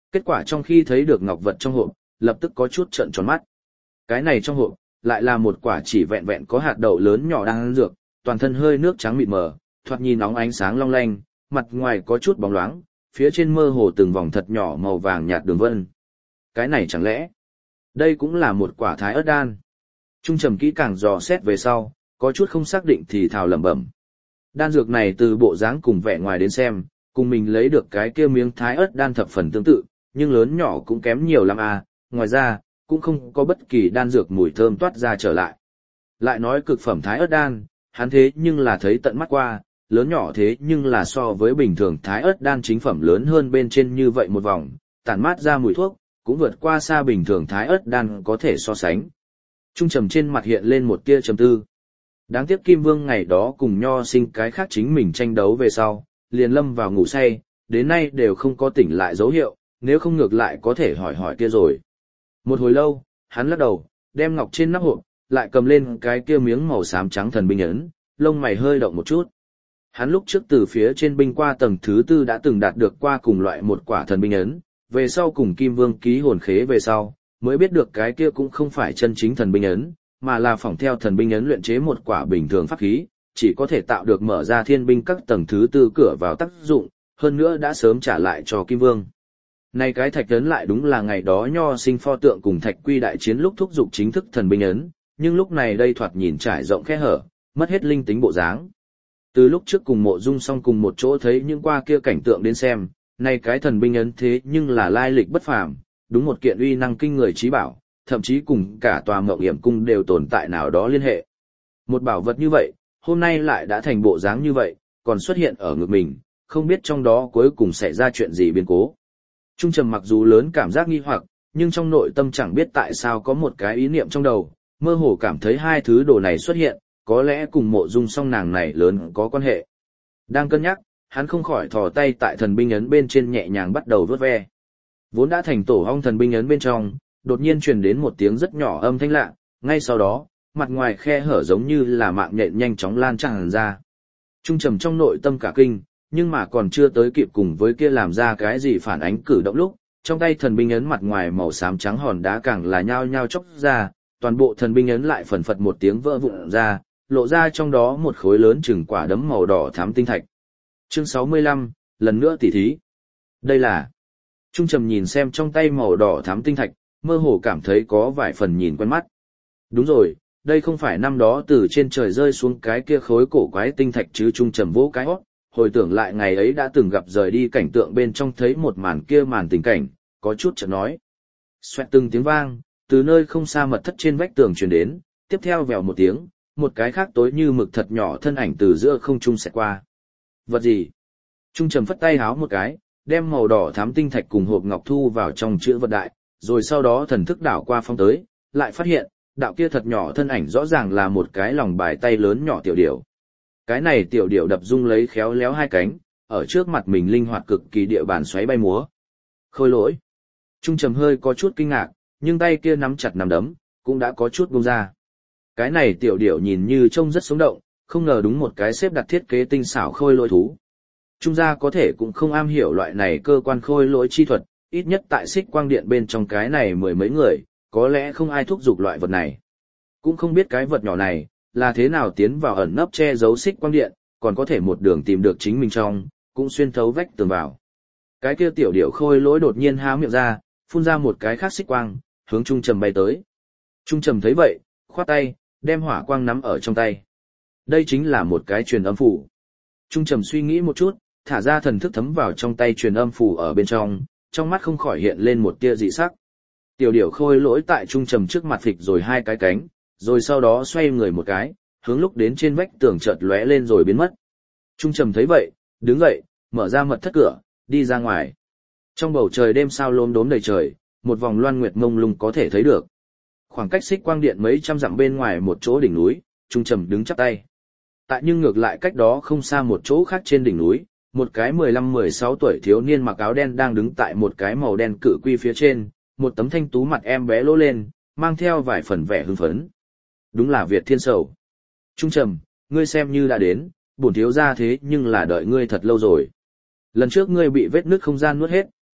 Kết quả trong khi thấy được ngọc vật trong hộp, lập tức có chút trợn tròn mắt. Cái này trong hộp, lại là một quả chỉ vẹn vẹn có hạt đậu lớn nhỏ đang ăn dược, toàn thân hơi nước trắng mịn mờ, thoạt nhìn nóng ánh sáng long lanh, mặt ngoài có chút bóng loáng, phía trên mơ hồ từng vòng thật nhỏ màu vàng nhạt đường vân. Cái này chẳng lẽ, đây cũng là một quả thái ớt đan? Trung trầm kỹ càng dò xét về sau, có chút không xác định thì thào lẩm bẩm. Đan dược này từ bộ dáng cùng vẻ ngoài đến xem, cùng mình lấy được cái kia miếng thái ớt đan thập phần tương tự, nhưng lớn nhỏ cũng kém nhiều lắm à, ngoài ra, cũng không có bất kỳ đan dược mùi thơm toát ra trở lại. Lại nói cực phẩm thái ớt đan, hắn thế nhưng là thấy tận mắt qua, lớn nhỏ thế nhưng là so với bình thường thái ớt đan chính phẩm lớn hơn bên trên như vậy một vòng, tản mát ra mùi thuốc, cũng vượt qua xa bình thường thái ớt đan có thể so sánh. Trung trầm trên mặt hiện lên một tia trầm tư. Đáng tiếc Kim Vương ngày đó cùng Nho Sinh cái khác chính mình tranh đấu về sau, liền lâm vào ngủ say, đến nay đều không có tỉnh lại dấu hiệu, nếu không ngược lại có thể hỏi hỏi kia rồi. Một hồi lâu, hắn lắc đầu, đem ngọc trên nắp hộp, lại cầm lên cái kia miếng màu xám trắng thần binh ấn, lông mày hơi động một chút. Hắn lúc trước từ phía trên binh qua tầng thứ 4 đã từng đạt được qua cùng loại một quả thần binh ấn, về sau cùng Kim Vương ký hồn khế về sau, mới biết được cái kia cũng không phải chân chính thần binh ấn, mà là phỏng theo thần binh ấn luyện chế một quả bình thường pháp khí, chỉ có thể tạo được mở ra thiên binh các tầng thứ 4 cửa vào tác dụng, hơn nữa đã sớm trả lại cho Kim Vương. Này cái thạch ấn lại đúng là ngày đó Nho Sinh pho tượng cùng Thạch Quy đại chiến lúc thúc giục chính thức thần binh ấn, nhưng lúc này đây thoạt nhìn trải rộng khe hở, mất hết linh tính bộ dáng. Từ lúc trước cùng Mộ Dung Song cùng một chỗ thấy những qua kia cảnh tượng đến xem, này cái thần binh ấn thế nhưng là lai lịch bất phàm, đúng một kiện uy năng kinh người trí bảo, thậm chí cùng cả tòa Mộng Hiểm cung đều tồn tại nào đó liên hệ. Một bảo vật như vậy, hôm nay lại đã thành bộ dáng như vậy, còn xuất hiện ở ngực mình, không biết trong đó cuối cùng xảy ra chuyện gì biến cố. Trung trầm mặc dù lớn cảm giác nghi hoặc, nhưng trong nội tâm chẳng biết tại sao có một cái ý niệm trong đầu, mơ hồ cảm thấy hai thứ đồ này xuất hiện, có lẽ cùng Mộ Dung Song nàng này lớn có quan hệ. Đang cân nhắc, hắn không khỏi thò tay tại thần binh ấn bên trên nhẹ nhàng bắt đầu vuốt ve. Vốn đã thành tổ ong thần binh ấn bên trong, đột nhiên truyền đến một tiếng rất nhỏ âm thanh lạ, ngay sau đó, mặt ngoài khe hở giống như là mạng nhện nhanh chóng lan tràn ra. Trung trầm trong nội tâm cả kinh, nhưng mà còn chưa tới kịp cùng với kia làm ra cái gì phản ánh cử động lúc, trong tay thần binh ấn mặt ngoài màu xám trắng hòn đá càng là nhao nhao chốc ra, toàn bộ thần binh ấn lại phần phật một tiếng vỡ vụn ra, lộ ra trong đó một khối lớn chừng quả đấm màu đỏ thắm tinh thạch. Chương 65, lần nữa tỉ thí. Đây là... Trung trầm nhìn xem trong tay màu đỏ thắm tinh thạch, mơ hồ cảm thấy có vài phần nhìn quen mắt. Đúng rồi, đây không phải năm đó từ trên trời rơi xuống cái kia khối cổ quái tinh thạch chứ. Trung trầm vỗ cái hót, hồi tưởng lại ngày ấy đã từng gặp rời đi cảnh tượng bên trong thấy một màn kia màn tình cảnh, có chút chợt nói. Xoẹt từng tiếng vang, từ nơi không xa mật thất trên vách tường truyền đến, tiếp theo vèo một tiếng, một cái khác tối như mực thật nhỏ thân ảnh từ giữa không trung xẹt qua. Vật gì? Trung trầm phất tay háo một cái, đem màu đỏ thắm tinh thạch cùng hộp ngọc thu vào trong chữ vật đại, rồi sau đó thần thức đảo qua phong tới, lại phát hiện, đạo kia thật nhỏ thân ảnh rõ ràng là một cái lòng bài tay lớn nhỏ tiểu điểu. Cái này tiểu điểu đập rung lấy khéo léo hai cánh, ở trước mặt mình linh hoạt cực kỳ địa bàn xoáy bay múa. Khôi lỗi. Trung trầm hơi có chút kinh ngạc, nhưng tay kia nắm chặt nắm đấm, cũng đã có chút buông ra. Cái này tiểu điểu nhìn như trông rất sống động, không ngờ đúng một cái xếp đặt thiết kế tinh xảo khôi lỗi thú. Trung gia có thể cũng không am hiểu loại này cơ quan khôi lỗi chi thuật, ít nhất tại Xích Quang Điện bên trong cái này mười mấy người, có lẽ không ai thúc giục loại vật này. Cũng không biết cái vật nhỏ này, là thế nào tiến vào ẩn nấp che giấu Xích Quang Điện, còn có thể một đường tìm được chính mình trong, cũng xuyên thấu vách tường vào. Cái kia tiểu điểu khôi lỗi đột nhiên há miệng ra, phun ra một cái khác xích quang, hướng Trung Trầm bay tới. Trung Trầm thấy vậy, khoát tay, đem hỏa quang nắm ở trong tay. Đây chính là một cái truyền âm phù. Trung Trầm suy nghĩ một chút, thả ra thần thức thấm vào trong tay truyền âm phù ở bên trong mắt không khỏi hiện lên một tia dị sắc. Tiểu điểu khôi lỗi tại Trung Trầm trước mặt phịch rồi hai cái cánh, rồi sau đó xoay người một cái, hướng lúc đến trên vách tường chợt lóe lên rồi biến mất. Trung Trầm thấy vậy, đứng dậy, mở ra mật thất cửa, đi ra ngoài. Trong bầu trời đêm sao lốm đốm đầy trời, một vòng loan nguyệt mông lung có thể thấy được. Khoảng cách Xích Quang Điện mấy trăm dặm bên ngoài một chỗ đỉnh núi, Trung Trầm đứng chắp tay. Tại nhưng ngược lại cách đó không xa một chỗ khác trên đỉnh núi, một cái 15-16 tuổi thiếu niên mặc áo đen đang đứng tại một cái màu đen cự quy phía trên, một tấm thanh tú mặt em bé lỗ lên, mang theo vài phần vẻ hưng phấn. Đúng là Việt Thiên Sầu. Trung Trầm, ngươi xem như đã đến, bổn thiếu gia thế nhưng là đợi ngươi thật lâu rồi. Lần trước ngươi bị vết nứt không gian nuốt hết,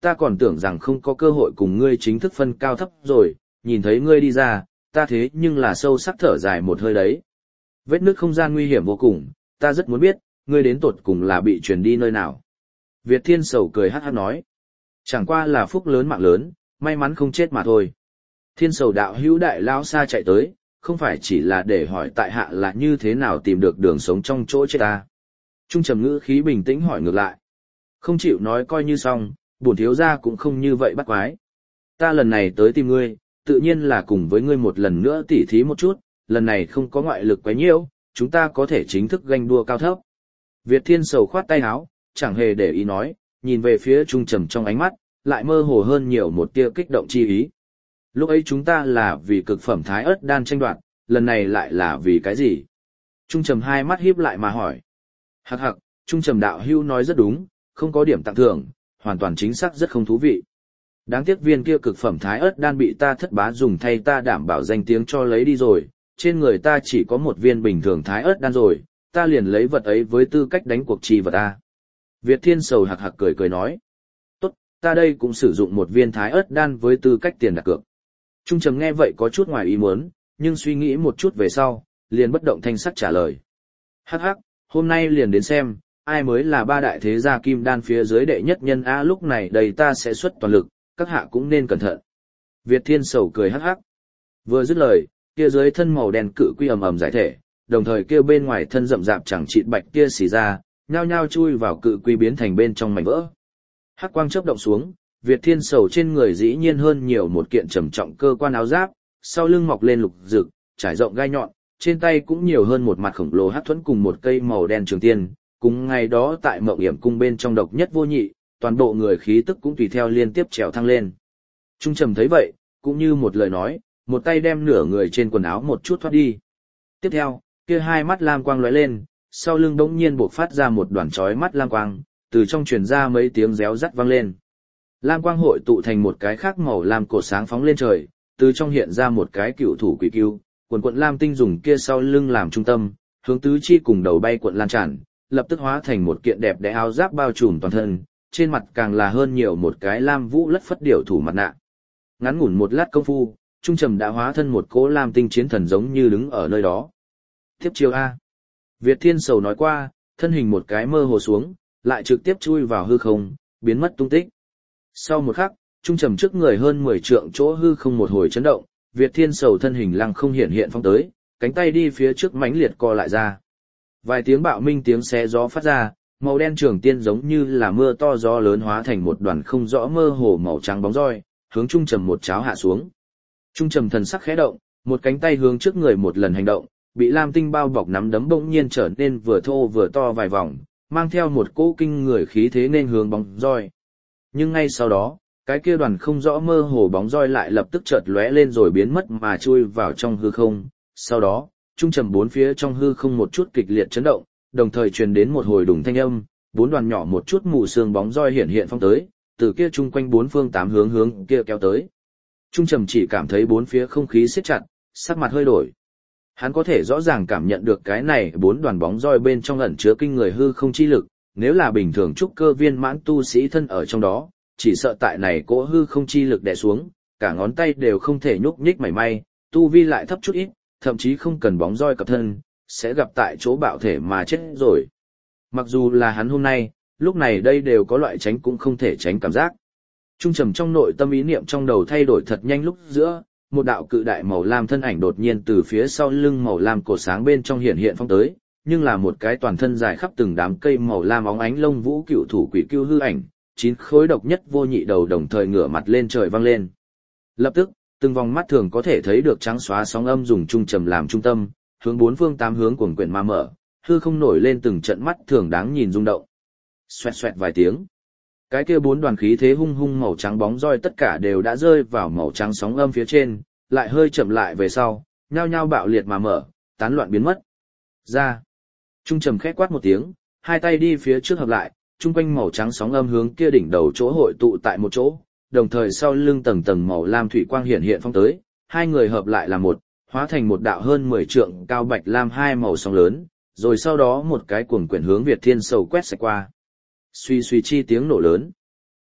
ta còn tưởng rằng không có cơ hội cùng ngươi chính thức phân cao thấp rồi, nhìn thấy ngươi đi ra, ta thế nhưng là sâu sắc thở dài một hơi đấy. Vết nứt không gian nguy hiểm vô cùng, ta rất muốn biết, ngươi đến tột cùng là bị truyền đi nơi nào. Việt Thiên Sầu cười hát hát nói. Chẳng qua là phúc lớn mạng lớn, may mắn không chết mà thôi. Thiên Sầu đạo hữu đại lao xa chạy tới, không phải chỉ là để hỏi tại hạ là như thế nào tìm được đường sống trong chỗ chết ta. Trung Trầm ngữ khí bình tĩnh hỏi ngược lại. Không chịu nói coi như xong, bổn thiếu gia cũng không như vậy bắt quái. Ta lần này tới tìm ngươi, tự nhiên là cùng với ngươi một lần nữa tỉ thí một chút, lần này không có ngoại lực quấy nhiễu, chúng ta có thể chính thức ganh đua cao thấp. Việt Thiên Sầu khoát tay áo, chẳng hề để ý nói, nhìn về phía Trung Trầm trong ánh mắt, lại mơ hồ hơn nhiều một tia kích động chi ý. Lúc ấy chúng ta là vì cực phẩm thái ớt đan tranh đoạt, lần này lại là vì cái gì? Trung Trầm hai mắt híp lại mà hỏi. Hắc hắc, Trung Trầm đạo hữu nói rất đúng, không có điểm tặng thưởng, hoàn toàn chính xác rất không thú vị. Đáng tiếc viên kia cực phẩm thái ớt đan bị ta thất bá dùng thay ta đảm bảo danh tiếng cho lấy đi rồi, trên người ta chỉ có một viên bình thường thái ớt đan rồi, ta liền lấy vật ấy với tư cách đánh cuộc chi vật ta. Việt Thiên Sầu hạc hạc cười cười nói. Tốt, ta đây cũng sử dụng một viên thái ớt đan với tư cách tiền đặt cược. Trung Trầm nghe vậy có chút ngoài ý muốn, nhưng suy nghĩ một chút về sau, liền bất động thanh sắc trả lời. Hắc hắc, hôm nay liền đến xem, ai mới là ba đại thế gia kim đan phía dưới đệ nhất nhân a, lúc này đây ta sẽ xuất toàn lực, các hạ cũng nên cẩn thận. Việt Thiên Sầu cười hắc hắc. Vừa dứt lời, kia dưới thân màu đen cự quy ầm ầm giải thể, đồng thời kia bên ngoài thân rậm rạp chẳng chịt bạch kia xì ra, nhao nhao chui vào cự quy biến thành bên trong mảnh vỡ. Hắc quang chớp động xuống, Việt Thiên Sầu trên người dĩ nhiên hơn nhiều một kiện trầm trọng cơ quan áo giáp, sau lưng mọc lên lục rực, trải rộng gai nhọn, trên tay cũng nhiều hơn một mặt khổng lồ hắc thuẫn cùng một cây màu đen trường tiên, cùng ngày đó tại Mộng Hiểm cung bên trong độc nhất vô nhị, toàn bộ người khí tức cũng tùy theo liên tiếp trèo thăng lên. Trung Trầm thấy vậy, cũng như một lời nói, một tay đem nửa người trên quần áo một chút thoát đi. Tiếp theo, kia hai mắt lam quang lóe lên, sau lưng bỗng nhiên bộc phát ra một đoàn chói mắt lam quang, từ trong truyền ra mấy tiếng réo rắt vang lên. Lam quang hội tụ thành một cái khác màu lam cột sáng phóng lên trời, từ trong hiện ra một cái cựu thủ quỷ cưu, quần quận lam tinh dùng kia sau lưng làm trung tâm, hướng tứ chi cùng đầu bay cuộn lan tràn, lập tức hóa thành một kiện đẹp đẽ áo giáp bao trùm toàn thân, trên mặt càng là hơn nhiều một cái lam vũ lất phất điểu thủ mặt nạ. Ngắn ngủn một lát công phu, Trung Trầm đã hóa thân một cỗ lam tinh chiến thần giống như đứng ở nơi đó. Tiếp chiêu A. Việt Thiên Sầu nói qua, thân hình một cái mơ hồ xuống, lại trực tiếp chui vào hư không, biến mất tung tích. Sau một khắc, Trung Trầm trước người hơn 10 trượng chỗ hư không một hồi chấn động, Việt Thiên Sầu thân hình lăng không hiện hiện phong tới, cánh tay đi phía trước mãnh liệt co lại ra. Vài tiếng bạo minh tiếng xé gió phát ra, màu đen trường tiên giống như là mưa to gió lớn hóa thành một đoàn không rõ mơ hồ màu trắng bóng roi, hướng Trung Trầm một cháo hạ xuống. Trung Trầm thần sắc khẽ động, một cánh tay hướng trước người một lần hành động, bị lam tinh bao bọc nắm đấm bỗng nhiên trở nên vừa thô vừa to vài vòng, mang theo một cỗ kinh người khí thế nên hướng bóng roi. Nhưng ngay sau đó, cái kia đoàn không rõ mơ hồ bóng roi lại lập tức chợt lóe lên rồi biến mất mà chui vào trong hư không. Sau đó, Trung Trầm bốn phía trong hư không một chút kịch liệt chấn động, đồng thời truyền đến một hồi đùng thanh âm, bốn đoàn nhỏ một chút mù sương bóng roi hiện hiện phong tới, từ kia chung quanh bốn phương tám hướng kia kéo tới. Trung Trầm chỉ cảm thấy bốn phía không khí siết chặt, sắc mặt hơi đổi. Hắn có thể rõ ràng cảm nhận được cái này bốn đoàn bóng roi bên trong ẩn chứa kinh người hư không chi lực, nếu là bình thường trúc cơ viên mãn tu sĩ thân ở trong đó, chỉ sợ tại này cỗ hư không chi lực đè xuống, cả ngón tay đều không thể nhúc nhích mảy may, tu vi lại thấp chút ít, thậm chí không cần bóng roi cập thân, sẽ gặp tại chỗ bạo thể mà chết rồi. Mặc dù là hắn hôm nay, lúc này đây đều có loại tránh cũng không thể tránh cảm giác. Trung Trầm trong nội tâm ý niệm trong đầu thay đổi thật nhanh lúc giữa, một đạo cự đại màu lam thân ảnh đột nhiên từ phía sau lưng màu lam cột sáng bên trong hiện hiện phong tới, nhưng là một cái toàn thân dài khắp từng đám cây màu lam óng ánh lông vũ cựu thủ quỷ cưu hư ảnh, 9 khối độc nhất vô nhị đầu đồng thời ngửa mặt lên trời vang lên. Lập tức, từng vòng mắt thường có thể thấy được trắng xóa sóng âm dùng Trung Trầm làm trung tâm, hướng bốn phương tám hướng cuồng quyển ma mở, hư không nổi lên từng trận mắt thường đáng nhìn rung động. Xoẹt xoẹt vài tiếng. Cái kia bốn đoàn khí thế hung hung màu trắng bóng roi tất cả đều đã rơi vào màu trắng sóng âm phía trên, lại hơi chậm lại về sau, nhao nhao bạo liệt mà mở, tán loạn biến mất. Ra. Trung Trầm khẽ quát một tiếng, hai tay đi phía trước hợp lại, trung quanh màu trắng sóng âm hướng kia đỉnh đầu chỗ hội tụ tại một chỗ, đồng thời sau lưng tầng tầng màu lam thủy quang hiện hiện phong tới, hai người hợp lại là một, hóa thành một đạo hơn 10 trượng cao bạch lam hai màu sóng lớn, rồi sau đó một cái cuồng quyển hướng Việt Thiên Sầu quét sạch qua. Suy suy chi tiếng nổ lớn.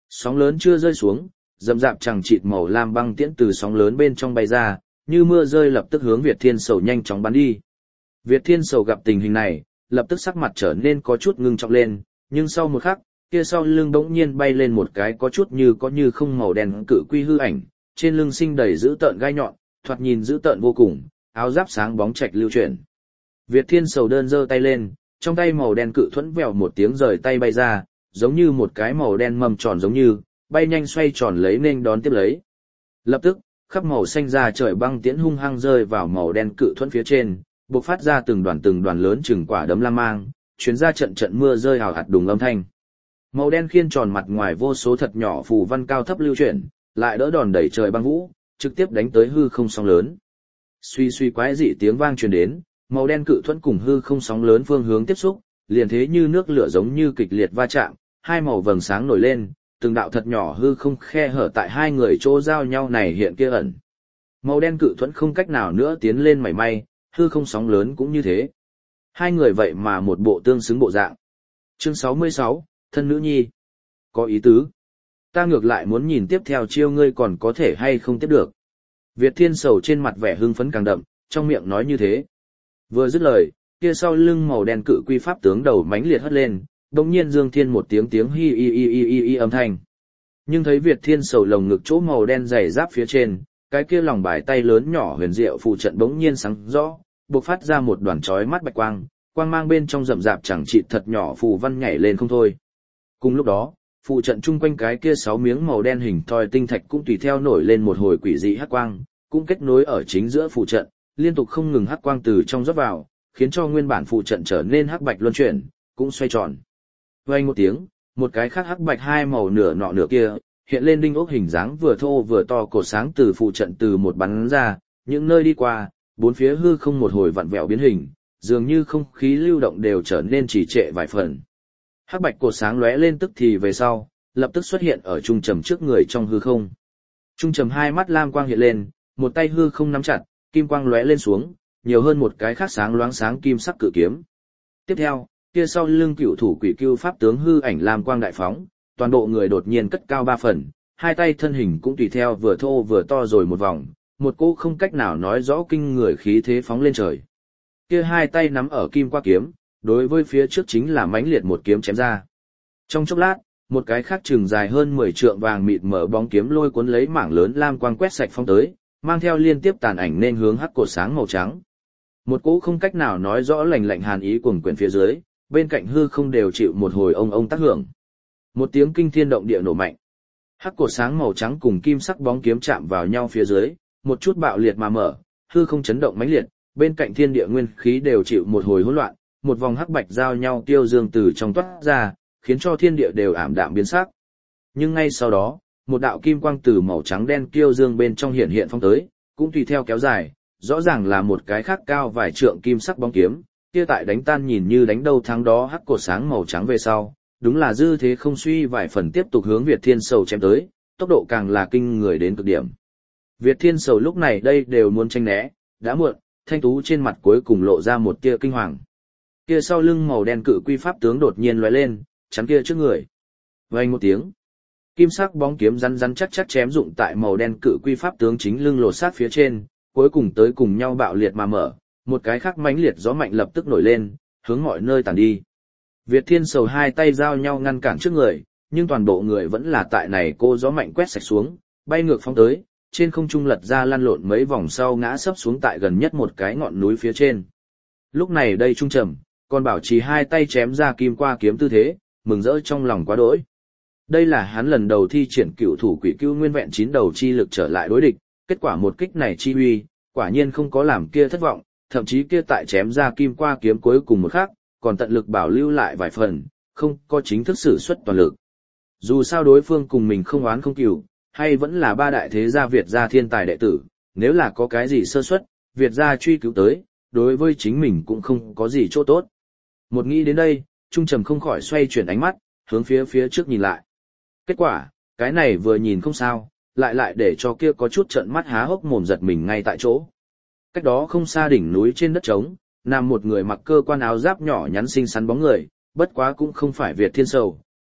Sóng lớn chưa rơi xuống, rậm rạp chằng chịt màu lam băng tiễn từ sóng lớn bên trong bay ra, như mưa rơi lập tức hướng Việt Thiên Sầu nhanh chóng bắn đi. Việt Thiên Sầu gặp tình hình này, lập tức sắc mặt trở nên có chút ngưng trọng lên, nhưng sau một khắc, kia sau lưng bỗng nhiên bay lên một cái có chút như không màu đen cự quy hư ảnh, trên lưng sinh đầy dữ tợn gai nhọn, thoạt nhìn dữ tợn vô cùng, áo giáp sáng bóng trạch lưu chuyển. Việt Thiên Sầu đơn giơ tay lên, trong tay màu đen cự thuẫn vèo một tiếng rời tay bay ra, giống như một cái màu đen mầm tròn giống như, bay nhanh xoay tròn lấy nên đón tiếp lấy. Lập tức, khắp màu xanh ra trời băng tiễn hung hăng rơi vào màu đen cự thuẫn phía trên, bộc phát ra từng đoàn lớn chừng quả đấm lam mang, chuyến ra trận trận mưa rơi hào hạt đùng âm thanh. Màu đen khiên tròn mặt ngoài vô số thật nhỏ phù văn cao thấp lưu chuyển, lại đỡ đòn đẩy trời băng vũ, trực tiếp đánh tới hư không sóng lớn. Suy suy quái dị tiếng vang truyền đến, màu đen cự thuẫn cùng hư không sóng lớn phương hướng tiếp xúc, liền thế như nước lửa giống như kịch liệt va chạm, hai màu vầng sáng nổi lên, từng đạo thật nhỏ hư không khe hở tại hai người chỗ giao nhau này hiện kia ẩn. Màu đen cự thuẫn không cách nào nữa tiến lên mảy may, hư không sóng lớn cũng như thế. Hai người vậy mà một bộ tương xứng bộ dạng. Chương 66, thân nữ nhi. Có ý tứ. Ta ngược lại muốn nhìn tiếp theo chiêu ngươi còn có thể hay không tiếp được. Việt Thiên Sầu trên mặt vẻ hưng phấn càng đậm, trong miệng nói như thế. Vừa dứt lời, kia sau lưng màu đen cự quy pháp tướng đầu mãnh liệt hất lên, đồng nhiên Dương Thiên một tiếng hi y âm thanh. Nhưng thấy Việt Thiên Sầu lồng ngực chỗ màu đen dày giáp phía trên, cái kia lòng bài tay lớn nhỏ huyền diệu phù trận bỗng nhiên sáng rõ, bộc phát ra một đoàn chói mắt bạch quang, quang mang bên trong rậm rạp chẳng chịt thật nhỏ phù văn nhảy lên không thôi. Cùng lúc đó, phù trận chung quanh cái kia 6 miếng màu đen hình thoi tinh thạch cũng tùy theo nổi lên một hồi quỷ dị hắc quang, cũng kết nối ở chính giữa phù trận, liên tục không ngừng hắc quang từ trong rót vào, khiến cho nguyên bản phù trận trở nên hắc bạch luân chuyển, cũng xoay tròn. Vang một tiếng, một cái khác hắc bạch hai màu nửa nọ nửa kia, hiện lên đinh ốc hình dáng vừa thô vừa to cột sáng từ phù trận từ một bắn ra, những nơi đi qua, bốn phía hư không một hồi vặn vẹo biến hình, dường như không khí lưu động đều trở nên trì trệ vài phần. Hắc bạch cột sáng lóe lên tức thì về sau, lập tức xuất hiện ở trung trầm trước người trong hư không. Trung trầm hai mắt lam quang hiện lên, một tay hư không nắm chặt, kim quang lóe lên xuống, nhiều hơn một cái khác sáng loáng sáng kim sắc cự kiếm. Tiếp theo, kia sau lưng cựu thủ quỷ cưu pháp tướng hư ảnh lam quang đại phóng, toàn bộ người đột nhiên cất cao 3 phần, hai tay thân hình cũng tùy theo vừa thô vừa to rồi một vòng, một cỗ không cách nào nói rõ kinh người khí thế phóng lên trời. Kia hai tay nắm ở kim qua kiếm, đối với phía trước chính là mãnh liệt một kiếm chém ra. Trong chốc lát, một cái khác chừng dài hơn 10 trượng vàng mịt mở bóng kiếm lôi cuốn lấy mảng lớn lam quang quét sạch phong tới, mang theo liên tiếp tàn ảnh nên hướng hắc cột sáng màu trắng. Một cỗ không cách nào nói rõ lạnh lạnh hàn ý cuồng quyển phía dưới, bên cạnh hư không đều chịu một hồi ông tác hưởng. Một tiếng kinh thiên động địa nổ mạnh. Hắc cột sáng màu trắng cùng kim sắc bóng kiếm chạm vào nhau phía dưới, một chút bạo liệt mà mở, hư không chấn động mãnh liệt, bên cạnh thiên địa nguyên khí đều chịu một hồi hỗn loạn, một vòng hắc bạch giao nhau tiêu dương từ trong toát ra, khiến cho thiên địa đều ảm đạm biến sắc. Nhưng ngay sau đó, một đạo kim quang từ màu trắng đen kiêu dương bên trong hiện phong tới, cũng tùy theo kéo dài, rõ ràng là một cái khác cao vài trượng kim sắc bóng kiếm, kia tại đánh tan nhìn như đánh đâu thắng đó hắc cột sáng màu trắng về sau, đúng là dư thế không suy vài phần tiếp tục hướng Việt Thiên Sầu chém tới, tốc độ càng là kinh người đến cực điểm. Việt Thiên Sầu lúc này đây đều muốn tranh né, đã muộn, thanh tú trên mặt cuối cùng lộ ra một tia kinh hoàng. Kia sau lưng màu đen cự quy pháp tướng đột nhiên lóe lên, chắn kia trước người. Vang một tiếng, kim sắc bóng kiếm rắn chắc chém dụng tại màu đen cự quy pháp tướng chính lưng lột sát phía trên, cuối cùng tới cùng nhau bạo liệt mà mở, một cái khác mãnh liệt gió mạnh lập tức nổi lên, hướng mọi nơi tản đi. Việt Thiên Sầu hai tay giao nhau ngăn cản trước người, nhưng toàn bộ người vẫn là tại này cô gió mạnh quét sạch xuống, bay ngược phóng tới, trên không trung lật ra lăn lộn mấy vòng sau ngã sấp xuống tại gần nhất một cái ngọn núi phía trên. Lúc này đây trung trầm, còn bảo trì hai tay chém ra kim qua kiếm tư thế, mừng rỡ trong lòng quá đỗi. Đây là hắn lần đầu thi triển cựu thủ quỷ cưu nguyên vẹn 9 đầu chi lực trở lại đối địch, kết quả một kích này chi uy, quả nhiên không có làm kia thất vọng, thậm chí kia tại chém ra kim qua kiếm cuối cùng một khắc, còn tận lực bảo lưu lại vài phần, không có chính thức sử xuất toàn lực. Dù sao đối phương cùng mình không oán không cừu, hay vẫn là ba đại thế gia Việt gia thiên tài đệ tử, nếu là có cái gì sơ suất, Việt gia truy cứu tới, đối với chính mình cũng không có gì chỗ tốt. Một nghĩ đến đây, Trung Trầm không khỏi xoay chuyển ánh mắt, hướng phía trước nhìn lại. Kết quả, cái này vừa nhìn không sao, lại để cho kia có chút trợn mắt há hốc mồm giật mình ngay tại chỗ. Cách đó không xa đỉnh núi trên đất trống, nằm một người mặc cơ quan áo giáp nhỏ nhắn xinh xắn bóng người, bất quá cũng không phải Việt Thiên Sầu,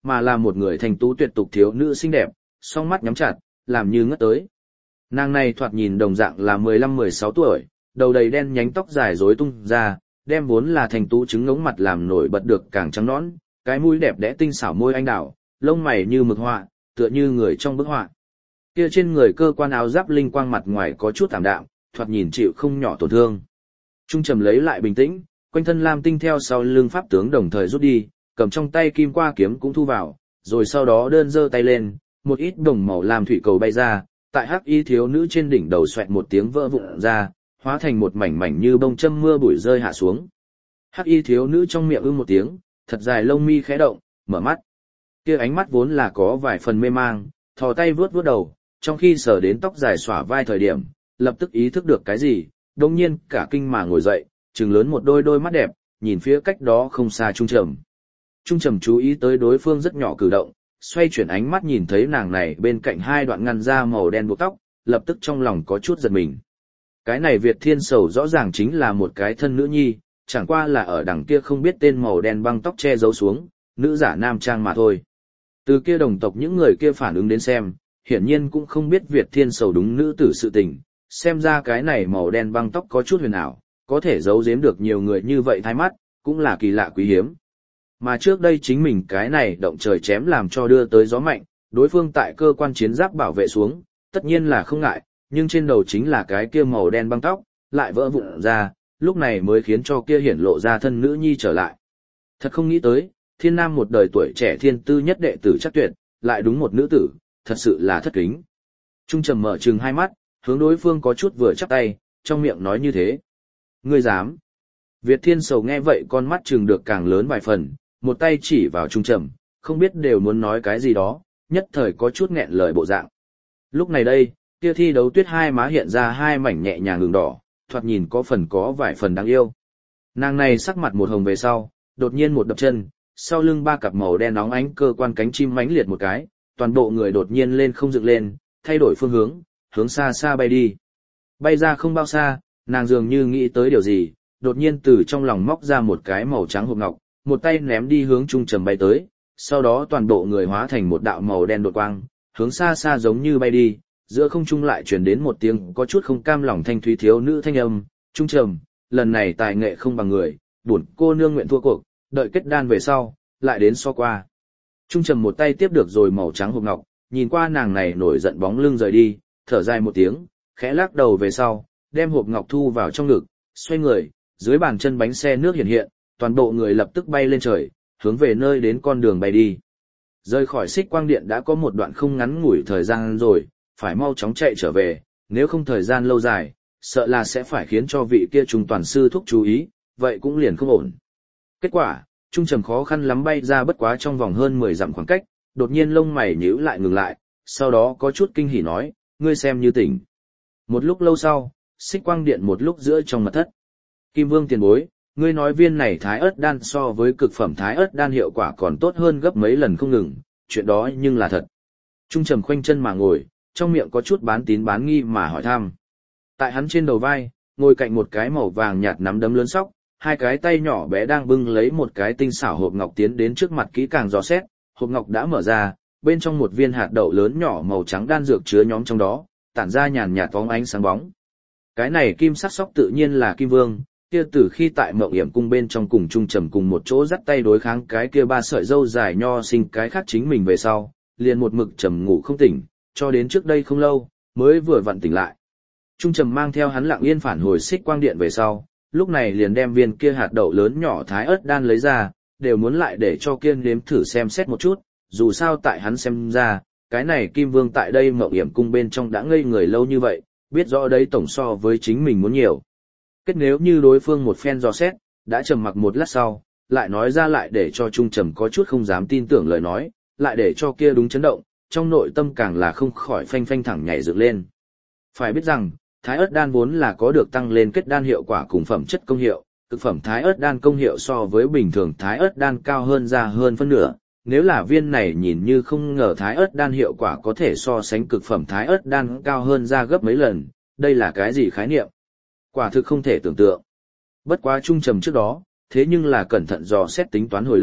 mà là một người thành tú tuyệt tục thiếu nữ xinh đẹp, song mắt nhắm chặt, làm như ngất tới. Nàng này thoạt nhìn đồng dạng là 15-16 tuổi, đầu đầy đen nhánh tóc dài rối tung ra, đem vốn là thành tú trứng ngống mặt làm nổi bật được càng trắng nõn, cái mũi đẹp đẽ tinh xảo môi anh đào, lông mày như mực họa, tựa như người trong bức họa. Kia trên người cơ quan áo giáp linh quang mặt ngoài có chút tạm đạm, thoạt nhìn chịu không nhỏ tổn thương. Trung Trầm lấy lại bình tĩnh, quanh thân lam tinh theo sau lưng pháp tướng đồng thời rút đi, cầm trong tay kim qua kiếm cũng thu vào, rồi sau đó đơn giơ tay lên, một ít đồng màu lam thủy cầu bay ra, tại hắc y thiếu nữ trên đỉnh đầu xoẹt một tiếng vỡ vụn ra, hóa thành một mảnh mảnh như bông châm mưa bụi rơi hạ xuống. Hắc y thiếu nữ trong miệng một tiếng, thật dài lông mi khẽ động, mở mắt. Kia ánh mắt vốn là có vài phần mê mang, thò tay vuốt vuốt đầu, trong khi sờ đến tóc dài xõa vai thời điểm, lập tức ý thức được cái gì, đồng nhiên cả kinh mà ngồi dậy, trừng lớn một đôi mắt đẹp, nhìn phía cách đó không xa Trung Trầm. Trung Trầm chú ý tới đối phương rất nhỏ cử động, xoay chuyển ánh mắt nhìn thấy nàng này bên cạnh hai đoạn ngăn ra màu đen buộc tóc, lập tức trong lòng có chút giật mình. Cái này Việt Thiên Sầu rõ ràng chính là một cái thân nữ nhi, chẳng qua là ở đằng kia không biết tên màu đen băng tóc che giấu xuống, nữ giả nam trang mà thôi. Từ kia đồng tộc những người kia phản ứng đến xem, hiển nhiên cũng không biết Việt Thiên Sầu đúng nữ tử sự tình, xem ra cái này màu đen băng tóc có chút huyền ảo, có thể giấu giếm được nhiều người như vậy thay mắt, cũng là kỳ lạ quý hiếm. Mà trước đây chính mình cái này động trời chém làm cho đưa tới gió mạnh, đối phương tại cơ quan chiến giáp bảo vệ xuống, tất nhiên là không ngại, nhưng trên đầu chính là cái kia màu đen băng tóc, lại vỡ vụn ra, lúc này mới khiến cho kia hiển lộ ra thân nữ nhi trở lại. Thật không nghĩ tới, Thiên Nam một đời tuổi trẻ thiên tư nhất đệ tử chắc tuyệt, lại đúng một nữ tử, thật sự là thất kính. Trung Trầm mở trừng hai mắt, hướng đối phương có chút vừa chắp tay, trong miệng nói như thế. Ngươi dám? Việt Thiên Sầu nghe vậy con mắt trừng được càng lớn vài phần, một tay chỉ vào Trung Trầm, không biết đều muốn nói cái gì đó, nhất thời có chút nghẹn lời bộ dạng. Lúc này đây, kia thi đấu tuyết hai má hiện ra hai mảnh nhẹ nhàng đường đỏ, thoạt nhìn có vài phần đáng yêu. Nàng này sắc mặt một hồng về sau, đột nhiên một đập chân, sau lưng ba cặp màu đen óng ánh cơ quan cánh chim mãnh liệt một cái, toàn bộ người đột nhiên lên không dựng lên, thay đổi phương hướng xa xa bay đi. Bay ra không bao xa, nàng dường như nghĩ tới điều gì, đột nhiên từ trong lòng móc ra một cái màu trắng hộp ngọc, một tay ném đi hướng Trung Trầm bay tới, sau đó toàn bộ người hóa thành một đạo màu đen đột quang, hướng xa xa giống như bay đi, giữa không trung lại truyền đến một tiếng có chút không cam lòng thanh thúy thiếu nữ thanh âm, Trung Trầm, lần này tài nghệ không bằng người, bổn cô nương nguyện thua cuộc, đợi kết đan về sau, lại đến so qua. Trung Trầm một tay tiếp được rồi màu trắng hộp ngọc, nhìn qua nàng này nổi giận bóng lưng rời đi, thở dài một tiếng, khẽ lắc đầu về sau, đem hộp ngọc thu vào trong ngực, xoay người, dưới bàn chân bánh xe nước hiện hiện, toàn bộ người lập tức bay lên trời, hướng về nơi đến con đường bay đi. Rời khỏi Xích Quang Điện đã có một đoạn không ngắn ngủi thời gian rồi, phải mau chóng chạy trở về, nếu không thời gian lâu dài, sợ là sẽ phải khiến cho vị kia Trung toàn sư thúc chú ý, vậy cũng liền không ổn. Kết quả, Trung Trầm khó khăn lắm bay ra bất quá trong vòng hơn 10 dặm khoảng cách, đột nhiên lông mày nhíu lại ngừng lại, sau đó có chút kinh hỉ nói, ngươi xem như tỉnh. Một lúc lâu sau, Xích Quang Điện một lúc giữa trong mật thất. Kim Vương tiền bối, ngươi nói viên này thái ớt đan so với cực phẩm thái ớt đan hiệu quả còn tốt hơn gấp mấy lần không ngừng, chuyện đó nhưng là thật. Trung Trầm khoanh chân mà ngồi, trong miệng có chút bán tín bán nghi mà hỏi thăm. Tại hắn trên đầu vai, ngồi cạnh một cái màu vàng nhạt nắm đấm lớn sóc, hai cái tay nhỏ bé đang bưng lấy một cái tinh xảo hộp ngọc tiến đến trước mặt kỹ càng dò xét, hộp ngọc đã mở ra, bên trong một viên hạt đậu lớn nhỏ màu trắng đan dược chứa nhóm trong đó, tản ra nhàn nhạt phóng ánh sáng bóng. Cái này kim sắc sóc tự nhiên là Kim Vương, kia từ khi tại Mộng Yểm cung bên trong cùng Trung Trầm cùng một chỗ dắt tay đối kháng cái kia ba sợi râu dài nho sinh cái khác chính mình về sau, liền một mực trầm ngủ không tỉnh, cho đến trước đây không lâu, mới vừa vặn tỉnh lại. Trung Trầm mang theo hắn lặng yên phản hồi Xích Quang Điện về sau, lúc này liền đem viên kia hạt đậu lớn nhỏ thái ớt đan lấy ra, đều muốn lại để cho kiên nếm thử xem xét một chút, dù sao tại hắn xem ra, cái này Kim Vương tại đây Mộng Yểm cung bên trong đã ngây người lâu như vậy, biết rõ đấy tổng so với chính mình muốn nhiều. Kết nếu như đối phương một phen dò xét, đã trầm mặc một lát sau, lại nói ra lại để cho Trung Trầm có chút không dám tin tưởng lời nói, lại để cho kia đúng chấn động, trong nội tâm càng là không khỏi phanh phanh thẳng nhảy dựng lên. Phải biết rằng, thái ớt đan vốn là có được tăng lên kết đan hiệu quả cùng phẩm chất công hiệu, cực phẩm thái ớt đan công hiệu so với bình thường thái ớt đan cao hơn ra hơn phân nửa. Nếu là viên này nhìn như không ngờ thái ớt đan hiệu quả có thể so sánh cực phẩm thái ớt đan cao hơn ra gấp mấy lần, đây là cái gì khái niệm? Quả thực không thể tưởng tượng. Bất quá Trung Trầm trước đó, thế nhưng là cẩn thận dò xét tính toán hồi lâu,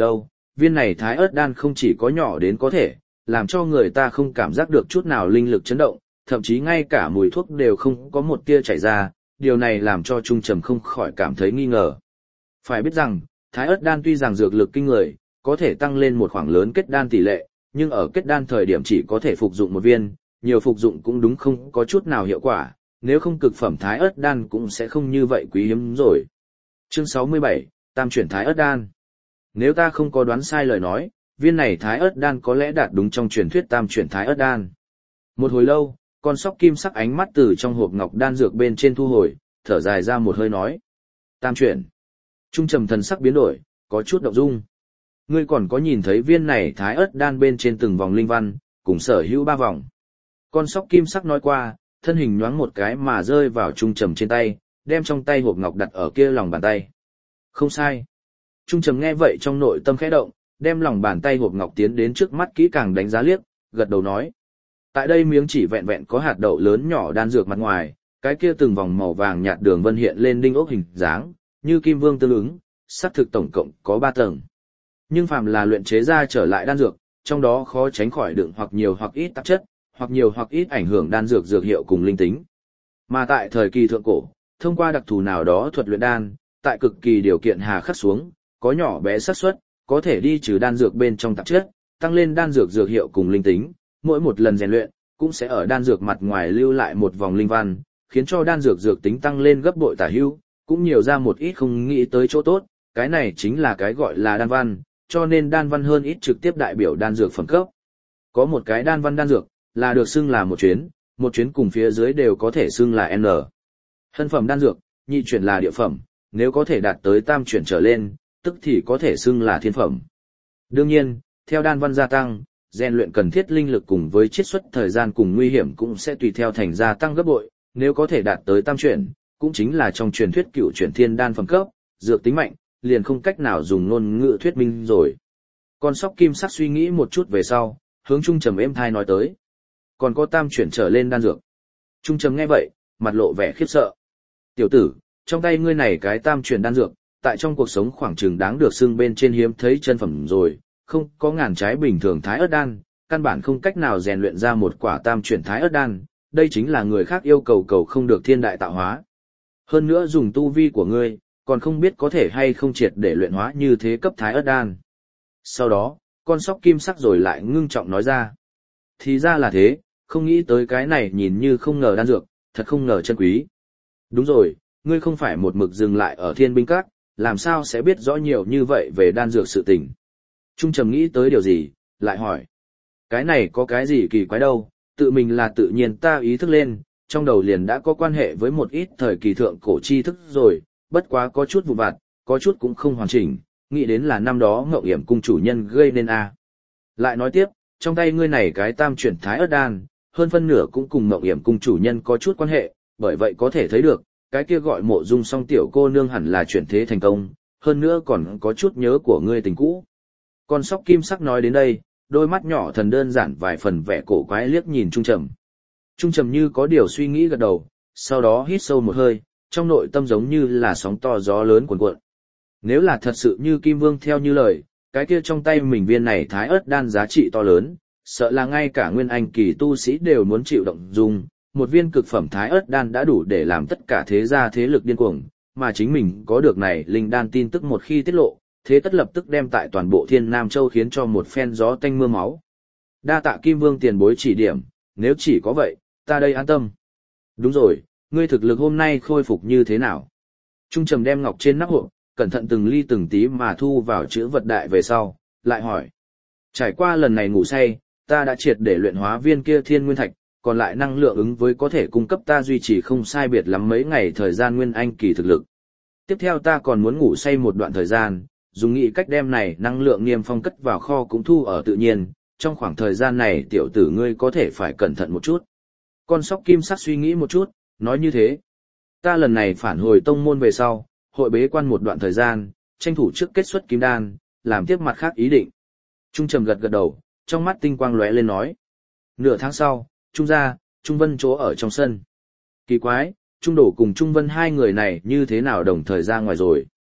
viên này thái ớt đan không chỉ có nhỏ đến có thể, làm cho người ta không cảm giác được chút nào linh lực chấn động, thậm chí ngay cả mùi thuốc đều không có một tia chảy ra, điều này làm cho Trung Trầm không khỏi cảm thấy nghi ngờ. Phải biết rằng, thái ớt đan tuy rằng dược lực kinh người, có thể tăng lên một khoảng lớn kết đan tỷ lệ, nhưng ở kết đan thời điểm chỉ có thể phục dụng một viên, nhiều phục dụng cũng đúng không có chút nào hiệu quả, nếu không cực phẩm thái ớt đan cũng sẽ không như vậy quý hiếm rồi. Chương 67, Tam chuyển thái ớt đan. Nếu ta không có đoán sai lời nói, viên này thái ớt đan có lẽ đạt đúng trong truyền thuyết tam chuyển thái ớt đan. Một hồi lâu, con sóc kim sắc ánh mắt từ trong hộp ngọc đan dược bên trên thu hồi, thở dài ra một hơi nói. Tam chuyển. Trung Trầm thần sắc biến đổi, có chút động dung. Ngươi còn có nhìn thấy viên này thái ớt đan bên trên từng vòng linh văn, cùng sở hữu 3 vòng. Con sóc kim sắc nói qua, thân hình nhoáng một cái mà rơi vào Trung Trầm trên tay, đem trong tay hộp ngọc đặt ở kia lòng bàn tay. Không sai. Trung Trầm nghe vậy trong nội tâm khẽ động, đem lòng bàn tay hộp ngọc tiến đến trước mắt kỹ càng đánh giá liếc, gật đầu nói. Tại đây miếng chỉ vẹn vẹn có hạt đậu lớn nhỏ đan dược mặt ngoài, cái kia từng vòng màu vàng nhạt đường vân hiện lên đinh ốc hình dáng, như kim vương tương ứng, xác thực tổng cộng có 3 tầng. Nhưng phàm là luyện chế ra trở lại đan dược, trong đó khó tránh khỏi đựng hoặc nhiều hoặc ít tạp chất, hoặc nhiều hoặc ít ảnh hưởng đan dược dược hiệu cùng linh tính. Mà tại thời kỳ thượng cổ, thông qua đặc thù nào đó thuật luyện đan, tại cực kỳ điều kiện hà khắc xuống, có nhỏ bé xác suất có thể đi trừ đan dược bên trong tạp chất, tăng lên đan dược dược hiệu cùng linh tính, mỗi một lần rèn luyện cũng sẽ ở đan dược mặt ngoài lưu lại một vòng linh văn, khiến cho đan dược dược tính tăng lên gấp bội tả hữu, cũng nhiều ra một ít không nghĩ tới chỗ tốt, cái này chính là cái gọi là đan văn, cho nên đan văn hơn ít trực tiếp đại biểu đan dược phẩm cấp. Có một cái đan văn đan dược, là được xưng là một chuyến cùng phía dưới đều có thể xưng là N. Hân phẩm đan dược, nhị chuyển là địa phẩm, nếu có thể đạt tới tam chuyển trở lên, tức thì có thể xưng là thiên phẩm. Đương nhiên, theo đan văn gia tăng, rèn luyện cần thiết linh lực cùng với chiết xuất thời gian cùng nguy hiểm cũng sẽ tùy theo thành gia tăng gấp bội, nếu có thể đạt tới tam chuyển, cũng chính là trong truyền thuyết cựu chuyển thiên đan phẩm cấp, dược tính mạnh, liền không cách nào dùng ngôn ngữ thuyết minh rồi. Con sóc kim sắc suy nghĩ một chút về sau, hướng Trung Trầm êm thai nói tới. Còn có tam chuyển trở lên đan dược. Trung Trầm nghe vậy, mặt lộ vẻ khiếp sợ. Tiểu tử, trong tay ngươi này cái tam chuyển đan dược, tại trong cuộc sống khoảng chừng đáng được xưng bên trên hiếm thấy chân phẩm rồi, không có ngàn trái bình thường thái ớt đan, căn bản không cách nào rèn luyện ra một quả tam chuyển thái ớt đan, đây chính là người khác yêu cầu cầu không được thiên đại tạo hóa. Hơn nữa dùng tu vi của ngươi, còn không biết có thể hay không triệt để luyện hóa như thế cấp thái ớt đan. Sau đó, con sóc kim sắc rồi lại ngưng trọng nói ra. Thì ra là thế, không nghĩ tới cái này nhìn như không ngờ đan dược, thật không ngờ chân quý. Đúng rồi, ngươi không phải một mực dừng lại ở Thiên Binh Các, làm sao sẽ biết rõ nhiều như vậy về đan dược sự tình. Trung Trầm nghĩ tới điều gì, lại hỏi. Cái này có cái gì kỳ quái đâu, tự mình là tự nhiên ta ý thức lên, trong đầu liền đã có quan hệ với một ít thời kỳ thượng cổ tri thức rồi, bất quá có chút vụn vặt, có chút cũng không hoàn chỉnh, nghĩ đến là năm đó Ngộng Yểm cung chủ nhân gây nên a. Lại nói tiếp, trong tay ngươi này cái tam chuyển thái ớt đan, hơn phân nửa cũng cùng Ngộng Yểm cung chủ nhân có chút quan hệ, bởi vậy có thể thấy được, cái kia gọi Mộ Dung Song tiểu cô nương hẳn là chuyển thế thành công, hơn nữa còn có chút nhớ của ngươi tình cũ. Con sóc kim sắc nói đến đây, đôi mắt nhỏ thần đơn giản vài phần vẻ cổ quái liếc nhìn Trung Trầm. Trung Trầm như có điều suy nghĩ gật đầu, sau đó hít sâu một hơi, trong nội tâm giống như là sóng to gió lớn cuồn cuộn. Nếu là thật sự như Kim Vương theo như lời, cái kia trong tay mình viên này thái ớt đan giá trị to lớn, sợ là ngay cả nguyên anh kỳ tu sĩ đều muốn chịu động dung, một viên cực phẩm thái ớt đan đã đủ để làm tất cả thế gia thế lực điên cuồng, mà chính mình có được này linh đan tin tức một khi tiết lộ, thế tất lập tức đem tại toàn bộ Thiên Nam Châu khiến cho một phen gió tanh mưa máu. Đa tạ Kim Vương tiền bối chỉ điểm, nếu chỉ có vậy, ta đây an tâm. Đúng rồi, ngươi thực lực hôm nay khôi phục như thế nào? Trung Trầm đem ngọc trên nắp hộp, cẩn thận từng ly từng tí mà thu vào chữ vật đại về sau, lại hỏi. Trải qua lần này ngủ say, ta đã triệt để luyện hóa viên kia thiên nguyên thạch, còn lại năng lượng ứng với có thể cung cấp ta duy trì không sai biệt lắm mấy ngày thời gian nguyên anh kỳ thực lực. Tiếp theo ta còn muốn ngủ say một đoạn thời gian, dùng nghị cách đem này năng lượng niêm phong cất vào kho cũng thu ở tự nhiên, trong khoảng thời gian này tiểu tử ngươi có thể phải cẩn thận một chút. Con sóc kim sắc suy nghĩ một chút, nói như thế. Ta lần này phản hồi tông môn về sau, hội bế quan một đoạn thời gian, tranh thủ trước kết xuất kim đan, làm tiếp mặt khác ý định. Trung Trầm gật gật đầu, trong mắt tinh quang lóe lên nói. Nửa tháng sau, Trung gia, Trung Vân chỗ ở trong sân. Kỳ quái, Trung Đổ cùng Trung Vân hai người này như thế nào đồng thời ra ngoài rồi.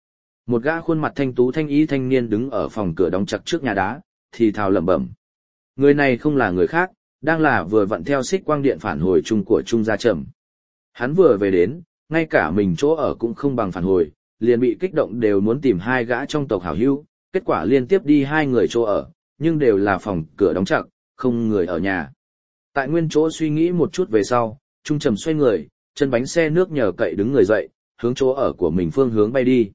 Một gã khuôn mặt thanh tú thanh ý thanh niên đứng ở phòng cửa đóng chặt trước nhà đá, thì thào lẩm bẩm. Người này không là người khác, đang là vừa vặn theo xích quang điện phản hồi chung của Trung Gia Trầm. Hắn vừa về đến, ngay cả mình chỗ ở cũng không bằng phản hồi, liền bị kích động đều muốn tìm hai gã trong tộc hảo hữu, kết quả liên tiếp đi hai người chỗ ở, nhưng đều là phòng cửa đóng chặt, không người ở nhà. Tại nguyên chỗ suy nghĩ một chút về sau, Trung Trầm xoay người, chân bánh xe nước nhờ cậy đứng người dậy, hướng chỗ ở của mình phương hướng bay đi.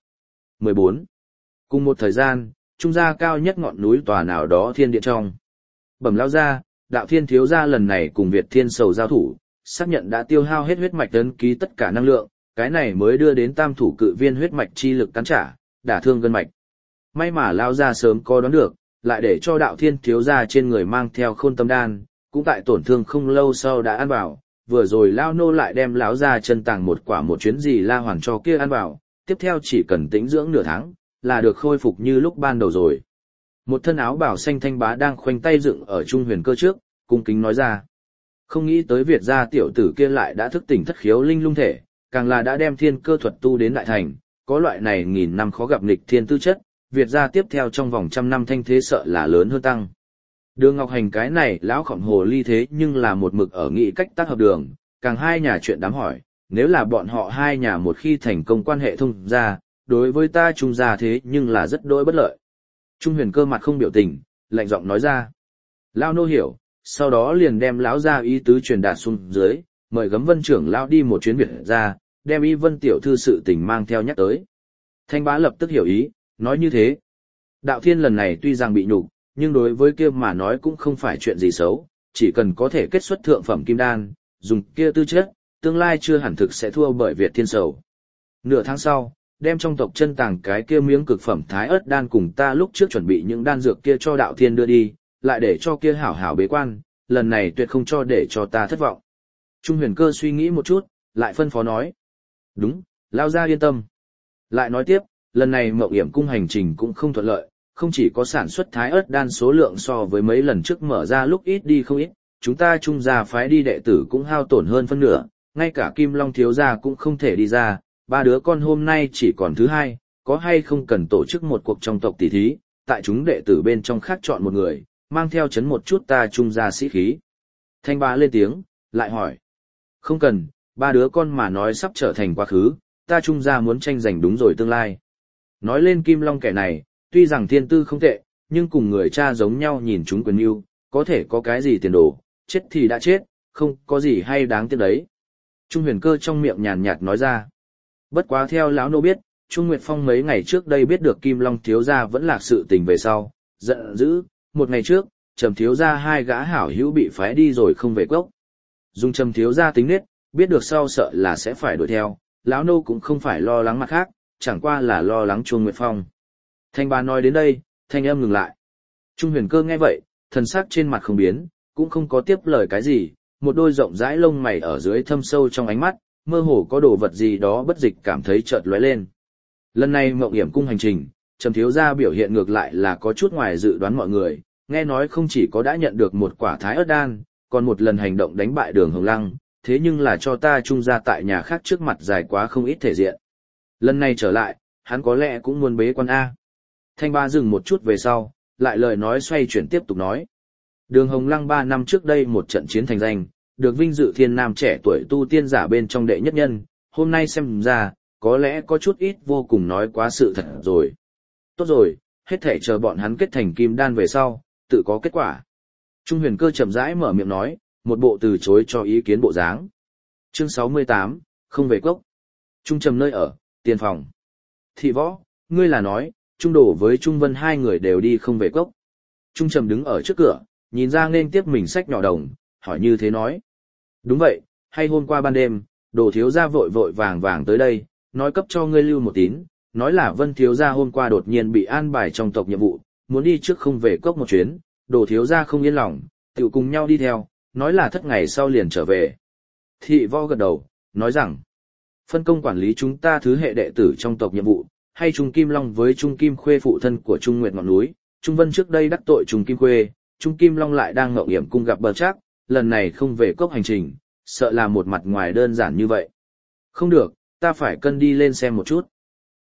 14. Cùng một thời gian, Trung gia cao nhất ngọn núi tòa nào đó thiên điện trong. Bẩm lao ra, Đạo Thiên thiếu gia lần này cùng Việt Thiên Sầu giao thủ, xác nhận đã tiêu hao hết huyết mạch ấn ký tất cả năng lượng, cái này mới đưa đến tam thủ cự viên huyết mạch chi lực cắn trả, đả thương gân mạch. May mà lao ra sớm có đoán được, lại để cho Đạo Thiên thiếu gia trên người mang theo Khôn Tâm đan, cũng tại tổn thương không lâu sau đã ăn vào, vừa rồi lao nô lại đem lão ra chân tàng một quả một chuyến gì la hoàn cho kia ăn vào, tiếp theo chỉ cần tĩnh dưỡng nửa tháng, là được khôi phục như lúc ban đầu rồi. Một thân áo bào xanh thanh bá đang khoanh tay dựng ở Trung Huyền Cơ trước, cung kính nói ra. Không nghĩ tới Việt gia tiểu tử kia lại đã thức tỉnh thất khiếu linh lung thể, càng là đã đem thiên cơ thuật tu đến đại thành, có loại này nghìn năm khó gặp nghịch thiên tư chất, Việt gia tiếp theo trong vòng trăm năm thanh thế sợ là lớn hơn tăng. Đường Ngọc Hành cái này lão khổng hồ ly thế nhưng là một mực ở nghị cách tác hợp đường, càng hai nhà chuyện đám hỏi, nếu là bọn họ hai nhà một khi thành công quan hệ thông ra, đối với ta Trung gia thế nhưng là rất đỗi bất lợi. Trung Huyền Cơ mặt không biểu tình, lạnh giọng nói ra. Lão nô hiểu, sau đó liền đem lão gia ý tứ truyền đạt xuống dưới, mời Gấm Vân trưởng lão đi một chuyến Việt gia, đem Y Vân tiểu thư sự tình mang theo nhắc tới. Thanh bá lập tức hiểu ý, nói như thế. Đạo Thiên lần này tuy rằng bị nhục, nhưng đối với kia mà nói cũng không phải chuyện gì xấu, chỉ cần có thể kết xuất thượng phẩm kim đan, dùng kia tư chất, tương lai chưa hẳn thực sẽ thua bởi Việt Thiên Sầu. Nửa tháng sau, đem trong tộc chân tàng cái kia miếng cực phẩm thái ớt đan cùng ta lúc trước chuẩn bị những đan dược kia cho Đạo Thiên đưa đi, lại để cho kia hảo hảo bế quan, lần này tuyệt không cho để cho ta thất vọng. Trung Huyền Cơ suy nghĩ một chút, lại phân phó nói. Đúng, lao ra yên tâm. Lại nói tiếp, lần này Mộng Yểm cung hành trình cũng không thuận lợi, không chỉ có sản xuất thái ớt đan số lượng so với mấy lần trước mở ra lúc ít đi không ít, chúng ta Trung gia phái đi đệ tử cũng hao tổn hơn phân nửa, ngay cả Kim Long thiếu gia cũng không thể đi ra, ba đứa con hôm nay chỉ còn thứ hai, có hay không cần tổ chức một cuộc trong tộc tỷ thí, tại chúng đệ tử bên trong khác chọn một người, mang theo chấn một chút ta Trung gia sĩ khí. Thanh bá lên tiếng, lại hỏi. Không cần, ba đứa con mà nói sắp trở thành quá khứ, ta Trung gia muốn tranh giành đúng rồi tương lai. Nói lên Kim Long kẻ này, tuy rằng thiên tư không tệ, nhưng cùng người cha giống nhau nhìn chúng quyền yêu, có thể có cái gì tiền đồ, chết thì đã chết, không có gì hay đáng tiếc đấy. Trung Huyền Cơ trong miệng nhàn nhạt nói ra. Bất quá theo lão nô biết, Trung Nguyệt Phong mấy ngày trước đây biết được Kim Long thiếu gia vẫn lạc sự tình về sau, giận dữ, một ngày trước, Trầm thiếu gia hai gã hảo hữu bị phái đi rồi không về cốc. Dùng Trầm thiếu gia tính nết, biết được sau sợ là sẽ phải đuổi theo, lão nô cũng không phải lo lắng mặt khác, chẳng qua là lo lắng Trung Nguyệt Phong. Thanh bá nói đến đây, thanh âm ngừng lại. Trung Huyền Cơ nghe vậy, thần sắc trên mặt không biến, cũng không có tiếp lời cái gì, một đôi rộng rãi lông mày ở dưới thâm sâu trong ánh mắt, mơ hồ có đồ vật gì đó bất dịch cảm thấy chợt lóe lên. Lần này Mộng Yểm cung hành trình, Trầm thiếu gia biểu hiện ngược lại là có chút ngoài dự đoán mọi người, nghe nói không chỉ có đã nhận được một quả thái ớt đan, còn một lần hành động đánh bại Đường Hồng Lăng, thế nhưng là cho ta Trung gia tại nhà khác trước mặt dài quá không ít thể diện. Lần này trở lại, hắn có lẽ cũng muốn bế quan A. Thanh bá dừng một chút về sau, lại lời nói xoay chuyển tiếp tục nói. Đường Hồng Lăng 3 năm trước đây một trận chiến thành danh, được vinh dự thiên nam trẻ tuổi tu tiên giả bên trong đệ nhất nhân, hôm nay xem ra, có lẽ có chút ít vô cùng nói quá sự thật rồi. Tốt rồi, hết thể chờ bọn hắn kết thành kim đan về sau, tự có kết quả. Trung Huyền Cơ chậm rãi mở miệng nói, một bộ từ chối cho ý kiến bộ dáng. Chương 68, không về cốc. Trung Trầm nơi ở, tiền phòng. Thị Võ, ngươi là nói, Trung Đổ với Trung Vân hai người đều đi không về cốc. Trung Trầm đứng ở trước cửa, nhìn ra nên tiếp mình sách nhỏ đồng, hỏi như thế nói. Đúng vậy, hay hôm qua ban đêm, Đồ thiếu gia vội vội vàng vàng tới đây, nói cấp cho ngươi lưu một tín, nói là Vân thiếu gia hôm qua đột nhiên bị an bài trong tộc nhiệm vụ, muốn đi trước không về cốc một chuyến, Đồ thiếu gia không yên lòng, tự cùng nhau đi theo, nói là thất ngày sau liền trở về. Thị Võ gật đầu, nói rằng, phân công quản lý chúng ta thứ hệ đệ tử trong tộc nhiệm vụ, hay Trung Kim Long với Trung Kim Khuê phụ thân của Trung Nguyệt ngọn núi, Trung Vân trước đây đắc tội Trung Kim Khuê, Trung Kim Long lại đang Ngộng Yểm cung gặp bờ trác, lần này không về cốc hành trình, sợ là một mặt ngoài đơn giản như vậy. Không được, ta phải cân đi lên xem một chút.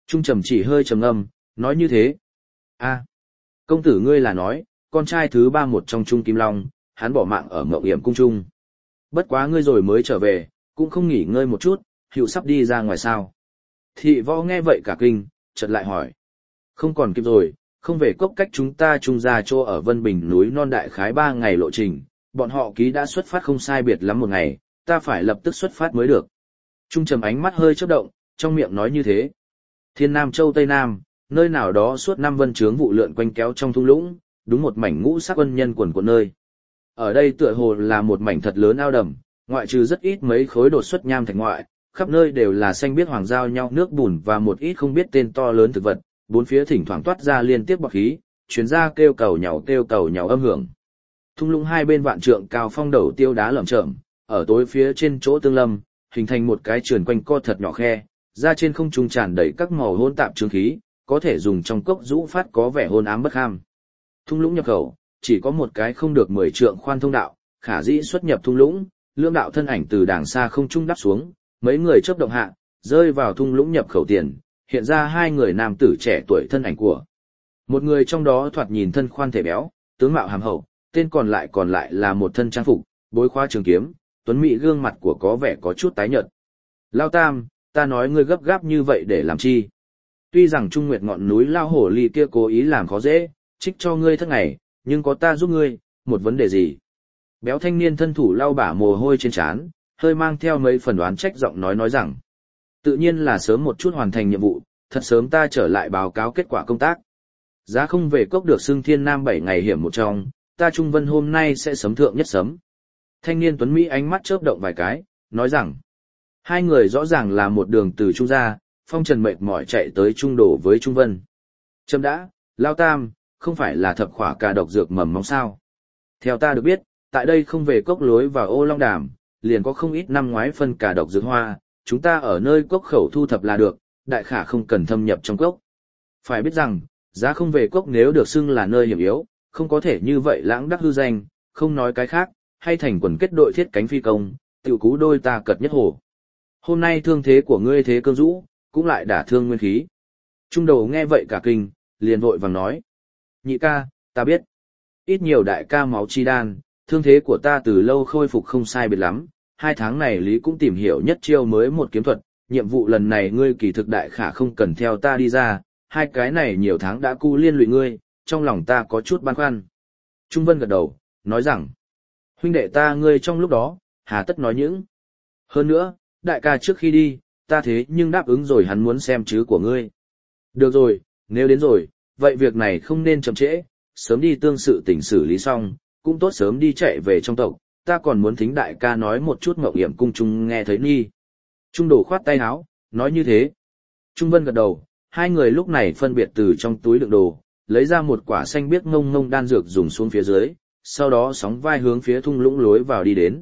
Trung Trầm chỉ hơi trầm ngâm, nói như thế. A, công tử ngươi là nói, con trai thứ ba một trong Trung Kim Long, hắn bỏ mạng ở Mộng Hiểm cung trung. Bất quá ngươi rồi mới trở về, cũng không nghỉ ngơi một chút, hiệu sắp đi ra ngoài sao. Thị võ nghe vậy cả kinh, chợt lại hỏi. Không còn kịp rồi, không về cốc cách chúng ta trung ra chỗ ở Vân Bình núi non đại khái 3 ngày lộ trình, bọn họ ký đã xuất phát không sai biệt lắm một ngày, ta phải lập tức xuất phát mới được. Trung Trầm ánh mắt hơi chớp động, trong miệng nói như thế. Thiên Nam Châu Tây Nam, nơi nào đó suốt năm vân trướng vụ lượn quanh kéo trong thung lũng, đúng một mảnh ngũ sắc vân nhân quần của nơi. Ở đây tựa hồ là một mảnh thật lớn ao đầm, ngoại trừ rất ít mấy khối đột xuất nham thạch ngoại, khắp nơi đều là xanh biếc hoàng giao nhau nước bùn và một ít không biết tên to lớn thực vật, bốn phía thỉnh thoảng toát ra liên tiếp bọt khí, chuyến ra kêu cầu nhàu âm hưởng. Thung lũng hai bên vạn trượng cao phong đầu tiêu đá lởm chởm, ở tối phía trên chỗ tương lâm, hình thành một cái trườn quanh co thật nhỏ khe, ra trên không trung tràn đầy các màu hỗn tạp chứng khí, có thể dùng trong cốc rũ phát có vẻ hôn ám bất ham. Thung lũng nhập khẩu, chỉ có một cái không được 10 trượng khoan thông đạo, khả dĩ xuất nhập thung lũng, lưỡng đạo thân ảnh từ đàng xa không trung đáp xuống, mấy người chớp động hạ, rơi vào thung lũng nhập khẩu tiền, hiện ra hai người nam tử trẻ tuổi thân ảnh của. Một người trong đó thoạt nhìn thân khoan thể béo, tướng mạo hàm hậu, tên còn lại là một thân trang phục, bối khóa trường kiếm, tuấn mỹ gương mặt của có vẻ có chút tái nhợt. Lao Tam, ta nói ngươi gấp gáp như vậy để làm chi? Tuy rằng Trung Nguyệt ngọn núi Lao Hổ Ly kia cố ý làm khó dễ, trích cho ngươi thất ngày, nhưng có ta giúp ngươi, một vấn đề gì? Béo thanh niên thân thủ lau bả mồ hôi trên trán, hơi mang theo mấy phần đoán trách giọng nói rằng. Tự nhiên là sớm một chút hoàn thành nhiệm vụ, thật sớm ta trở lại báo cáo kết quả công tác. Giá không về cốc được xưng thiên nam 7 ngày hiểm một trong, ta Trung Vân hôm nay sẽ sấm thượng nhất sấm. Thanh niên tuấn Mỹ ánh mắt chớp động vài cái, nói rằng. Hai người rõ ràng là một đường từ Trung ra, phong trần mệt mỏi chạy tới Trung đổ với Trung Vân. Chấm đã, Lao Tam, không phải là thập khỏa cà độc dược mầm móng sao. Theo ta được biết, tại đây không về cốc lối và ô long đàm, liền có không ít năm ngoái phân cà độc dược hoa, chúng ta ở nơi cốc khẩu thu thập là được, đại khả không cần thâm nhập trong cốc. Phải biết rằng, giá không về cốc nếu được xưng là nơi hiểm yếu, không có thể như vậy lãng đắc hư danh, không nói cái khác, hay thành quần kết đội thiết cánh phi công, tiểu cú đôi ta cật nhất hồ. Hôm nay thương thế của ngươi thế cương dũ, cũng lại đả thương nguyên khí. Trung đầu nghe vậy cả kinh, liền vội vàng nói. Nhị ca, ta biết. Ít nhiều đại ca máu chi đan, thương thế của ta từ lâu khôi phục không sai biệt lắm. 2 tháng này Lý cũng tìm hiểu nhất chiêu mới một kiếm thuật, nhiệm vụ lần này ngươi kỳ thực đại khả không cần theo ta đi ra, hai cái này nhiều tháng đã cu liên lụy ngươi, trong lòng ta có chút băn khoăn. Trung Vân gật đầu, nói rằng, huynh đệ ta ngươi trong lúc đó, hà tất nói những. Hơn nữa, đại ca trước khi đi, ta thế nhưng đáp ứng rồi hắn muốn xem chứ của ngươi. Được rồi, nếu đến rồi, vậy việc này không nên chậm trễ, sớm đi tương sự tình xử lý xong, cũng tốt sớm đi chạy về trong tộc, ta còn muốn thính đại ca nói một chút Ngọc Hiểm cung Trung nghe thấy nghi. Trung Đồ khoát tay áo, nói như thế. Trung Vân gật đầu, hai người lúc này phân biệt từ trong túi đựng đồ, lấy ra một quả xanh biếc ngông ngông đan dược dùng xuống phía dưới, sau đó sóng vai hướng phía thung lũng lối vào đi đến.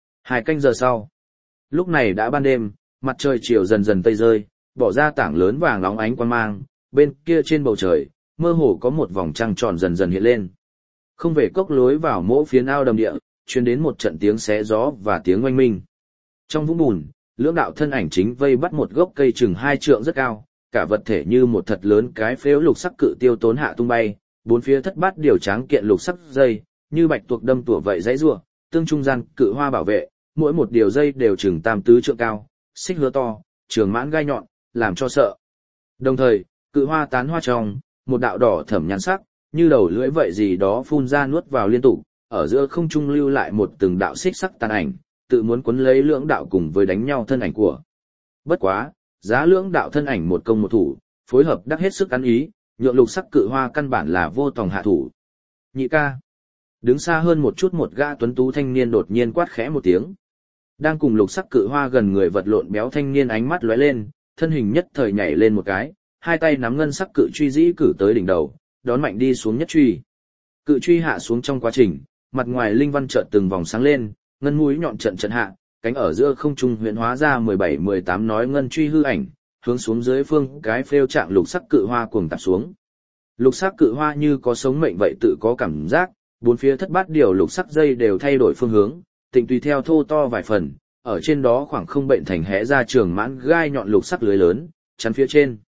2 canh giờ sau, lúc này đã ban đêm, mặt trời chiều dần dần tây rơi, bỏ ra tảng lớn vàng óng ánh quang mang, bên kia trên bầu trời, mơ hồ có một vòng trăng tròn dần dần hiện lên. Không về cốc lối vào mỗi phiến ao đầm địa, truyền đến một trận tiếng xé gió và tiếng oanh minh. Trong vũng bùn, lưỡng đạo thân ảnh chính vây bắt một gốc cây chừng 2 trượng rất cao, cả vật thể như một thật lớn cái phếu lục sắc cự tiêu tốn hạ tung bay, bốn phía thất bát điều tráng kiện lục sắc dây, như bạch tuộc đâm tủa vậy dãy rủa, tương trung gian cự hoa bảo vệ, mỗi một điều dây đều chừng 3-4 trượng cao, xích hứa to, trường mãn gai nhọn, làm cho sợ. Đồng thời, cự hoa tán hoa trong, một đạo đỏ thẫm nhàn sắc, như đầu lưỡi vậy gì đó phun ra nuốt vào liên tục, ở giữa không trung lưu lại một từng đạo xích sắc tàn ảnh, tự muốn cuốn lấy lưỡng đạo cùng với đánh nhau thân ảnh của. Bất quá, giá lưỡng đạo thân ảnh một công một thủ, phối hợp đắc hết sức ăn ý, nhượng lục sắc cự hoa căn bản là vô tòng hạ thủ. Nhị ca. Đứng xa hơn một chút một gã tuấn tú thanh niên đột nhiên quát khẽ một tiếng. Đang cùng lục sắc cự hoa gần người vật lộn béo thanh niên ánh mắt lóe lên, thân hình nhất thời nhảy lên một cái, hai tay nắm ngân sắc cự truy dĩ cử tới đỉnh đầu, đón mạnh đi xuống nhất truy. Cự truy hạ xuống trong quá trình, mặt ngoài linh văn chợt từng vòng sáng lên, ngân mũi nhọn trận hạ, cánh ở giữa không trung huyễn hóa ra 17-18 nói ngân truy hư ảnh, hướng xuống dưới phương cái phêu trạng lục sắc cự hoa cuồng tạp xuống. Lục sắc cự hoa như có sống mệnh vậy tự có cảm giác, bốn phía thất bát điều lục sắc dây đều thay đổi phương hướng, tịnh tùy theo thô to vài phần, ở trên đó khoảng không bệnh thành hẽ ra trường mãn gai nhọn lục sắc lưới lớn, chắn phía trên.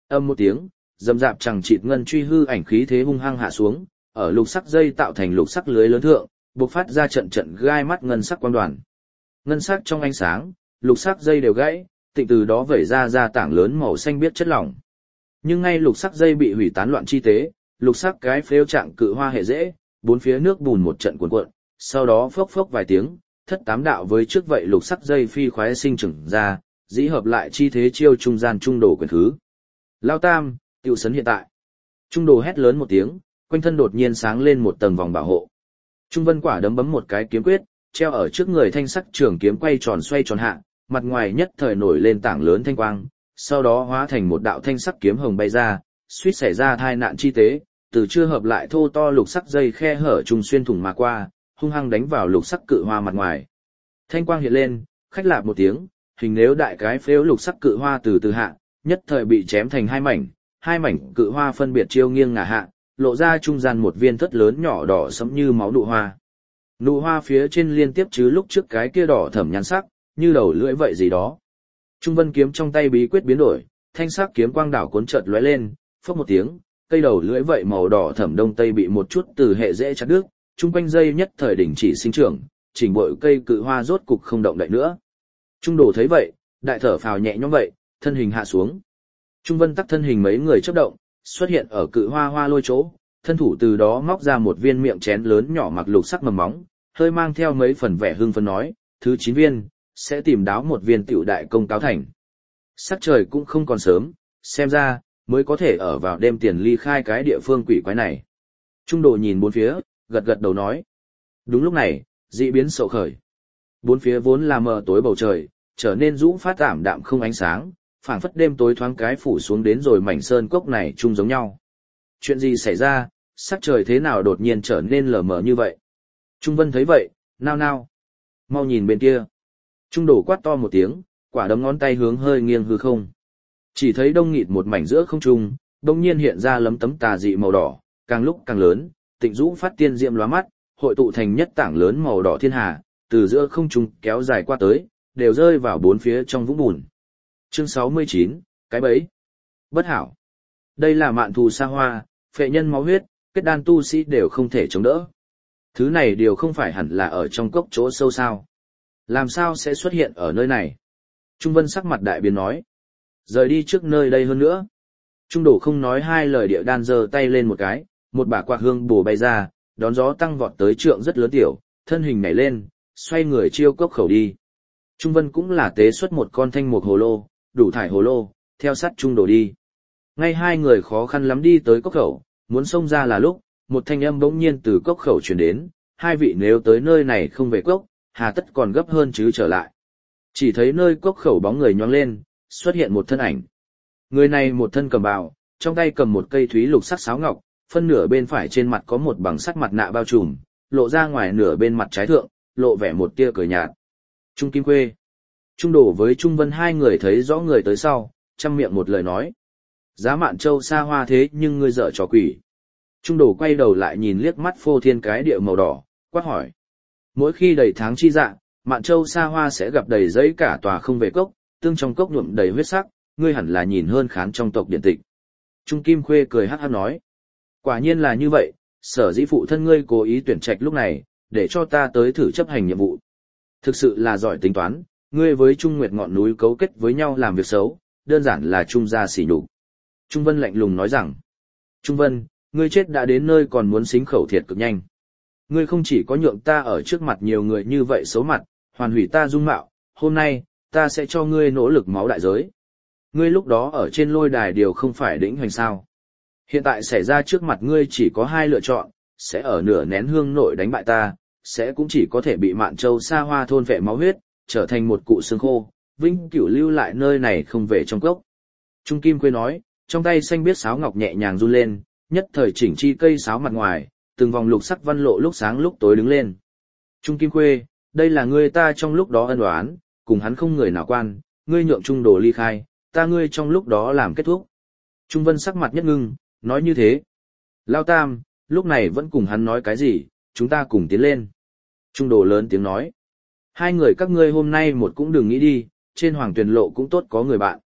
Âm một tiếng, rầm rạp chẳng chịt ngân truy hư ảnh khí thế hung hăng hạ xuống, ở lục sắc dây tạo thành lục sắc lưới lớn thượng, bộc phát ra trận trận gai mắt ngân sắc quang đoàn. Ngân sắc trong ánh sáng, lục sắc dây đều gãy, tịnh từ đó vẩy ra tảng lớn màu xanh biếc chất lỏng. Nhưng ngay lục sắc dây bị hủy tán loạn chi tế, lục sắc cái phếu trạng cự hoa hệ dễ, bốn phía nước bùn một trận cuộn cuộn, sau đó phốc phốc vài tiếng, thất tám đạo với trước vậy lục sắc dây phi khoái sinh trưởng ra, dĩ hợp lại chi thế chiêu trung gian trung đồ quyền thứ. Lao Tam, tiêu sấn hiện tại. Trung đồ hét lớn một tiếng, quanh thân đột nhiên sáng lên một tầng vòng bảo hộ. Trung Vân Quả đấm bấm một cái kiếm quyết, treo ở trước người thanh sắc trường kiếm quay tròn xoay tròn hạ, mặt ngoài nhất thời nổi lên tảng lớn thanh quang, sau đó hóa thành một đạo thanh sắc kiếm hồng bay ra, suýt xảy ra tai nạn chi tế, từ chưa hợp lại thô to lục sắc dây khe hở trùng xuyên thủng mà qua, hung hăng đánh vào lục sắc cự hoa mặt ngoài. Thanh quang hiện lên, khách lạp một tiếng, hình nếu đại cái phếu lục sắc cự hoa từ từ hạ, nhất thời bị chém thành hai mảnh cự hoa phân biệt chiêu nghiêng ngả hạ, lộ ra trung gian một viên thất lớn nhỏ đỏ sẫm như máu nụ hoa. Nụ hoa phía trên liên tiếp chứ lúc trước cái kia đỏ thẫm nhan sắc, như đầu lưỡi vậy gì đó. Trung Vân kiếm trong tay bí quyết biến đổi, thanh sắc kiếm quang đảo cuốn chợt lóe lên, phốc một tiếng, cây đầu lưỡi vậy màu đỏ thẫm đông tây bị một chút từ hệ dễ chặt đứt, trung quanh dây nhất thời đình chỉ sinh trưởng, chỉnh bội cây cự hoa rốt cục không động đậy nữa. Trung Đồ thấy vậy, đại thở phào nhẹ nhõm vậy, thân hình hạ xuống. Trung Vân tắc thân hình mấy người chớp động, xuất hiện ở cự hoa hoa lôi chỗ, thân thủ từ đó móc ra một viên miệng chén lớn nhỏ mặc lục sắc mầm móng, hơi mang theo mấy phần vẻ hưng phấn nói, thứ 9 viên, sẽ tìm đáo một viên tiểu đại công cáo thành. Sắc trời cũng không còn sớm, xem ra, mới có thể ở vào đêm tiền ly khai cái địa phương quỷ quái này. Trung Đồ nhìn bốn phía, gật gật đầu nói. Đúng lúc này, dị biến sậu khởi. Bốn phía vốn là mờ tối bầu trời, trở nên rũ phát ảm đạm không ánh sáng, phảng phất đêm tối thoáng cái phủ xuống đến rồi mảnh sơn cốc này chung giống nhau. Chuyện gì xảy ra, sắc trời thế nào đột nhiên trở nên lờ mờ như vậy? Trung Vân thấy vậy, nao nao. Mau nhìn bên kia. Trung Đồ quát to một tiếng, quả đấm ngón tay hướng hơi nghiêng hư không. Chỉ thấy đông nghịt một mảnh giữa không trung, đông nhiên hiện ra lấm tấm tà dị màu đỏ, càng lúc càng lớn, tịnh rũ phát tiên diệm lóa mắt, hội tụ thành nhất tảng lớn màu đỏ thiên hà, từ giữa không trung kéo dài qua tới, đều rơi vào bốn phía trong vũng bùn. Chương 69, cái bẫy. Bất hảo. Đây là mạn thù sa hoa, phệ nhân máu huyết, kết đan tu sĩ đều không thể chống đỡ. Thứ này đều không phải hẳn là ở trong cốc chỗ sâu sao. Làm sao sẽ xuất hiện ở nơi này? Trung Vân sắc mặt đại biến nói. Rời đi trước nơi đây hơn nữa. Trung Đồ không nói hai lời địa đan giơ tay lên một cái, một bả quạt hương bổ bay ra, đón gió tăng vọt tới trượng rất lớn tiểu, thân hình nhảy lên, xoay người chiêu cốc khẩu đi. Trung Vân cũng là tế xuất một con thanh mục hồ lô, đủ thải hồ lô, theo sát Trung Đồ đi. Ngay hai người khó khăn lắm đi tới cốc khẩu, muốn xông ra là lúc, một thanh âm bỗng nhiên từ cốc khẩu truyền đến, hai vị nếu tới nơi này không về cốc, hà tất còn gấp hơn chứ trở lại. Chỉ thấy nơi cốc khẩu bóng người nhoáng lên, xuất hiện một thân ảnh. Người này một thân cầm bào, trong tay cầm một cây thúy lục sắc sáo ngọc, phân nửa bên phải trên mặt có một bằng sắt mặt nạ bao trùm, lộ ra ngoài nửa bên mặt trái thượng, lộ vẻ một tia cười nhạt. Trung Kim Khuê. Trung Đồ với Trung Vân hai người thấy rõ người tới sau, chăm miệng một lời nói. Giá Mạn Châu xa hoa thế nhưng ngươi dở trò quỷ. Trung Đồ quay đầu lại nhìn liếc mắt phô thiên cái địa màu đỏ, quát hỏi. Mỗi khi đầy tháng chi dạ, Mạn Châu xa hoa sẽ gặp đầy giấy cả tòa không về cốc, tương trong cốc nhuộm đầy huyết sắc, ngươi hẳn là nhìn hơn khán trong tộc điện tịch. Trung Kim Khuê cười hắc hắc nói. Quả nhiên là như vậy, sở dĩ phụ thân ngươi cố ý tuyển trạch lúc này, để cho ta tới thử chấp hành nhiệm vụ. Thực sự là giỏi tính toán, ngươi với Trung Nguyệt ngọn núi cấu kết với nhau làm việc xấu, đơn giản là Trung gia sỉ nhục. Trung Vân lạnh lùng nói rằng, Trung Vân, ngươi chết đã đến nơi còn muốn xính khẩu thiệt cực nhanh. Ngươi không chỉ có nhượng ta ở trước mặt nhiều người như vậy xấu mặt, hoàn hủy ta dung mạo, hôm nay, ta sẽ cho ngươi nỗ lực máu đại giới. Ngươi lúc đó ở trên lôi đài điều không phải đỉnh hoành sao. Hiện tại xảy ra trước mặt ngươi chỉ có hai lựa chọn, sẽ ở nửa nén hương nội đánh bại ta, sẽ cũng chỉ có thể bị Mạn Châu xa hoa thôn vệ máu huyết, trở thành một cụ xương khô, vĩnh cửu lưu lại nơi này không về trong cốc. Trung Kim Khuê nói, trong tay xanh biếc sáo ngọc nhẹ nhàng run lên, nhất thời chỉnh chi cây sáo mặt ngoài, từng vòng lục sắc văn lộ lúc sáng lúc tối đứng lên. Trung Kim Khuê, đây là ngươi ta trong lúc đó ân oán, cùng hắn không người nào quan, ngươi nhượng Trung Đồ ly khai, ta ngươi trong lúc đó làm kết thúc. Trung Vân sắc mặt nhất ngưng, nói như thế. Lao Tam, lúc này vẫn cùng hắn nói cái gì, chúng ta cùng tiến lên. Trung Đồ lớn tiếng nói. Hai người các ngươi hôm nay một cũng đừng nghĩ đi, trên Hoàng Tuyền Lộ cũng tốt có người bạn.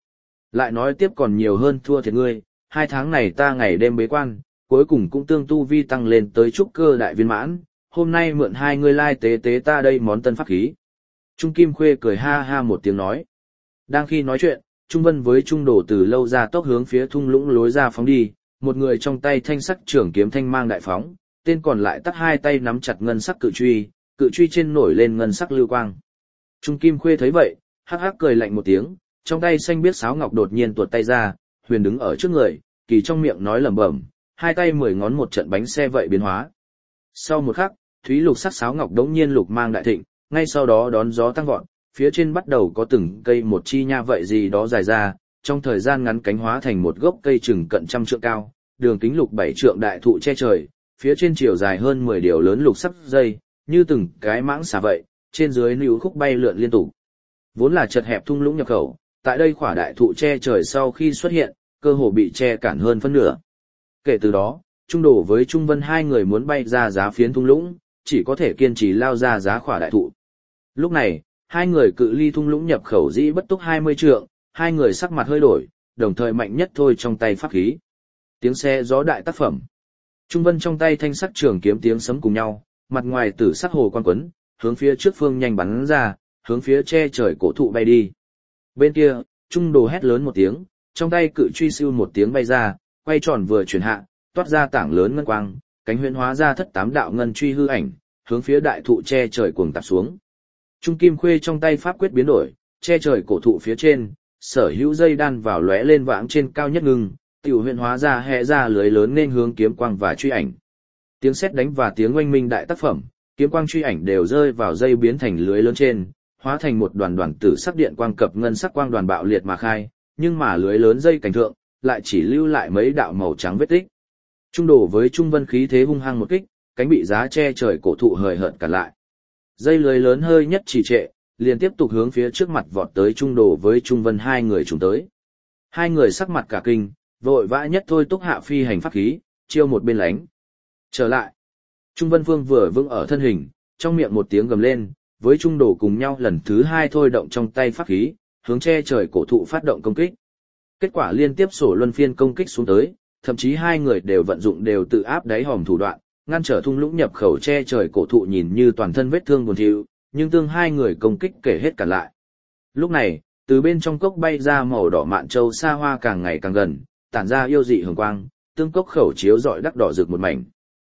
Lại nói tiếp còn nhiều hơn thua thiệt ngươi, 2 tháng này ta ngày đêm bế quan, cuối cùng cũng tương tu vi tăng lên tới trúc cơ đại viên mãn, hôm nay mượn hai ngươi lai tế tế ta đây món tân pháp khí. Trung Kim Khuê cười ha ha một tiếng nói. Đang khi nói chuyện, Trung Vân với Trung Đồ từ lâu ra tốc hướng phía thung lũng lối ra phóng đi, một người trong tay thanh sắc trường kiếm thanh mang đại phóng, tên còn lại tắt hai tay nắm chặt ngân sắc cự truy trên nổi lên ngân sắc lưu quang. Trung Kim Khuê thấy vậy, hắc hắc cười lạnh một tiếng, trong tay xanh biếc sáo ngọc đột nhiên tuột tay ra, huyền đứng ở trước người, kỳ trong miệng nói lẩm bẩm, hai tay 10 ngón một trận bánh xe vậy biến hóa. Sau một khắc, thúy lục sắc sáo ngọc đống nhiên lục mang đại thịnh, ngay sau đó đón gió tăng vọt, phía trên bắt đầu có từng cây một chi nha vậy gì đó dài ra, trong thời gian ngắn cánh hóa thành một gốc cây chừng cận 100 trượng cao, đường kính lục 7 trượng đại thụ che trời, phía trên chiều dài hơn 10 điều lớn lục sắc dây, như từng cái mãng xà vậy, trên dưới níu khúc bay lượn liên tục. Vốn là chật hẹp thung lũng nhập khẩu, tại đây khỏa đại thụ che trời sau khi xuất hiện, cơ hồ bị che cản hơn phân nửa. Kể từ đó, Trung Đồ với Trung Vân hai người muốn bay ra giá phiến thung lũng, chỉ có thể kiên trì lao ra giá khỏa đại thụ. Lúc này, hai người cự ly thung lũng nhập khẩu dĩ bất túc 20 trượng, hai người sắc mặt hơi đổi, đồng thời mạnh nhất thôi trong tay pháp khí. Tiếng xe gió đại tác phẩm. Trung Vân trong tay thanh sắc trường kiếm tiếng sấm cùng nhau, mặt ngoài tử sắc hồ quan quấn, hướng phía trước phương nhanh bắn ra, hướng phía che trời cổ thụ bay đi. Bên kia, Trung Đồ hét lớn một tiếng, trong tay cự truy siêu một tiếng bay ra, quay tròn vừa chuyển hạ, toát ra tảng lớn ngân quang, cánh huyễn hóa ra thất tám đạo ngân truy hư ảnh, hướng phía đại thụ che trời cuồng tạp xuống. Trung Kim Khuê trong tay pháp quyết biến đổi, che trời cổ thụ phía trên, sở hữu dây đan vào lóe lên vãng trên cao nhất ngưng, tiểu huyễn hóa ra hệ ra lưới lớn nên hướng kiếm quang và truy ảnh. Tiếng sét đánh và tiếng oanh minh đại tác phẩm, kiếm quang truy ảnh đều rơi vào dây biến thành lưới lớn trên, hóa thành một đoàn đoàn tử sắc điện quang cập ngân sắc quang đoàn bạo liệt mà khai, nhưng mà lưới lớn dây cảnh thượng, lại chỉ lưu lại mấy đạo màu trắng vết tích. Trung Đồ với Trung Vân khí thế hung hăng một kích, cánh bị giá che trời cổ thụ hời hợt cản lại. Dây lưới lớn hơi nhất trì trệ, liền tiếp tục hướng phía trước mặt vọt tới Trung Đồ với Trung Vân hai người trùng tới. Hai người sắc mặt cả kinh, vội vã nhất thôi túc hạ phi hành pháp khí, chiêu một bên lánh. Trở lại. Trung Vân Vương vừa vững ở thân hình, trong miệng một tiếng gầm lên, với Trung Đồ cùng nhau lần thứ hai thôi động trong tay pháp khí, hướng che trời cổ thụ phát động công kích. Kết quả liên tiếp sổ luân phiên công kích xuống tới, thậm chí hai người đều vận dụng đều tự áp đáy hòm thủ đoạn, ngăn trở thung lũng nhập khẩu che trời cổ thụ nhìn như toàn thân vết thương buồn thiu, nhưng tương hai người công kích kể hết cả lại. Lúc này, từ bên trong cốc bay ra màu đỏ mạn châu sa hoa càng ngày càng gần, tản ra yêu dị hường quang, tương cốc khẩu chiếu rọi đắc đỏ rực một mảnh.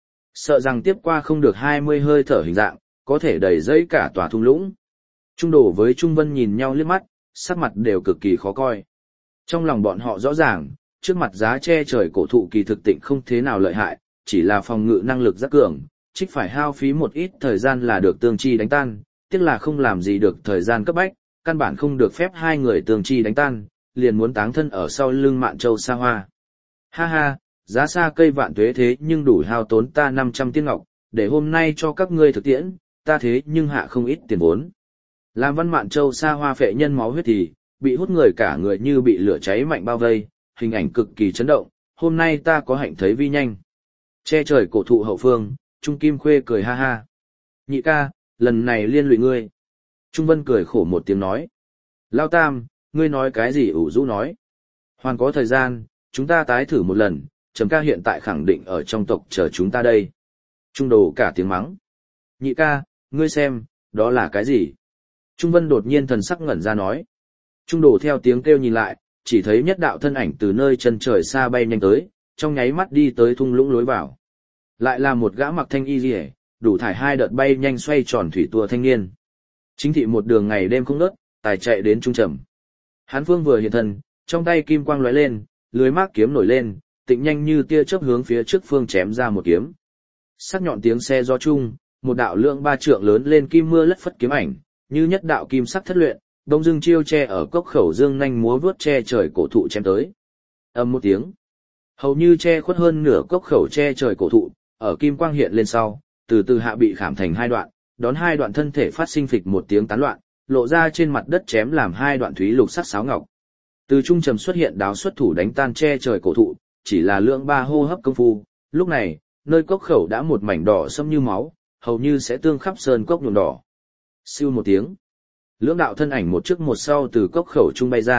Sợ rằng tiếp qua không được 20 hơi thở hình dạng, có thể đầy dẫy cả tòa thung lũng. Trung Đồ với Trung Vân nhìn nhau liếc mắt, sắc mặt đều cực kỳ khó coi. Trong lòng bọn họ rõ ràng, trước mặt giá che trời cổ thụ kỳ thực tịnh không thế nào lợi hại, chỉ là phòng ngự năng lực rất cường, trích phải hao phí một ít thời gian là được tương chi đánh tan, tiếc là không làm gì được thời gian cấp bách, căn bản không được phép hai người tương chi đánh tan, liền muốn táng thân ở sau lưng mạn châu sa hoa. Ha ha, giá xa cây vạn tuế thế nhưng đủ hao tốn ta 500 tiên ngọc, để hôm nay cho các ngươi thực tiễn, ta thế nhưng hạ không ít tiền vốn. Làm văn mạn châu sa hoa phệ nhân máu huyết thì, bị hút người cả người như bị lửa cháy mạnh bao vây, hình ảnh cực kỳ chấn động, hôm nay ta có hạnh thấy vi nhanh. Che trời cổ thụ hậu phương, Trung Kim Khuê cười ha ha. Nhị ca, lần này liên lụy ngươi. Trung Vân cười khổ một tiếng nói. Lao Tam, ngươi nói cái gì ủ rũ nói. Hoàn có thời gian, chúng ta tái thử một lần, Trầm ca hiện tại khẳng định ở trong tộc chờ chúng ta đây. Trung Đồ cả tiếng mắng. Nhị ca, ngươi xem, đó là cái gì? Trung Vân đột nhiên thần sắc ngẩn ra nói. Trung Đồ theo tiếng kêu nhìn lại, chỉ thấy nhất đạo thân ảnh từ nơi chân trời xa bay nhanh tới, trong nháy mắt đi tới thung lũng lối vào. Lại là một gã mặc thanh y liễu, đủ thải hai đợt bay nhanh xoay tròn thủy tua thanh niên. Chính thị một đường ngày đêm không ngớt, tài chạy đến Trung Trầm. Hán Phương vừa hiện thân, trong tay kim quang lóe lên, lưới mác kiếm nổi lên, tịnh nhanh như tia chớp hướng phía trước phương chém ra một kiếm. Sắc nhọn tiếng xe gió chung, một đạo lượng 3 trượng lớn lên kim mưa lất phất kiếm ảnh, như nhất đạo kim sắc thất luyện, đông dương chiêu che ở cốc khẩu dương nhanh múa vướt che trời cổ thụ chém tới. Ầm một tiếng, hầu như che khuất hơn nửa cốc khẩu che trời cổ thụ, ở kim quang hiện lên sau, từ từ hạ bị khảm thành hai đoạn, đón hai đoạn thân thể phát sinh phịch một tiếng tán loạn, lộ ra trên mặt đất chém làm hai đoạn thúy lục sắc sáo ngọc. Từ Trung Trầm xuất hiện đáo xuất thủ đánh tan che trời cổ thụ, chỉ là lượng 3 hô hấp công phu, lúc này, nơi cốc khẩu đã một mảnh đỏ sẫm như máu, hầu như sẽ tương khắp sơn cốc nhuộm đỏ. Siêu một tiếng, lưỡng đạo thân ảnh một trước một sau từ cốc khẩu trung bay ra,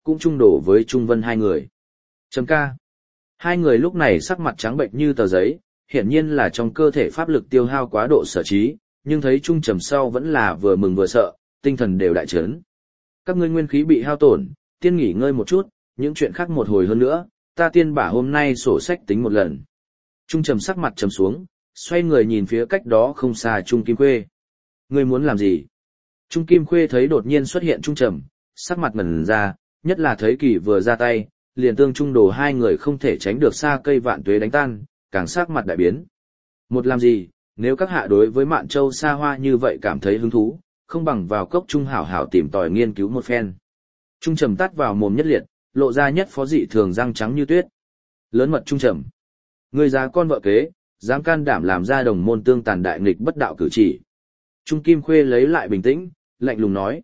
cũng trung đổ với Trung Vân hai người. Trầm ca. Hai người lúc này sắc mặt trắng bệnh như tờ giấy, hiển nhiên là trong cơ thể pháp lực tiêu hao quá độ sở trí, nhưng thấy Trung Trầm sau vẫn là vừa mừng vừa sợ, tinh thần đều đại chấn. Các ngươi nguyên khí bị hao tổn, tiên nghỉ ngơi một chút, những chuyện khác một hồi hơn nữa, ta tiên bả hôm nay sổ sách tính một lần. Trung Trầm sắc mặt trầm xuống, xoay người nhìn phía cách đó không xa Trung Kim Khuê. Ngươi muốn làm gì? Trung Kim Khuê thấy đột nhiên xuất hiện Trung Trầm, sắc mặt ngẩn ra, nhất là thấy Kỳ vừa ra tay, liền tương trung đồ hai người không thể tránh được xa cây vạn tuế đánh tan, càng sắc mặt đại biến. Một làm gì, nếu các hạ đối với Mạn Châu xa hoa như vậy cảm thấy hứng thú, không bằng vào cốc trung hảo hảo tìm tòi nghiên cứu một phen. Trung Trầm tát vào mồm nhất liệt, lộ ra nhất phó dị thường răng trắng như tuyết. Lớn mật Trung Trầm. Người già con vợ kế, dám can đảm làm ra đồng môn tương tàn đại nghịch bất đạo cử chỉ. Trung Kim Khuê lấy lại bình tĩnh, lạnh lùng nói.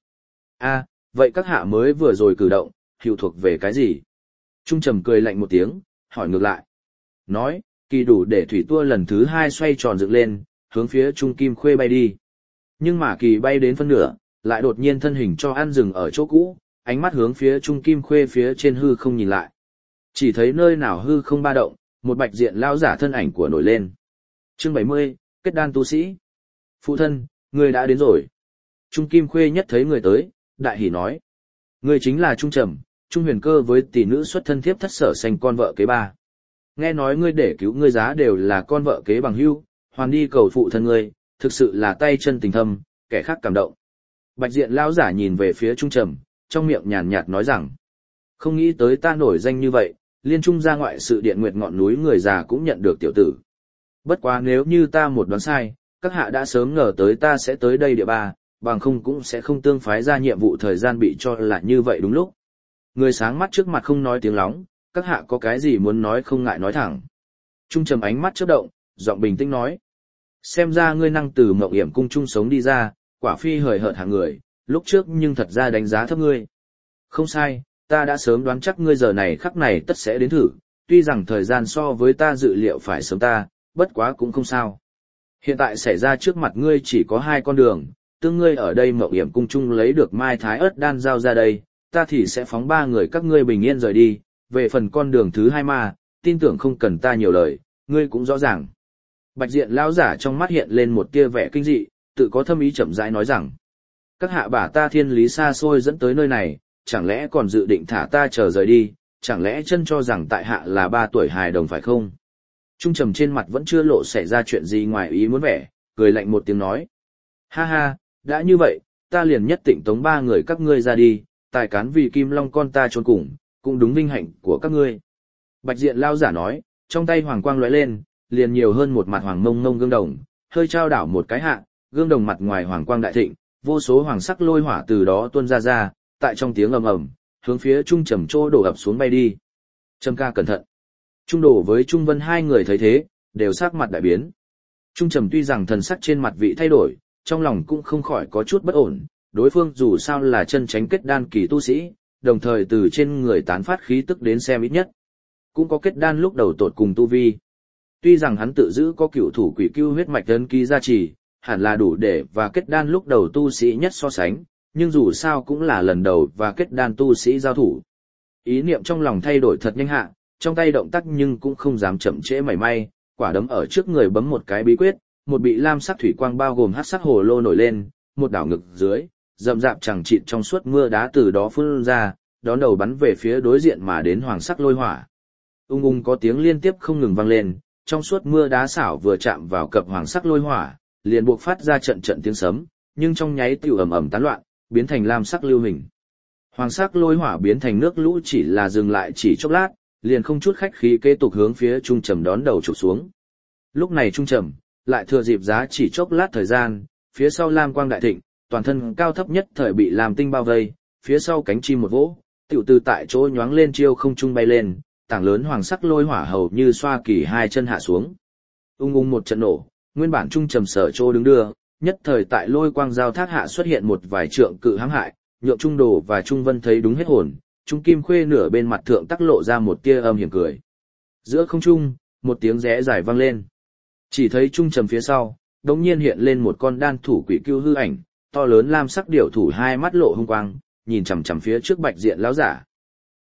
Vậy các hạ mới vừa rồi cử động, hiệu thuộc về cái gì? Trung Trầm cười lạnh một tiếng, hỏi ngược lại. Nói, Kỳ đủ để thủy tua lần thứ hai xoay tròn dựng lên, hướng phía Trung Kim Khuê bay đi. Nhưng mà Kỳ bay đến phân nửa, lại đột nhiên thân hình cho ăn dừng ở chỗ cũ, ánh mắt hướng phía Trung Kim Khuê phía trên hư không nhìn lại. Chỉ thấy nơi nào hư không ba động, một bạch diện lao giả thân ảnh của nổi lên. Chương 70, kết đan tu sĩ. Phụ thân, người đã đến rồi. Trung Kim Khuê nhất thấy người tới, đại hỉ nói. Người chính là Trung Trầm, Trung Huyền Cơ với tỷ nữ xuất thân thiếp thất sở sanh con vợ kế ba. Nghe nói ngươi để cứu ngươi giá đều là con vợ kế bằng hữu, hoàn đi cầu phụ thân ngươi, thực sự là tay chân tình thâm, kẻ khác cảm động. Bạch diện lão giả nhìn về phía Trung Trầm, trong miệng nhàn nhạt nói rằng, không nghĩ tới ta nổi danh như vậy, liên trung ra ngoại sự điện nguyệt ngọn núi người già cũng nhận được tiểu tử. Bất quá nếu như ta một đoán sai, các hạ đã sớm ngờ tới ta sẽ tới đây địa ba, bằng không cũng sẽ không tương phái ra nhiệm vụ thời gian bị cho là như vậy đúng lúc. Người sáng mắt trước mặt không nói tiếng lóng, các hạ có cái gì muốn nói không ngại nói thẳng. Trung Trầm ánh mắt chớp động, giọng bình tĩnh nói. Xem ra ngươi năng từ mộng hiểm cung chung sống đi ra, quả phi hời hợt hạng người, lúc trước nhưng thật ra đánh giá thấp ngươi. Không sai, ta đã sớm đoán chắc ngươi giờ này khắc này tất sẽ đến thử, tuy rằng thời gian so với ta dự liệu phải sớm ta, bất quá cũng không sao. Hiện tại xảy ra trước mặt ngươi chỉ có hai con đường, tương ngươi ở đây mộng hiểm cung chung lấy được mai thái ớt đan giao ra đây, ta thì sẽ phóng ba người các ngươi bình yên rời đi, về phần con đường thứ hai mà, tin tưởng không cần ta nhiều lời, ngươi cũng rõ ràng. Bạch diện lão giả trong mắt hiện lên một tia vẻ kinh dị, tự có thâm ý chậm rãi nói rằng, các hạ bả ta thiên lý xa xôi dẫn tới nơi này, chẳng lẽ còn dự định thả ta chờ rời đi, chẳng lẽ chân cho rằng tại hạ là 3 tuổi hài đồng phải không? Trung Trầm trên mặt vẫn chưa lộ xảy ra chuyện gì ngoài ý muốn vẻ, cười lạnh một tiếng nói. Ha ha, đã như vậy, ta liền nhất định tống ba người các ngươi ra đi, tài cán vì Kim Long con ta trốn cùng, cũng đúng vinh hạnh của các ngươi. Bạch diện lao giả nói, trong tay hoàng quang lóe lên, liền nhiều hơn một mặt hoàng mông mông gương đồng, hơi trao đảo một cái hạ, gương đồng mặt ngoài hoàng quang đại thịnh, vô số hoàng sắc lôi hỏa từ đó tuôn ra, tại trong tiếng ầm ầm, hướng phía Trung Trầm trô đổ ập xuống bay đi. Trầm ca cẩn thận. Trung Đổ với Trung Vân hai người thấy thế, đều sắc mặt đại biến. Trung Trầm tuy rằng thần sắc trên mặt vị thay đổi, trong lòng cũng không khỏi có chút bất ổn, đối phương dù sao là chân chánh kết đan kỳ tu sĩ, đồng thời từ trên người tán phát khí tức đến xem ít nhất. Cũng có kết đan lúc đầu tột cùng tu vi. Tuy rằng hắn tự giữ có cửu thủ quỷ cưu huyết mạch đơn ký gia trì, hẳn là đủ để và kết đan lúc đầu tu sĩ nhất so sánh, nhưng dù sao cũng là lần đầu và kết đan tu sĩ giao thủ. Ý niệm trong lòng thay đổi thật nhanh hạ, trong tay động tác nhưng cũng không dám chậm trễ mảy may, quả đấm ở trước người bấm một cái bí quyết, một bị lam sắc thủy quang bao gồm hắc sắc hồ lô nổi lên, một đảo ngực dưới, rậm rạp chẳng chịt trong suốt mưa đá từ đó phun ra, đón đầu bắn về phía đối diện mà đến hoàng sắc lôi hỏa. Ung ung có tiếng liên tiếp không ngừng vang lên, trong suốt mưa đá xảo vừa chạm vào cặp hoàng sắc lôi hỏa, liền buộc phát ra trận trận tiếng sấm, nhưng trong nháy tiểu ầm ầm tán loạn, biến thành lam sắc lưu hình. Hoàng sắc lôi hỏa biến thành nước lũ chỉ là dừng lại chỉ chốc lát, liền không chút khách khí kế tục hướng phía Trung Trầm đón đầu chụp xuống. Lúc này Trung Trầm lại thừa dịp giá chỉ chốc lát thời gian, phía sau lam quang đại thịnh, toàn thân cao thấp nhất thời bị lam tinh bao vây, phía sau cánh chim một vỗ, tiểu từ tại chỗ nhoáng lên chiêu không trung bay lên, tảng lớn hoàng sắc lôi hỏa hầu như xoa kỳ hai chân hạ xuống. Ung ung một trận nổ, nguyên bản Trung Trầm sở chỗ đứng đưa, nhất thời tại lôi quang giao thác hạ xuất hiện một vài trượng cự hãm hại, nhượng Trung Đồ và Trung Vân thấy đúng hết hồn, Trung Kim Khuê nửa bên mặt thượng tắc lộ ra một tia âm hiểm cười. Giữa không trung, một tiếng rẽ dài vang lên. Chỉ thấy Trung Trầm phía sau, đột nhiên hiện lên một con đan thủ quỷ cưu hư ảnh, to lớn lam sắc điểu thủ hai mắt lộ hung quang, nhìn chằm chằm phía trước bạch diện lão giả.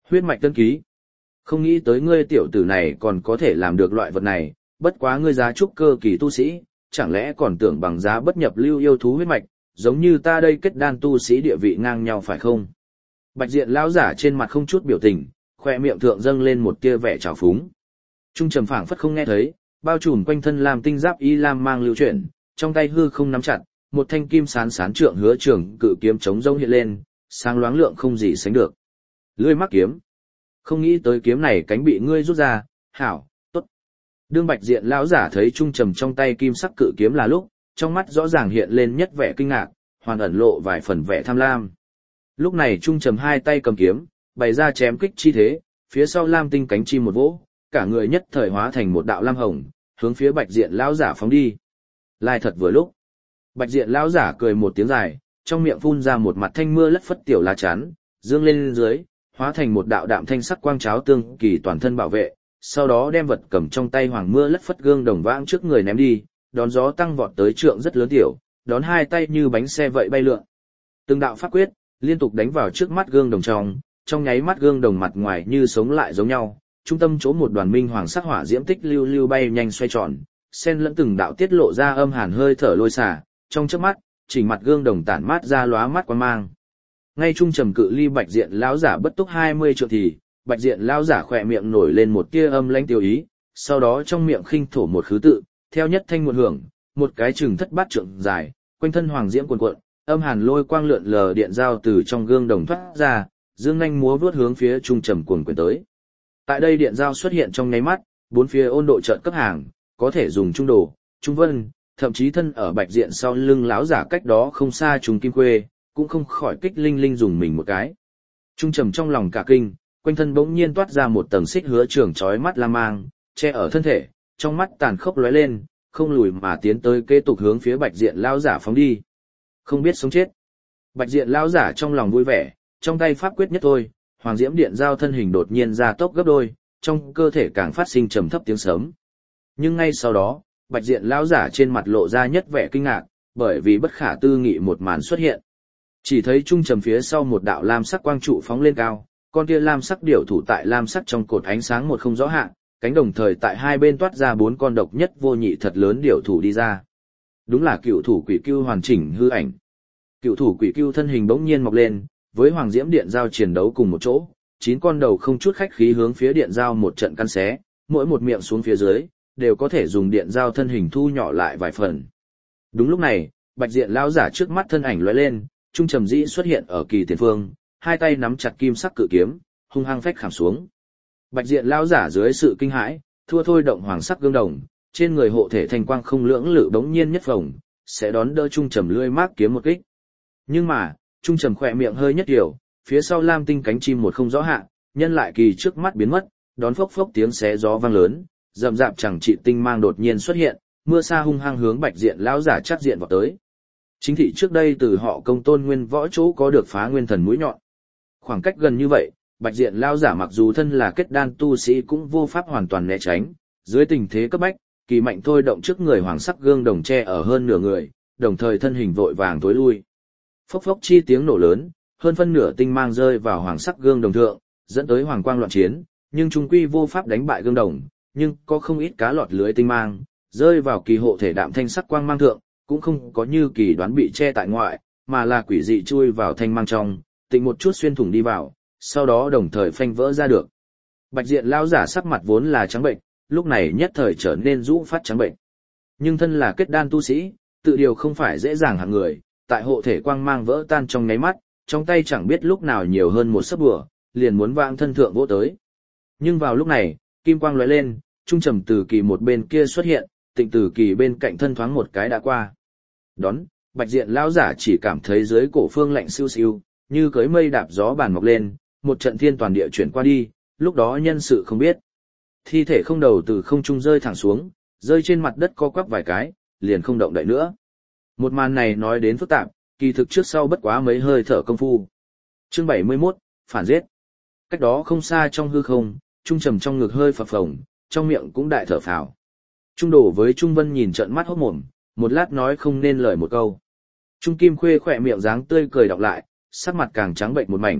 Huyết mạch tân ký. Không nghĩ tới ngươi tiểu tử này còn có thể làm được loại vật này, bất quá ngươi giá trúc cơ kỳ tu sĩ, chẳng lẽ còn tưởng bằng giá bất nhập lưu yêu thú huyết mạch, giống như ta đây kết đan tu sĩ địa vị ngang nhau phải không? Bạch diện lão giả trên mặt không chút biểu tình, khoe miệng thượng dâng lên một tia vẻ trào phúng. Trung trầm phảng phất không nghe thấy, bao trùm quanh thân làm tinh giáp y lam mang lưu chuyển, trong tay hư không nắm chặt, một thanh kim sán sán trượng hứa trường cự kiếm chống rông hiện lên, sáng loáng lượng không gì sánh được. Lưỡi mắc kiếm. Không nghĩ tới kiếm này cánh bị ngươi rút ra, hảo, tốt. Đương Bạch diện lão giả thấy trung trầm trong tay kim sắc cự kiếm là lúc, trong mắt rõ ràng hiện lên nhất vẻ kinh ngạc, hoàn ẩn lộ vài phần vẻ tham lam. Lúc này trung trầm hai tay cầm kiếm, bày ra chém kích chi thế, phía sau lam tinh cánh chim một vỗ, cả người nhất thời hóa thành một đạo lam hồng, hướng phía Bạch diện lão giả phóng đi. Lai thật vừa lúc. Bạch diện lão giả cười một tiếng dài, trong miệng phun ra một mặt thanh mưa lất phất tiểu lá chắn, dương lên dưới, hóa thành một đạo đạm thanh sắc quang cháo tương kỳ toàn thân bảo vệ, sau đó đem vật cầm trong tay hoàng mưa lất phất gương đồng vãng trước người ném đi, đón gió tăng vọt tới trượng rất lớn tiểu, đón hai tay như bánh xe vậy bay lượn. Từng đạo pháp quyết liên tục đánh vào trước mắt gương đồng trong nháy mắt gương đồng mặt ngoài như sống lại giống nhau, trung tâm chỗ một đoàn minh hoàng sắc hỏa diễm tích lưu lưu bay nhanh xoay tròn, xen lẫn từng đạo tiết lộ ra âm hàn hơi thở lôi xả, trong chớp mắt, chỉnh mặt gương đồng tản mát ra lóa mắt quang mang. Ngay trung trầm cự ly Bạch diện lão giả bất túc 20 trượng thì, Bạch diện lão giả khỏe miệng nổi lên một tia âm lãnh tiêu ý, sau đó trong miệng khinh thổ một khứ tự, theo nhất thanh một hưởng, một cái chừng thất bát trượng dài, quanh thân hoàng diễm cuồn cuộn, âm hàn lôi quang lượn lờ điện giao từ trong gương đồng thoát ra, dương nhanh múa vuốt hướng phía trung trầm cuồng quyền tới. Tại đây điện giao xuất hiện trong nháy mắt, bốn phía ôn độ chợt cấp hàng, có thể dùng trung đồ, trung vân, thậm chí thân ở Bạch diện sau lưng lão giả cách đó không xa trùng kim khuê, cũng không khỏi kích linh linh dùng mình một cái. Trung trầm trong lòng cả kinh, quanh thân bỗng nhiên toát ra một tầng xích hứa trường chói mắt lam mang, che ở thân thể, trong mắt tàn khốc lóe lên, không lùi mà tiến tới kế tục hướng phía Bạch diện lão giả phóng đi. Không biết sống chết. Bạch diện lão giả trong lòng vui vẻ, trong tay pháp quyết nhất thôi, hoàng diễm điện giao thân hình đột nhiên ra tốc gấp đôi, trong cơ thể càng phát sinh trầm thấp tiếng sấm. Nhưng ngay sau đó, Bạch diện lão giả trên mặt lộ ra nhất vẻ kinh ngạc, bởi vì bất khả tư nghị một màn xuất hiện. Chỉ thấy trung trầm phía sau một đạo lam sắc quang trụ phóng lên cao, con kia lam sắc điểu thủ tại lam sắc trong cột ánh sáng một không rõ hạn, cánh đồng thời tại hai bên toát ra bốn con độc nhất vô nhị thật lớn điểu thủ đi ra. Đúng là cựu thủ quỷ cưu hoàn chỉnh hư ảnh. Cựu thủ quỷ cưu thân hình bỗng nhiên mọc lên, với hoàng diễm điện giao chiến đấu cùng một chỗ, 9 con đầu không chút khách khí hướng phía điện giao một trận căn xé, mỗi một miệng xuống phía dưới, đều có thể dùng điện giao thân hình thu nhỏ lại vài phần. Đúng lúc này, Bạch diện lão giả trước mắt thân ảnh lóe lên, trung trầm dĩ xuất hiện ở kỳ tiền phương, hai tay nắm chặt kim sắc cự kiếm, hung hăng phách khảm xuống. Bạch diện lão giả dưới sự kinh hãi, thua thôi động hoàng sắc gương đồng, trên người hộ thể thành quang không lưỡng lự bỗng nhiên nhất phồng, sẽ đón đỡ trung trầm lưỡi mác kiếm một kích. Nhưng mà, trung trầm khỏe miệng hơi nhất điều, phía sau lam tinh cánh chim một không rõ hạn, nhân lại kỳ trước mắt biến mất, đón phốc phốc tiếng xé gió vang lớn, rậm rạp chẳng trị tinh mang đột nhiên xuất hiện, mưa sa hung hăng hướng Bạch diện lão giả chắc diện vào tới. Chính thị trước đây từ họ Công Tôn Nguyên võ chỗ có được phá nguyên thần mũi nhọn. Khoảng cách gần như vậy, Bạch diện lão giả mặc dù thân là kết đan tu sĩ cũng vô pháp hoàn toàn né tránh, dưới tình thế cấp bách, kỳ mạnh thôi động trước người hoàng sắc gương đồng che ở hơn nửa người, đồng thời thân hình vội vàng tối lui. Phốc phốc chi tiếng nổ lớn, hơn phân nửa tinh mang rơi vào hoàng sắc gương đồng thượng, dẫn tới hoàng quang loạn chiến, nhưng trung quy vô pháp đánh bại gương đồng, nhưng có không ít cá lọt lưới tinh mang, rơi vào kỳ hộ thể đạm thanh sắc quang mang thượng, cũng không có như kỳ đoán bị che tại ngoại, mà là quỷ dị chui vào thanh mang trong, tịnh một chút xuyên thủng đi vào, sau đó đồng thời phanh vỡ ra được. Bạch diện lão giả sắc mặt vốn là trắng bệnh, lúc này nhất thời trở nên rũ phát trắng bệnh. Nhưng thân là kết đan tu sĩ, tự điều không phải dễ dàng hạng người, tại hộ thể quang mang vỡ tan trong nháy mắt, trong tay chẳng biết lúc nào nhiều hơn một sấp bùa, liền muốn vãng thân thượng vỗ tới. Nhưng vào lúc này, kim quang lóe lên, trung trầm từ kỳ một bên kia xuất hiện, tịnh từ kỳ bên cạnh thân thoáng một cái đã qua. Đón, Bạch diện lão giả chỉ cảm thấy dưới cổ phương lạnh siêu siêu, như cưới mây đạp gió bàn mọc lên, một trận thiên toàn địa chuyển qua đi, lúc đó nhân sự không biết. Thi thể không đầu từ không trung rơi thẳng xuống, rơi trên mặt đất co quắp vài cái, liền không động đậy nữa. Một màn này nói đến phức tạp, kỳ thực trước sau bất quá mấy hơi thở công phu. Chương 71, phản giết. Cách đó không xa trong hư không, trung trầm trong ngực hơi phập phồng, trong miệng cũng đại thở phào. Trung đổ với Trung Vân nhìn trợn mắt hốt mồm, một lát nói không nên lời một câu. Trung Kim Khuê khỏe miệng dáng tươi cười đọc lại, sắc mặt càng trắng bệnh một mảnh,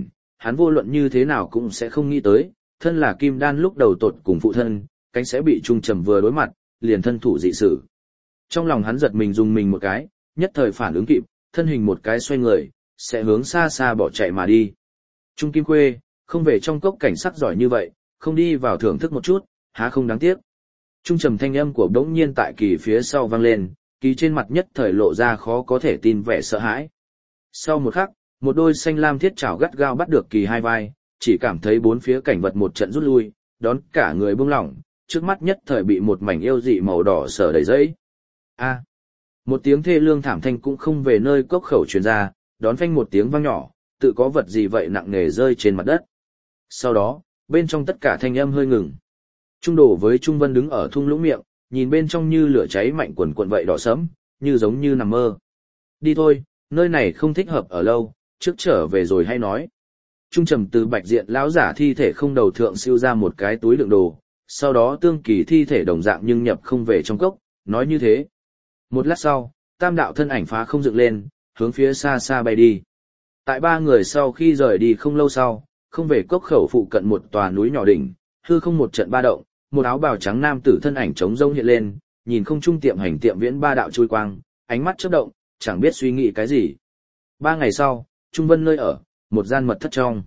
hắn vô luận như thế nào cũng sẽ không nghĩ tới, thân là kim đan lúc đầu tột cùng phụ thân, cánh sẽ bị Trung Trầm vừa đối mặt, liền thân thủ dị sự. Trong lòng hắn giật mình dùng mình một cái, nhất thời phản ứng kịp, thân hình một cái xoay người, sẽ hướng xa xa bỏ chạy mà đi. Trung Kim Khuê, không về trong cốc cảnh sắc giỏi như vậy, không đi vào thưởng thức một chút, há không đáng tiếc. Trung Trầm thanh âm của đống nhiên tại Kỳ phía sau vang lên, Kỳ trên mặt nhất thời lộ ra khó có thể tin vẻ sợ hãi. Sau một khắc, một đôi xanh lam thiết chảo gắt gao bắt được Kỳ hai vai, chỉ cảm thấy bốn phía cảnh vật một trận rút lui, đón cả người buông lỏng, trước mắt nhất thời bị một mảnh yêu dị màu đỏ sở đầy dẫy. A! Một tiếng thê lương thảm thanh cũng không về nơi cốc khẩu truyền ra, đón phanh một tiếng vang nhỏ, tự có vật gì vậy nặng nề rơi trên mặt đất. Sau đó, bên trong tất cả thanh âm hơi ngừng. Trung Đồ với Trung Vân đứng ở thung lũng miệng, nhìn bên trong như lửa cháy mạnh quần quần vậy đỏ sẫm, như giống như nằm mơ. Đi thôi, nơi này không thích hợp ở lâu, trước trở về rồi hay nói. Trung Trầm từ bạch diện lão giả thi thể không đầu thượng siêu ra một cái túi đựng đồ, sau đó Tương Kỳ thi thể đồng dạng nhưng nhập không về trong cốc, nói như thế. Một lát sau, tam đạo thân ảnh phá không dựng lên, hướng phía xa xa bay đi. Tại ba người sau khi rời đi không lâu sau, không về cốc khẩu phụ cận một tòa núi nhỏ đỉnh, hư không một trận ba động, một áo bào trắng nam tử thân ảnh trống rông hiện lên, nhìn không trung tiệm hành tiệm viễn ba đạo chui quang, ánh mắt chớp động, chẳng biết suy nghĩ cái gì. 3 ngày sau, Trung Vân nơi ở, một gian mật thất trong.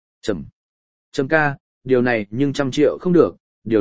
Trầm ca, điều này nhưng 100 triệu không được,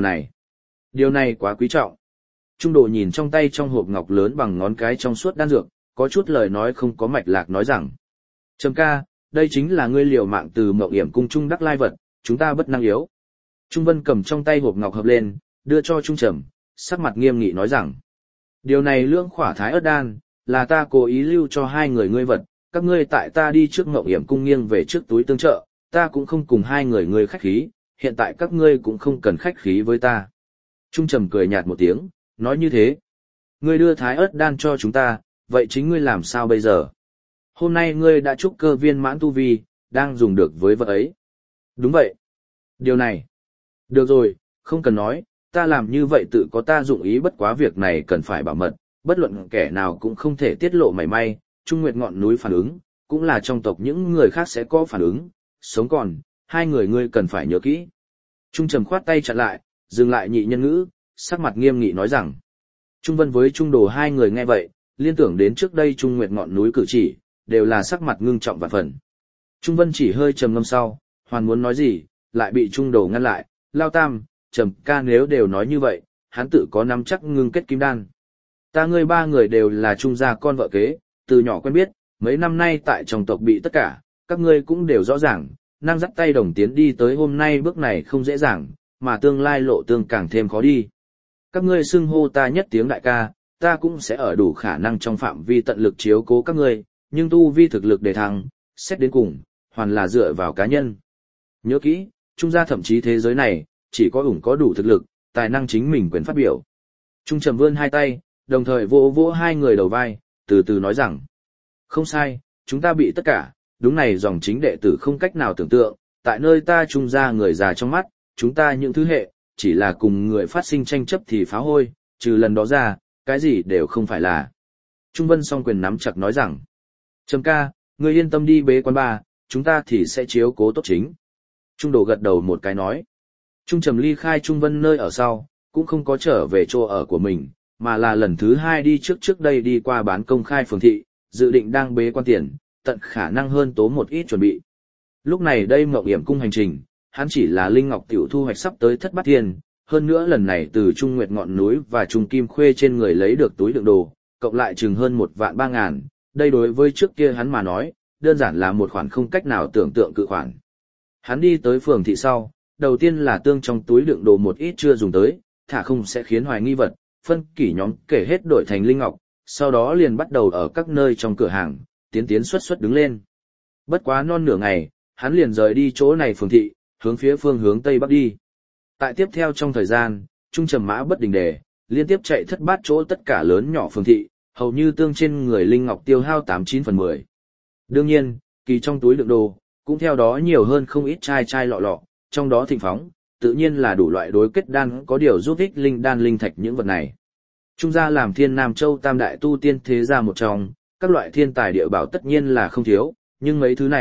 điều này quá quý trọng. Trung Đồ nhìn trong tay trong hộp ngọc lớn bằng ngón cái trong suốt đan dược, có chút lời nói không có mạch lạc nói rằng. Trầm ca, đây chính là ngươi liều mạng từ Mộng Yểm cung trung đắc lai vật, chúng ta bất năng yếu. Trung Vân cầm trong tay hộp ngọc hợp lên, đưa cho Trung Trầm, sắc mặt nghiêm nghị nói rằng. Điều này lưỡng khỏa thái ớt đan, là ta cố ý lưu cho hai người ngươi vật, các ngươi tại ta đi trước Mộng Yểm cung nghiêng về trước túi tương trợ, ta cũng không cùng hai người ngươi khách khí, hiện tại các ngươi cũng không cần khách khí với ta. Trung Trầm cười nhạt một tiếng, nói như thế. Ngươi đưa thái ớt đan cho chúng ta, vậy chính ngươi làm sao bây giờ? Hôm nay ngươi đã trúc cơ viên mãn tu vi, đang dùng được với vật ấy. Đúng vậy. Điều này. Được rồi, không cần nói, ta làm như vậy tự có ta dụng ý, bất quá việc này cần phải bảo mật, bất luận kẻ nào cũng không thể tiết lộ mảy may. Trung Nguyệt ngọn núi phản ứng, cũng là trong tộc những người khác sẽ có phản ứng, sống còn, hai người ngươi cần phải nhớ kỹ. Trung Trầm khoát tay chặn lại, dừng lại nhị nhân ngữ, sắc mặt nghiêm nghị nói rằng. Trung Vân với Trung Đồ hai người nghe vậy, liên tưởng đến trước đây Trung Nguyệt ngọn núi cử chỉ, đều là sắc mặt ngưng trọng vạn phần. Trung Vân chỉ hơi trầm ngâm sau, hoàn muốn nói gì, lại bị Trung Đồ ngăn lại, Lao Tam, Trầm ca nếu đều nói như vậy, hắn tự có nắm chắc ngưng kết kim đan. Ta ngươi ba người đều là Trung gia con vợ kế, từ nhỏ quen biết, mấy năm nay tại trong tộc bị tất cả, các ngươi cũng đều rõ ràng, năng dắt tay đồng tiến đi tới hôm nay bước này không dễ dàng, mà tương lai lộ tương càng thêm khó đi. Các ngươi xưng hô ta nhất tiếng đại ca, ta cũng sẽ ở đủ khả năng trong phạm vi tận lực chiếu cố các ngươi, nhưng tu vi thực lực để thăng, xét đến cùng, hoàn là dựa vào cá nhân. Nhớ kỹ, Trung gia thậm chí thế giới này, chỉ có ủng có đủ thực lực, tài năng chính mình quyền phát biểu. Trung Trầm vươn hai tay, đồng thời vỗ vỗ hai người đầu vai, từ từ nói rằng. Không sai, chúng ta bị tất cả, đúng này dòng chính đệ tử không cách nào tưởng tượng, tại nơi ta Trung gia người già trong mắt, chúng ta những thứ hệ, chỉ là cùng người phát sinh tranh chấp thì phá hôi, trừ lần đó ra, cái gì đều không phải là. Trung Vân song quyền nắm chặt nói rằng. Trầm ca, ngươi yên tâm đi bế quan ba, chúng ta thì sẽ chiếu cố tốt chính. Trung Đồ gật đầu một cái nói. Trung Trầm ly khai Trung Vân nơi ở sau, cũng không có trở về chỗ ở của mình, mà là lần thứ hai đi trước đây đi qua bán công khai phường thị, dự định đang bế quan tiền, tận khả năng hơn tố một ít chuẩn bị. Lúc này đây Mộng Yểm cung hành trình, hắn chỉ là linh ngọc tiểu thu hoạch sắp tới thất bát thiên, hơn nữa lần này từ Trung Nguyệt ngọn núi và Trung Kim Khuê trên người lấy được túi đựng đồ, cộng lại chừng hơn 1.300.000, đây đối với trước kia hắn mà nói, đơn giản là một khoản không cách nào tưởng tượng cự khoản. Hắn đi tới phường thị sau, đầu tiên là tương trong túi đựng đồ một ít chưa dùng tới, thả không sẽ khiến hoài nghi vật, phân kỷ nhóm kể hết đổi thành linh ngọc, sau đó liền bắt đầu ở các nơi trong cửa hàng, tiến xuất đứng lên. Bất quá non nửa ngày, hắn liền rời đi chỗ này phường thị, hướng phía phương hướng Tây Bắc đi. Tại tiếp theo trong thời gian, Trung Trầm mã bất đình đề, liên tiếp chạy thất bát chỗ tất cả lớn nhỏ phường thị, hầu như tương trên người linh ngọc tiêu hao 89/10. Đương nhiên, kỳ trong túi đựng đồ, cũng theo đó nhiều hơn không ít chai lọ, trong đó thịnh phóng, tự nhiên là đủ loại đối kết đan có điều giúp ích linh đan linh thạch những vật này. Trung gia làm Thiên Nam Châu tam đại tu tiên thế gia một trong, các loại thiên tài địa bảo tất nhiên là không thiếu, nhưng mấy thứ này,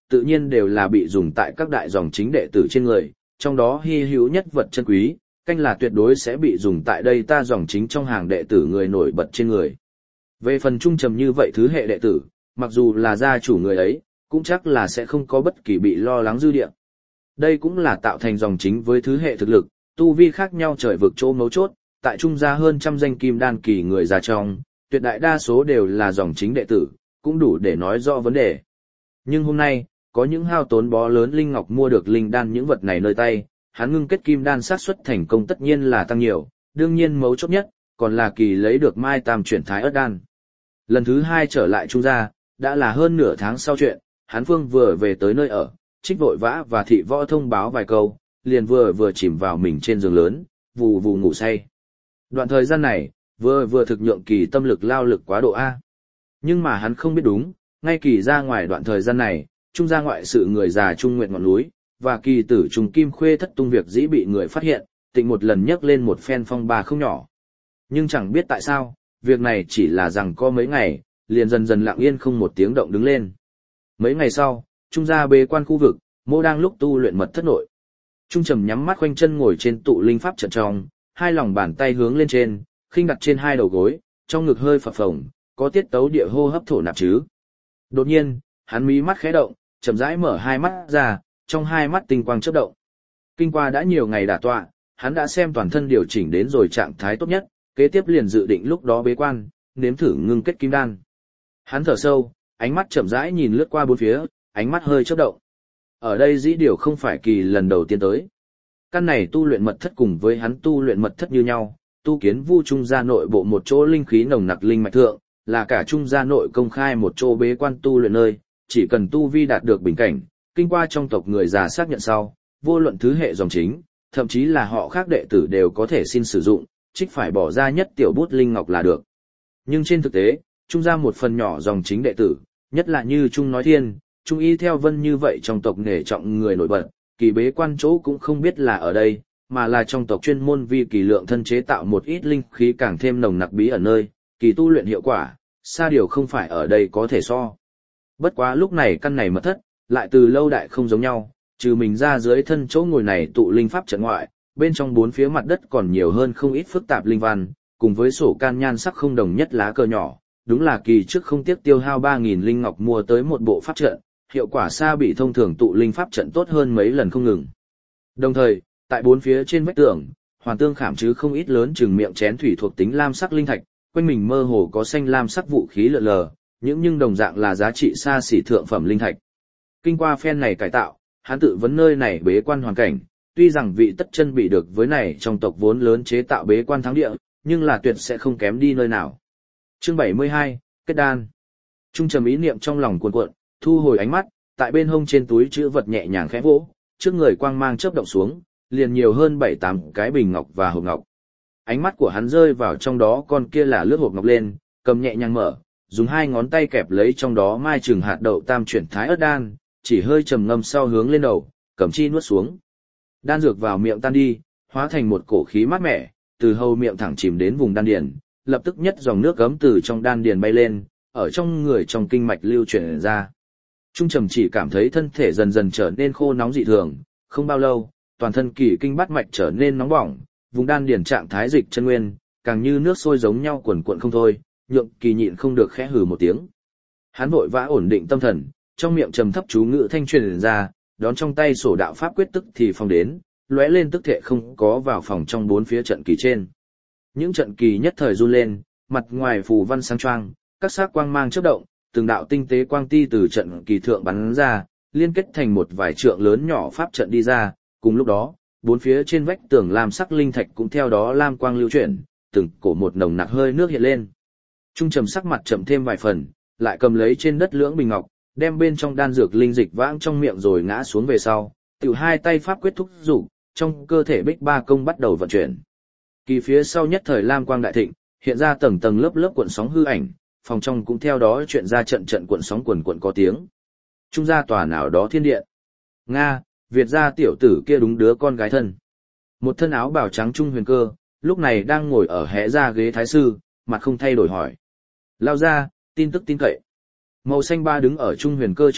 tự nhiên đều là bị dùng tại các đại dòng chính đệ tử trên người, trong đó hy hữu nhất vật chân quý, canh là tuyệt đối sẽ bị dùng tại đây ta dòng chính trong hàng đệ tử người nổi bật trên người. Về phần trung trầm như vậy thứ hệ đệ tử, mặc dù là gia chủ người ấy, cũng chắc là sẽ không có bất kỳ bị lo lắng dư địa. Đây cũng là tạo thành dòng chính với thứ hệ thực lực, tu vi khác nhau trời vực chỗ mấu chốt, tại trung gia hơn trăm danh kim đan kỳ người già trong, tuyệt đại đa số đều là dòng chính đệ tử, cũng đủ để nói rõ vấn đề. Nhưng hôm nay, có những hao tốn bó lớn linh ngọc mua được linh đan những vật này nơi tay, hắn ngưng kết kim đan xác suất thành công tất nhiên là tăng nhiều, đương nhiên mấu chốt nhất, còn là kỳ lấy được mai tam chuyển thái ớt đan. Lần thứ 2 trở lại trung gia, đã là hơn nửa tháng sau chuyện, hắn phương vừa về tới nơi ở, trích vội vã và thị võ thông báo vài câu, liền vừa chìm vào mình trên giường lớn, vù vù ngủ say. Đoạn thời gian này, vừa thực nhượng kỳ tâm lực lao lực quá độ A. Nhưng mà hắn không biết đúng, ngay kỳ ra ngoài đoạn thời gian này, trung gia ngoại sự người già trung nguyện ngọn núi, và kỳ tử trùng kim khuê thất tung việc dĩ bị người phát hiện, tịnh một lần nhấc lên một phen phong ba không nhỏ. Nhưng chẳng biết tại sao, việc này chỉ là rằng có mấy ngày, liền dần dần lặng yên không một tiếng động đứng lên. Mấy ngày sau, trung gia bế quan khu vực, Mô đang lúc tu luyện mật thất nội. Trung trầm nhắm mắt khoanh chân ngồi trên tụ linh pháp trận trong, hai lòng bàn tay hướng lên trên, khinh đặt trên hai đầu gối, trong ngực hơi phập phồng, có tiết tấu địa hô hấp thổ nạp chứ. Đột nhiên, hắn mí mắt khẽ động, chậm rãi mở hai mắt ra, trong hai mắt tinh quang chớp động. Kinh qua đã nhiều ngày đả tọa, hắn đã xem toàn thân điều chỉnh đến rồi trạng thái tốt nhất, kế tiếp liền dự định lúc đó bế quan, nếm thử ngưng kết kim đan. Hắn thở sâu, ánh mắt chậm rãi nhìn lướt qua bốn phía, ánh mắt hơi chớp động. Ở đây dĩ điều không phải kỳ lần đầu tiên tới. Căn này tu luyện mật thất cùng với hắn tu luyện mật thất như nhau, tu kiến vu trung gia nội bộ một chỗ linh khí nồng nặc linh mạch thượng, là cả trung gia nội công khai một chỗ bế quan tu luyện nơi, chỉ cần tu vi đạt được bình cảnh, kinh qua trong tộc người già xác nhận sau, vô luận thứ hệ dòng chính, thậm chí là họ khác đệ tử đều có thể xin sử dụng, trích phải bỏ ra nhất tiểu bút linh ngọc là được. Nhưng trên thực tế, trung gia một phần nhỏ dòng chính đệ tử, nhất là như Trung nói thiên, Trung y theo vân như vậy trong tộc nể trọng người nổi bật, kỳ bế quan chỗ cũng không biết là ở đây, mà là trong tộc chuyên môn vì kỳ lượng thân chế tạo một ít linh khí càng thêm nồng nặc bí ở nơi, kỳ tu luyện hiệu quả, xa điều không phải ở đây có thể so. Bất quá lúc này căn này mật thất, lại từ lâu đại không giống nhau, trừ mình ra dưới thân chỗ ngồi này tụ linh pháp trận ngoại, bên trong bốn phía mặt đất còn nhiều hơn không ít phức tạp linh văn, cùng với sổ can nhan sắc không đồng nhất lá cờ nhỏ, đúng là kỳ trước không tiếc tiêu hao 3.000 linh ngọc mua tới một bộ pháp trận, hiệu quả xa bị thông thường tụ linh pháp trận tốt hơn mấy lần không ngừng. Đồng thời, tại bốn phía trên vách tường, hoàn tương khảm chứ không ít lớn chừng miệng chén thủy thuộc tính lam sắc linh thạch, quanh mình mơ hồ có xanh lam sắc vũ khí lượn lờ, nhưng đồng dạng là giá trị xa xỉ thượng phẩm linh thạch. Kinh qua phen này cải tạo, hắn tự vấn nơi này bế quan hoàn cảnh, tuy rằng vị tất chân bị được với này trong tộc vốn lớn chế tạo bế quan thắng địa, nhưng là tuyệt sẽ không kém đi nơi nào. Chương 72, kết đan. Trung trầm ý niệm trong lòng cuồn cuộn, thu hồi ánh mắt, tại bên hông trên túi chữ vật nhẹ nhàng khẽ vỗ, trước người quang mang chớp động xuống, liền nhiều hơn 7-8 cái bình ngọc và hộp ngọc. Ánh mắt của hắn rơi vào trong đó con kia là lướt hộp ngọc lên, cầm nhẹ nhàng mở, dùng hai ngón tay kẹp lấy trong đó mai chừng hạt đậu tam chuyển thái ớt đan, chỉ hơi trầm ngâm sau hướng lên đầu, cầm chi nuốt xuống. Đan dược vào miệng tan đi, hóa thành một cổ khí mát mẻ, từ hầu miệng thẳng chìm đến vùng đan điền, lập tức nhất dòng nước gấm từ trong đan điền bay lên, ở trong người trong kinh mạch lưu chuyển ra. Trung trầm chỉ cảm thấy thân thể dần dần trở nên khô nóng dị thường, không bao lâu, toàn thân kỳ kinh bát mạch trở nên nóng bỏng, vùng đan điền trạng thái dịch chân nguyên, càng như nước sôi giống nhau cuồn cuộn không thôi, nhượng kỳ nhịn không được khẽ hừ một tiếng. Hắn vội vã ổn định tâm thần, trong miệng trầm thấp chú ngữ thanh truyền ra, đón trong tay sổ đạo pháp quyết tức thì phong đến, lóe lên tức thể không có vào phòng trong bốn phía trận kỳ trên. Những trận kỳ nhất thời run lên, mặt ngoài phù văn sáng choang, các sắc quang mang chớp động, từng đạo tinh tế quang ti từ trận kỳ thượng bắn ra, liên kết thành một vài trượng lớn nhỏ pháp trận đi ra, cùng lúc đó, bốn phía trên vách tường lam sắc linh thạch cũng theo đó lam quang lưu chuyển, từng cổ một nồng nặc hơi nước hiện lên. Trung trầm sắc mặt chậm thêm vài phần, lại cầm lấy trên đất lưỡng bình ngọc, đem bên trong đan dược linh dịch vãng trong miệng rồi ngã xuống về sau, tiểu hai tay pháp quyết thúc dục, trong cơ thể bích ba công bắt đầu vận chuyển. Kỳ phía sau nhất thời lam quang đại thịnh, hiện ra tầng tầng lớp lớp cuộn sóng hư ảnh, phòng trong cũng theo đó chuyện ra trận trận cuộn sóng cuộn cuộn có tiếng. Trung gia tòa nào đó thiên điện. Nga, Việt gia tiểu tử kia đúng đứa con gái thân. Một thân áo bào trắng Trung Huyền Cơ, lúc này đang ngồi ở hẽ ra ghế thái sư, mặt không thay đổi hỏi. Lao ra, tin tức tin cậy. Màu xanh ba đứng ở Trung Huyền Cơ trước mặt,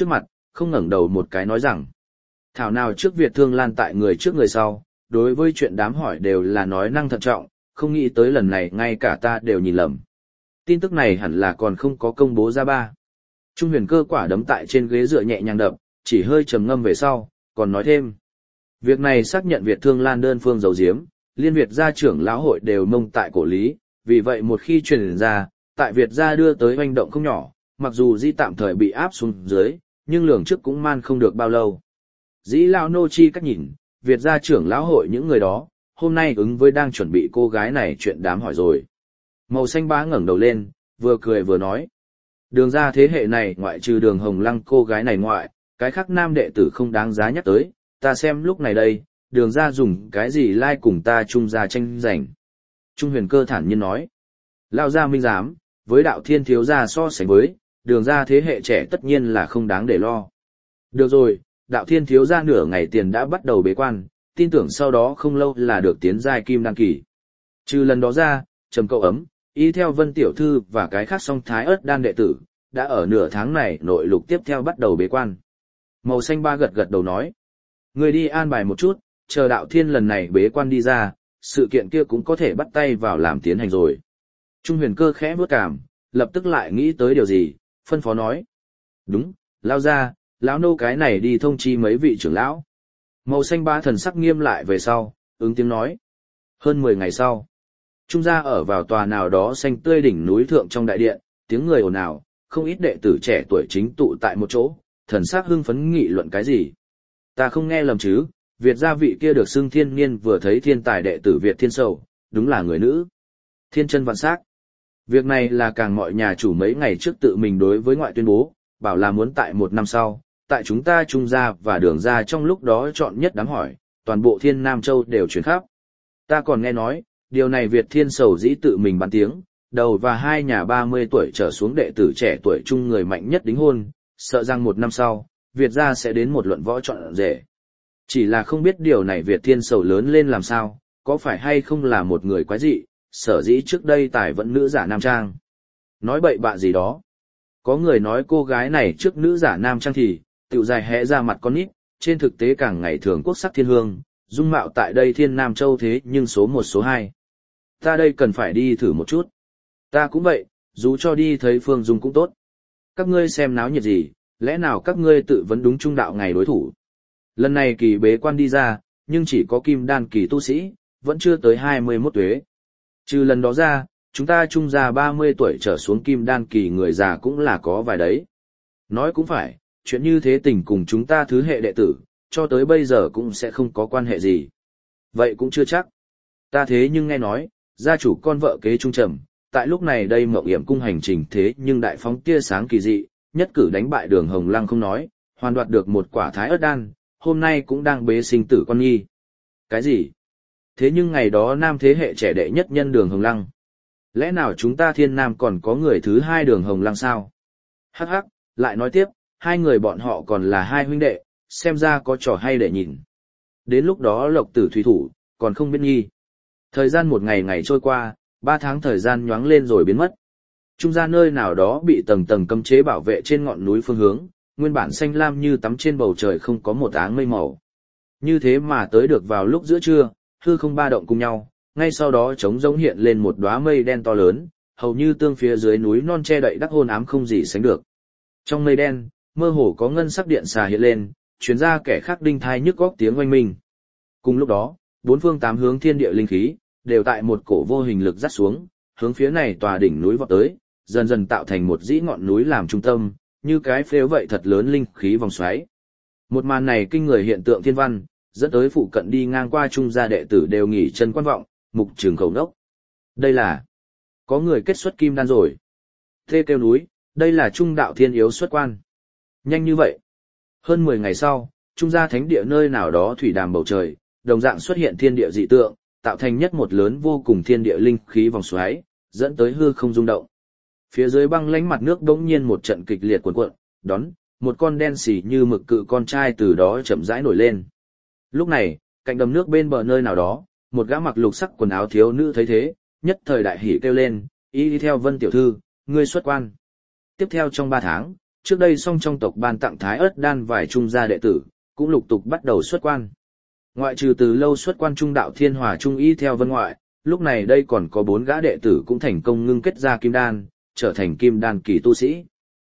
không ngẩng đầu một cái nói rằng. Thảo nào trước Việt Thương Lan tại người trước người sau, đối với chuyện đám hỏi đều là nói năng thận trọng, không nghĩ tới lần này ngay cả ta đều nhìn lầm. Tin tức này hẳn là còn không có công bố ra ba. Trung Huyền Cơ quả đấm tại trên ghế dựa nhẹ nhàng đập, chỉ hơi trầm ngâm về sau, còn nói thêm. Việc này xác nhận Việt Thương Lan đơn phương giấu giếm, liên Việt gia trưởng lão hội đều mông tại cổ lý, vì vậy một khi truyền ra, tại Việt gia đưa tới hoành động không nhỏ, mặc dù Dĩ tạm thời bị áp xuống dưới, nhưng lường trước cũng man không được bao lâu. Dĩ lão nô chi cách nhìn, Việt gia trưởng lão hội những người đó, hôm nay ứng với đang chuẩn bị cô gái này chuyện đám hỏi rồi. Màu xanh bá ngẩng đầu lên, vừa cười vừa nói. Đường ra thế hệ này ngoại trừ Đường Hồng Lăng cô gái này ngoại, cái khác nam đệ tử không đáng giá nhắc tới, ta xem lúc này đây, đường ra dùng cái gì lai cùng ta chung ra tranh giành. Trung Huyền Cơ thản nhiên nói. Lao gia minh giám, với đạo thiên thiếu gia so sánh với, đường ra thế hệ trẻ tất nhiên là không đáng để lo. Được rồi, đạo thiên thiếu gia nửa ngày tiền đã bắt đầu bế quan, tin tưởng sau đó không lâu là được tiến giai kim đăng kỳ. Trừ lần đó ra, Trầm Cậu Ấm, y theo Vân Tiểu Thư và cái khác song thái ớt đan đệ tử, đã ở nửa tháng này nội lục tiếp theo bắt đầu bế quan. Màu xanh ba gật gật đầu nói. Người đi an bài một chút, chờ đạo thiên lần này bế quan đi ra, sự kiện kia cũng có thể bắt tay vào làm tiến hành rồi. Trung Huyền Cơ khẽ bước cảm, lập tức lại nghĩ tới điều gì, phân phó nói. Đúng, lao ra, lão nô cái này đi thông chi mấy vị trưởng lão. Màu xanh ba thần sắc nghiêm lại về sau, ứng tiếng nói. Hơn 10 ngày sau, Trung gia ở vào tòa nào đó xanh tươi đỉnh núi thượng trong đại điện, tiếng người ồn ào, không ít đệ tử trẻ tuổi chính tụ tại một chỗ, thần sắc hưng phấn nghị luận cái gì. Ta không nghe lầm chứ, Việt gia vị kia được xưng thiên niên vừa thấy thiên tài đệ tử Việt Thiên Sầu, đúng là người nữ. Thiên chân vạn sắc. Việc này là càng mọi nhà chủ mấy ngày trước tự mình đối với ngoại tuyên bố, bảo là muốn tại 1 năm sau, tại chúng ta Trung gia và Đường gia trong lúc đó chọn nhất đám hỏi, toàn bộ Thiên Nam Châu đều truyền khắp. Ta còn nghe nói, điều này Việt Thiên Sầu dĩ tự mình bàn tiếng, đầu và hai nhà 30 tuổi trở xuống đệ tử trẻ tuổi trung người mạnh nhất đính hôn, sợ rằng 1 năm sau, Việt gia sẽ đến một luận võ chọn rể. Chỉ là không biết điều này Việt Thiên Sầu lớn lên làm sao, có phải hay không là một người quái dị, sở dĩ trước đây tài vẫn nữ giả nam trang. Nói bậy bạ gì đó. Có người nói cô gái này trước nữ giả nam trang thì, tiểu dài hẽ ra mặt con nít, trên thực tế càng ngày thường quốc sắc thiên hương, dung mạo tại đây Thiên Nam Châu thế nhưng số 1 số 2. Ta đây cần phải đi thử một chút. Ta cũng vậy, dù cho đi thấy Phương Dung cũng tốt. Các ngươi xem náo nhiệt gì, lẽ nào các ngươi tự vấn đúng trung đạo ngày đối thủ. Lần này kỳ bế quan đi ra, nhưng chỉ có kim đan kỳ tu sĩ, vẫn chưa tới 21 tuế. Trừ lần đó ra, chúng ta Trung gia 30 tuổi trở xuống kim đan kỳ người già cũng là có vài đấy. Nói cũng phải, chuyện như thế tình cùng chúng ta thứ hệ đệ tử, cho tới bây giờ cũng sẽ không có quan hệ gì. Vậy cũng chưa chắc. Ta thế nhưng nghe nói, gia chủ con vợ kế Trung Trầm, tại lúc này đây Mộng Yểm cung hành trình thế nhưng đại phóng tia sáng kỳ dị, nhất cử đánh bại Đường Hồng Lăng không nói, hoàn đoạt được một quả thái ớt đan, hôm nay cũng đang bế sinh tử con nghi. Cái gì? Thế nhưng ngày đó nam thế hệ trẻ đệ nhất nhân Đường Hồng Lăng. Lẽ nào chúng ta Thiên Nam còn có người thứ hai Đường Hồng Lăng sao? Hắc hắc, lại nói tiếp, hai người bọn họ còn là hai huynh đệ, xem ra có trò hay để nhìn. Đến lúc đó Lộc Tử thủy thủ, còn không biết nghi. Thời gian một ngày ngày trôi qua, 3 tháng thời gian nhoáng lên rồi biến mất. Trung gia nơi nào đó bị tầng tầng cấm chế bảo vệ trên ngọn núi phương hướng, nguyên bản xanh lam như tắm trên bầu trời không có một áng mây màu. Như thế mà tới được vào lúc giữa trưa, hư không ba động cùng nhau, ngay sau đó trống rỗng hiện lên một đóa mây đen to lớn, hầu như tương phía dưới núi non che đậy đắc hôn ám không gì sánh được. Trong mây đen, mơ hồ có ngân sắc điện xà hiện lên, truyền ra kẻ khác đinh thai nhức góc tiếng oanh minh. Cùng lúc đó, 4 phương 8 hướng thiên địa linh khí đều tại một cổ vô hình lực dắt xuống, hướng phía này tòa đỉnh núi vọt tới, dần dần tạo thành một dĩ ngọn núi làm trung tâm, như cái phếu vậy thật lớn linh khí vòng xoáy. Một màn này kinh người hiện tượng thiên văn, dẫn tới phụ cận đi ngang qua Trung gia đệ tử đều nghỉ chân quan vọng, mục trường khẩu đốc. Đây là có người kết xuất kim đan rồi. Thê kêu núi, đây là Trung đạo thiên yếu xuất quan. Nhanh như vậy. Hơn 10 ngày sau, Trung gia thánh địa nơi nào đó thủy đàm bầu trời, đồng dạng xuất hiện thiên địa dị tượng, tạo thành nhất một lớn vô cùng thiên địa linh khí vòng xoáy, dẫn tới hư không rung động. Phía dưới băng lãnh mặt nước đống nhiên một trận kịch liệt cuộn cuộn, đón, một con đen xì như mực cự con trai từ đó chậm rãi nổi lên. Lúc này, cạnh đầm nước bên bờ nơi nào đó, một gã mặc lục sắc quần áo thiếu nữ thấy thế, nhất thời đại hỉ kêu lên, y đi theo Vân tiểu thư, ngươi xuất quan. Tiếp theo trong 3 tháng, trước đây song trong tộc ban tặng Thái Ất đan vài Trung gia đệ tử, cũng lục tục bắt đầu xuất quan. Ngoại trừ từ lâu xuất quan Trung đạo Thiên Hòa Trung y theo vân ngoại, lúc này đây còn có 4 gã đệ tử cũng thành công ngưng kết ra kim đan, trở thành kim đan kỳ tu sĩ.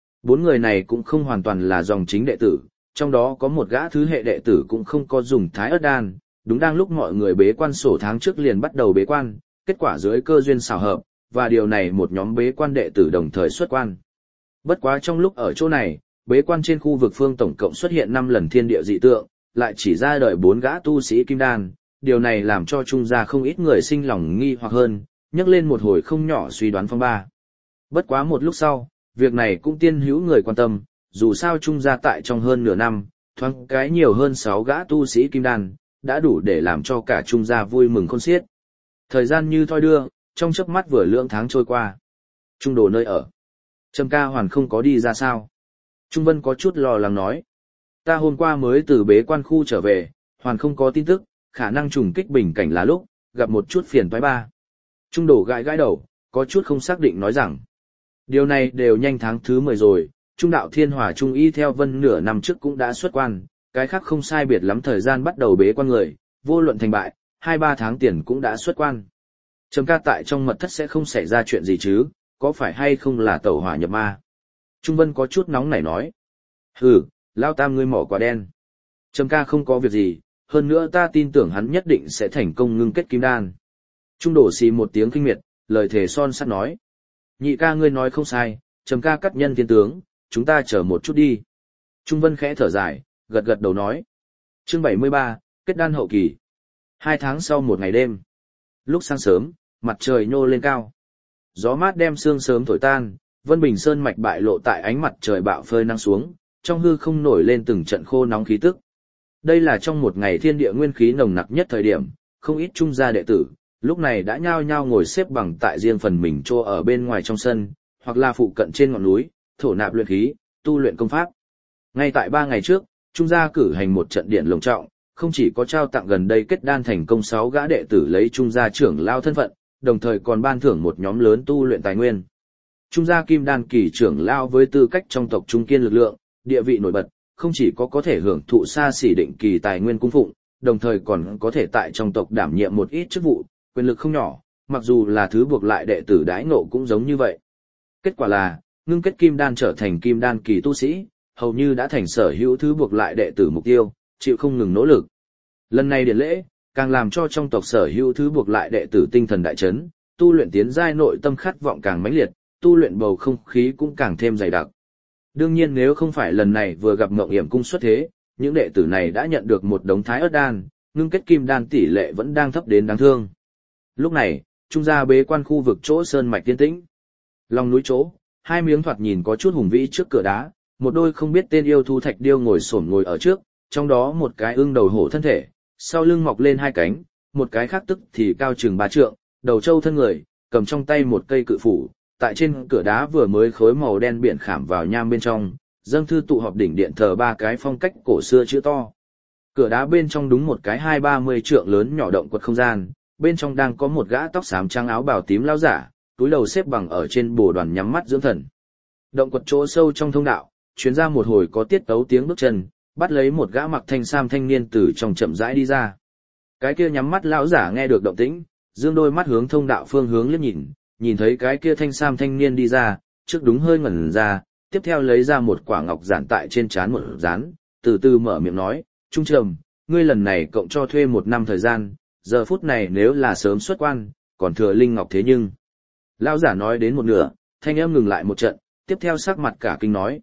4 người này cũng không hoàn toàn là dòng chính đệ tử, trong đó có một gã thứ hệ đệ tử cũng không có dùng Thái Ất đan, đúng đang lúc mọi người bế quan sổ tháng trước liền bắt đầu bế quan, kết quả dưới cơ duyên xảo hợp, và điều này một nhóm bế quan đệ tử đồng thời xuất quan. Bất quá trong lúc ở chỗ này, bế quan trên khu vực phương tổng cộng xuất hiện 5 lần thiên địa dị tượng, lại chỉ ra đời 4 gã tu sĩ kim đan, điều này làm cho Trung gia không ít người sinh lòng nghi hoặc hơn, nhắc lên một hồi không nhỏ suy đoán phong ba. Bất quá một lúc sau, việc này cũng tiên hữu người quan tâm, dù sao Trung gia tại trong hơn nửa năm, thoáng cái nhiều hơn 6 gã tu sĩ kim đan, đã đủ để làm cho cả Trung gia vui mừng khôn xiết. Thời gian như thoi đưa, trong chớp mắt vừa lượng tháng trôi qua. Trung đồ nơi ở. Trầm ca hoàn không có đi ra sao. Trung Vân có chút lo lắng nói. Ta hôm qua mới từ bế quan khu trở về, hoàn không có tin tức, khả năng trùng kích bình cảnh là lúc, gặp một chút phiền toái ba. Trung đồ gãi gãi đầu, có chút không xác định nói rằng. Điều này đều nhanh tháng thứ 10 rồi, Trung đạo Thiên Hòa Trung y theo vân nửa năm trước cũng đã xuất quan, cái khác không sai biệt lắm thời gian bắt đầu bế quan người, vô luận thành bại, 2-3 tháng tiền cũng đã xuất quan. Trầm ca tại trong mật thất sẽ không xảy ra chuyện gì chứ, có phải hay không là tẩu hỏa nhập ma? Trung Vân có chút nóng nảy nói. Hừ, lao tam ngươi mỏ quả đen. Trầm ca không có việc gì, hơn nữa ta tin tưởng hắn nhất định sẽ thành công ngưng kết kim đan. Trung đổ xì một tiếng kinh miệt, lời thề son sắt nói. Nhị ca ngươi nói không sai, Trầm ca cắt nhân thiên tướng, chúng ta chờ một chút đi. Trung Vân khẽ thở dài, gật gật đầu nói. Chương 73, kết đan hậu kỳ. 2 tháng sau một ngày đêm. Lúc sáng sớm, mặt trời nhô lên cao. Gió mát đem sương sớm thổi tan, Vân Bình Sơn mạch bại lộ tại ánh mặt trời bạo phơi nắng xuống, trong hư không nổi lên từng trận khô nóng khí tức. Đây là trong một ngày thiên địa nguyên khí nồng nặc nhất thời điểm, không ít Trung gia đệ tử, lúc này đã nhao nhao ngồi xếp bằng tại riêng phần mình chỗ ở bên ngoài trong sân, hoặc là phụ cận trên ngọn núi, thổ nạp luyện khí, tu luyện công pháp. Ngay tại 3 ngày trước, Trung gia cử hành một trận điện long trọng, không chỉ có trao tặng gần đây kết đan thành công 6 gã đệ tử lấy Trung gia trưởng lao thân phận, đồng thời còn ban thưởng một nhóm lớn tu luyện tài nguyên. Trung gia kim đan kỳ trưởng lao với tư cách trong tộc trung kiên lực lượng, địa vị nổi bật, không chỉ có thể hưởng thụ xa xỉ định kỳ tài nguyên cung phụng, đồng thời còn có thể tại trong tộc đảm nhiệm một ít chức vụ, quyền lực không nhỏ, mặc dù là thứ buộc lại đệ tử đãi ngộ cũng giống như vậy. Kết quả là, ngưng kết kim đan trở thành kim đan kỳ tu sĩ, hầu như đã thành sở hữu thứ buộc lại đệ tử mục tiêu, chịu không ngừng nỗ lực. Lần này điển lễ, càng làm cho trong tộc sở hữu thứ buộc lại đệ tử tinh thần đại chấn, tu luyện tiến giai nội tâm khát vọng càng mãnh liệt, tu luyện bầu không khí cũng càng thêm dày đặc. Đương nhiên nếu không phải lần này vừa gặp Ngộng Yểm cung xuất thế, những đệ tử này đã nhận được một đống Thái Ất đan, ngưng kết kim đan tỷ lệ vẫn đang thấp đến đáng thương. Lúc này, Trung gia bế quan khu vực chỗ sơn mạch tiên tĩnh. Lòng núi chỗ, 2 miếng thoạt nhìn có chút hùng vĩ trước cửa đá, một đôi không biết tên yêu thú thạch điêu ngồi ngồi ở trước, trong đó một cái ưng đầu hổ thân thể, sau lưng mọc lên 2 cánh, một cái khác tức thì cao chừng 3 trượng, đầu trâu thân người, cầm trong tay một cây cự phủ, tại trên cửa đá vừa mới khối màu đen biển khảm vào nham bên trong, dâng thư tụ họp đỉnh điện thờ 3 cái phong cách cổ xưa chữ to. Cửa đá bên trong đúng một cái 20-30 trượng lớn nhỏ động quật không gian, bên trong đang có một gã tóc xám trắng áo bào tím lão giả, túi đầu xếp bằng ở trên bồ đoàn nhắm mắt dưỡng thần. Động quật chỗ sâu trong thông đạo, truyền ra một hồi có tiết tấu tiếng bước chân, bắt lấy một gã mặc thanh sam thanh niên từ trong chậm rãi đi ra. Cái kia nhắm mắt lão giả nghe được động tĩnh, dương đôi mắt hướng thông đạo phương hướng liếc nhìn thấy cái kia thanh sam thanh niên đi ra, trước đúng hơi ngẩn ra, tiếp theo lấy ra một quả ngọc giản tại trên trán một dán, từ từ mở miệng nói, Trung Trầm, ngươi lần này cộng cho thuê 1 năm thời gian, giờ phút này nếu là sớm xuất quan, còn thừa linh ngọc thế nhưng. Lão giả nói đến một nửa, thanh âm ngừng lại một trận, tiếp theo sắc mặt cả kinh nói,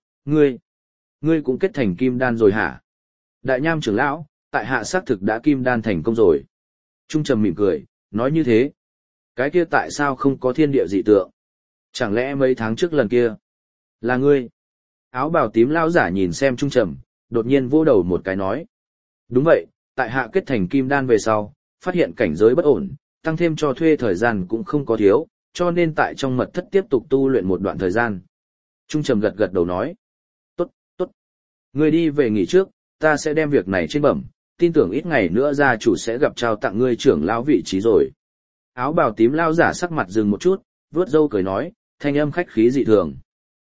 ngươi cũng kết thành kim đan rồi hả? Đại Nham trưởng lão, tại hạ xác thực đã kim đan thành công rồi. Trung Trầm mỉm cười, nói như thế. Cái kia tại sao không có thiên địa dị tượng? Chẳng lẽ mấy tháng trước lần kia là ngươi? Áo bào tím lão giả nhìn xem Trung Trầm, đột nhiên vỗ đầu một cái nói. Đúng vậy, tại hạ kết thành kim đan về sau, phát hiện cảnh giới bất ổn, tăng thêm cho thuê thời gian cũng không có thiếu, cho nên tại trong mật thất tiếp tục tu luyện một đoạn thời gian. Trung Trầm gật gật đầu nói. Tốt. Ngươi đi về nghỉ trước, ta sẽ đem việc này trên bẩm, tin tưởng ít ngày nữa gia chủ sẽ gặp trao tặng ngươi trưởng lão vị trí rồi. Áo bào tím lão giả sắc mặt dừng một chút, vuốt râu cười nói, thanh âm khách khí dị thường.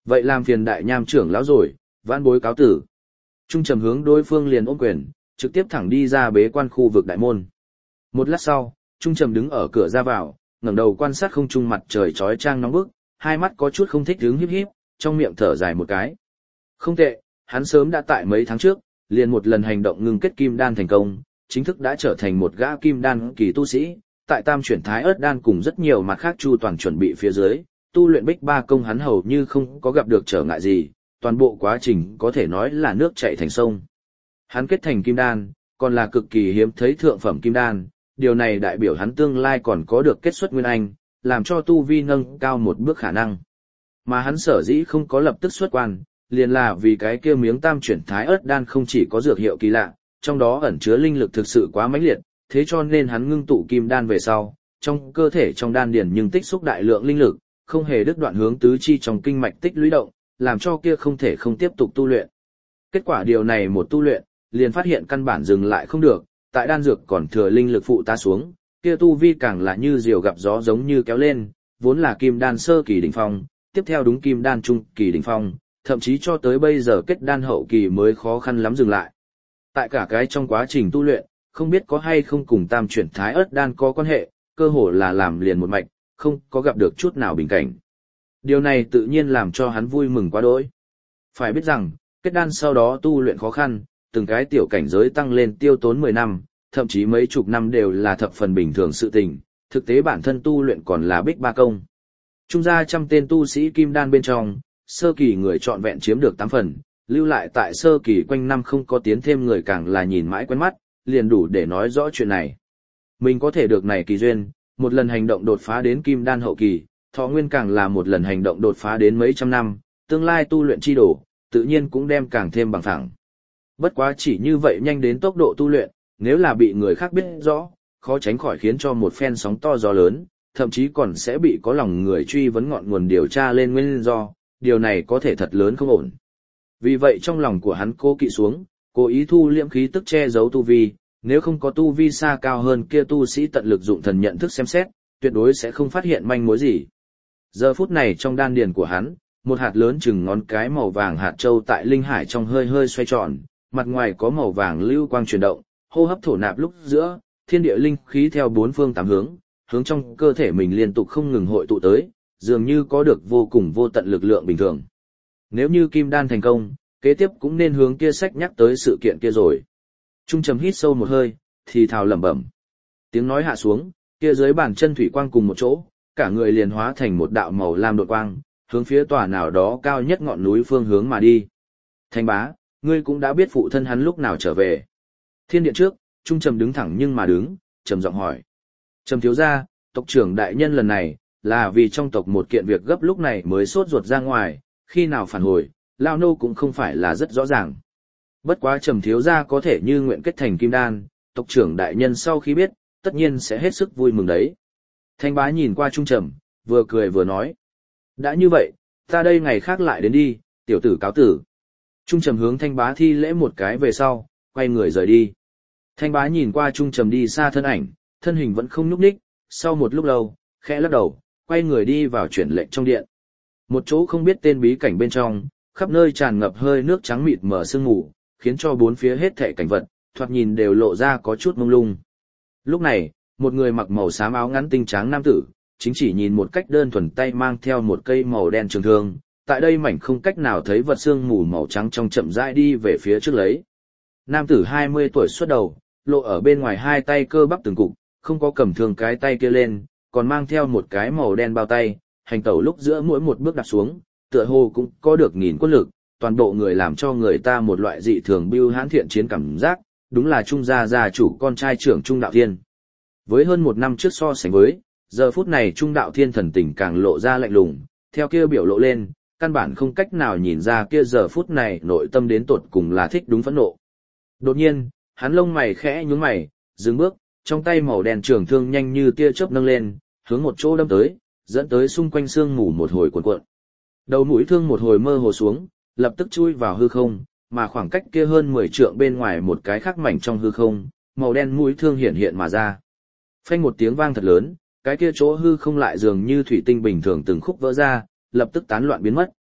Vậy làm phiền đại nham trưởng lão rồi, vãn bối cáo tử. Trung trầm hướng đối phương liền ôm quyền, trực tiếp thẳng đi ra bế quan khu vực đại môn. Một lát sau, Trung trầm đứng ở cửa ra vào, ngẩng đầu quan sát không trung mặt trời chói chang nóng bức, hai mắt có chút không thích đứng híp híp, trong miệng thở dài một cái. Không tệ, hắn sớm đã tại mấy tháng trước, liền một lần hành động ngưng kết kim đan thành công, chính thức đã trở thành một gã kim đan kỳ tu sĩ, tại tam chuyển thái ớt đan cùng rất nhiều mặt khác chu toàn chuẩn bị phía dưới, tu luyện bích ba công hắn hầu như không có gặp được trở ngại gì, toàn bộ quá trình có thể nói là nước chảy thành sông. Hắn kết thành kim đan, còn là cực kỳ hiếm thấy thượng phẩm kim đan, điều này đại biểu hắn tương lai còn có được kết xuất nguyên anh, làm cho tu vi nâng cao một bước khả năng. Mà hắn sở dĩ không có lập tức xuất quan, liền là vì cái kia miếng tam chuyển thái ớt đan không chỉ có dược hiệu kỳ lạ, trong đó ẩn chứa linh lực thực sự quá mãnh liệt, thế cho nên hắn ngưng tụ kim đan về sau, trong cơ thể trong đan điền nhưng tích xúc đại lượng linh lực, không hề đứt đoạn hướng tứ chi trong kinh mạch tích lũy động, làm cho kia không thể không tiếp tục tu luyện. Kết quả điều này một tu luyện, liền phát hiện căn bản dừng lại không được, tại đan dược còn thừa linh lực phụ ta xuống, kia tu vi càng là như diều gặp gió giống như kéo lên, vốn là kim đan sơ kỳ đỉnh phong, tiếp theo đúng kim đan trung kỳ đỉnh phong, thậm chí cho tới bây giờ kết đan hậu kỳ mới khó khăn lắm dừng lại. Tại cả cái trong quá trình tu luyện, không biết có hay không cùng tam chuyển thái ớt đan có quan hệ, cơ hồ là làm liền một mạch, không có gặp được chút nào bình cảnh. Điều này tự nhiên làm cho hắn vui mừng quá đỗi. Phải biết rằng, kết đan sau đó tu luyện khó khăn, từng cái tiểu cảnh giới tăng lên tiêu tốn 10 năm, thậm chí mấy chục năm đều là thập phần bình thường sự tình, thực tế bản thân tu luyện còn là bích ba công. Trung ra 100 tên tu sĩ kim đan bên trong, sơ kỳ người trọn vẹn chiếm được 8 phần, lưu lại tại sơ kỳ quanh năm không có tiến thêm người càng là nhìn mãi quen mắt, liền đủ để nói rõ chuyện này. Mình có thể được này kỳ duyên, một lần hành động đột phá đến kim đan hậu kỳ, thọ nguyên càng là một lần hành động đột phá đến mấy trăm năm, tương lai tu luyện chi đổ, tự nhiên cũng đem càng thêm bằng phẳng. Bất quá chỉ như vậy nhanh đến tốc độ tu luyện, nếu là bị người khác biết rõ, khó tránh khỏi khiến cho một phen sóng to gió lớn, thậm chí còn sẽ bị có lòng người truy vấn ngọn nguồn điều tra lên nguyên do, điều này có thể thật lớn không ổn. Vì vậy trong lòng của hắn cố kỵ xuống, cố ý thu liễm khí tức che giấu tu vi, nếu không có tu vi xa cao hơn kia tu sĩ tận lực dụng thần nhận thức xem xét, tuyệt đối sẽ không phát hiện manh mối gì. Giờ phút này trong đan điền của hắn, một hạt lớn chừng ngón cái màu vàng hạt châu tại linh hải trong hơi hơi xoay tròn, mặt ngoài có màu vàng lưu quang chuyển động, hô hấp thổ nạp lúc giữa, thiên địa linh khí theo bốn phương tám hướng, hướng trong cơ thể mình liên tục không ngừng hội tụ tới, dường như có được vô cùng vô tận lực lượng bình thường. Nếu như kim đan thành công, kế tiếp cũng nên hướng kia sách nhắc tới sự kiện kia rồi. Trung trầm hít sâu một hơi, thì thào lẩm bẩm. Tiếng nói hạ xuống, kia dưới bàn chân thủy quang cùng một chỗ, cả người liền hóa thành một đạo màu lam đột quang, hướng phía tòa nào đó cao nhất ngọn núi phương hướng mà đi. Thanh bá, ngươi cũng đã biết phụ thân hắn lúc nào trở về. Thiên điện trước, Trung trầm đứng thẳng nhưng mà đứng, trầm giọng hỏi. Trầm thiếu gia, tộc trưởng đại nhân lần này, là vì trong tộc một kiện việc gấp lúc này mới sốt ruột ra ngoài, khi nào phản hồi, Lao Nô cũng không phải là rất rõ ràng. Bất quá Trầm thiếu gia có thể như nguyện kết thành kim đan, tộc trưởng đại nhân sau khi biết, tất nhiên sẽ hết sức vui mừng đấy. Thanh bá nhìn qua Trung trầm, vừa cười vừa nói. Đã như vậy, ta đây ngày khác lại đến đi, tiểu tử cáo tử. Trung trầm hướng thanh bá thi lễ một cái về sau, quay người rời đi. Thanh bá nhìn qua Trung trầm đi xa thân ảnh, thân hình vẫn không nhúc nhích, sau một lúc lâu, khẽ lắc đầu, quay người đi vào chuyển lệnh trong điện. Một chỗ không biết tên bí cảnh bên trong, khắp nơi tràn ngập hơi nước trắng mịt mờ sương mù, khiến cho bốn phía hết thảy cảnh vật, thoạt nhìn đều lộ ra có chút mông lung. Lúc này, một người mặc màu xám áo ngắn tinh tráng nam tử, chính chỉ nhìn một cách đơn thuần tay mang theo một cây màu đen trường thương, tại đây mảnh không cách nào thấy vật sương mù màu trắng trong chậm rãi đi về phía trước lấy. Nam tử 20 tuổi xuất đầu, lộ ở bên ngoài hai tay cơ bắp từng cục, không có cầm thương cái tay kia lên, còn mang theo một cái màu đen bao tay, hành tẩu lúc giữa mỗi một bước đặt xuống, tựa hồ cũng có được nghìn quân lực, toàn bộ người làm cho người ta một loại dị thường bưu hãn thiện chiến cảm giác, đúng là Trung gia chủ con trai trưởng Trung Đạo Thiên. Với hơn một năm trước so sánh với, giờ phút này Trung Đạo Thiên thần tình càng lộ ra lạnh lùng, theo kia biểu lộ lên, căn bản không cách nào nhìn ra kia giờ phút này nội tâm đến tột cùng là thích đúng phẫn nộ. Đột nhiên, hắn lông mày khẽ nhướng mày, dừng bước, trong tay màu đen trường thương nhanh như tia chớp nâng lên, hướng một chỗ đâm tới, dẫn tới xung quanh sương mù một hồi cuộn cuộn. Đầu mũi thương một hồi mơ hồ xuống, lập tức chui vào hư không, mà khoảng cách kia hơn 10 trượng bên ngoài một cái khác mảnh trong hư không, màu đen mũi thương hiện hiện mà ra. Phanh một tiếng vang thật lớn, cái kia chỗ hư không lại dường như thủy tinh bình thường từng khúc vỡ ra, lập tức tán loạn biến mất.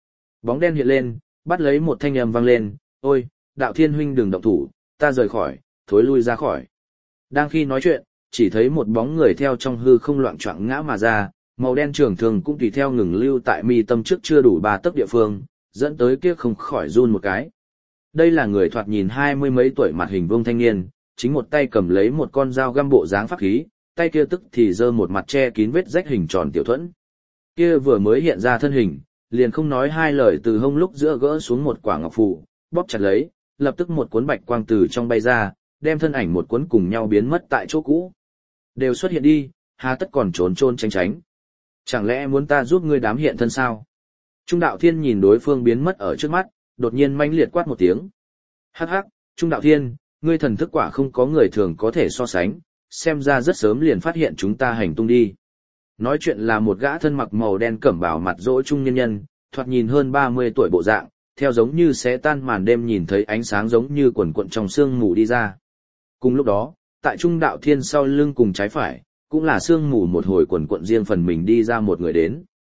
Bóng đen hiện lên, bắt lấy một thanh âm vang lên, ôi, Đạo Thiên huynh đừng động thủ, ta rời khỏi, thối lui ra khỏi. Đang khi nói chuyện, chỉ thấy một bóng người theo trong hư không loạng choạng ngã mà ra, màu đen trường thường cũng tùy theo ngừng lưu tại mi tâm trước chưa đủ 3 tấc địa phương, dẫn tới kia không khỏi run một cái. Đây là người thoạt nhìn 20 mấy tuổi mặt hình vuông thanh niên, chính một tay cầm lấy một con dao găm bộ dáng pháp khí, tay kia tức thì giơ một mặt che kín vết rách hình tròn tiểu thuẫn. Kia vừa mới hiện ra thân hình, liền không nói hai lời từ hông lúc giữa gỡ xuống một quả ngọc phù, bóp chặt lấy, lập tức một cuốn bạch quang từ trong bay ra, đem thân ảnh một cuốn cùng nhau biến mất tại chỗ cũ. Đều xuất hiện đi, hà tất còn trốn trôn tránh tránh. Chẳng lẽ muốn ta giúp ngươi đám hiện thân sao? Trung Đạo Thiên nhìn đối phương biến mất ở trước mắt, đột nhiên manh liệt quát một tiếng. Hắc hắc, Trung Đạo Thiên, ngươi thần thức quả không có người thường có thể so sánh, xem ra rất sớm liền phát hiện chúng ta hành tung đi. Nói chuyện là một gã thân mặc màu đen cẩm bào mặt rỗ trung nhân nhân, thoạt nhìn hơn 30 tuổi bộ dạng, theo giống như xé tan màn đêm nhìn thấy ánh sáng giống như quần quận trong sương mù đi ra. Cùng lúc đó, tại Trung Đạo Thiên sau lưng cùng trái phải, cũng là sương mù một hồi quần quận riêng phần mình đi ra một người đến.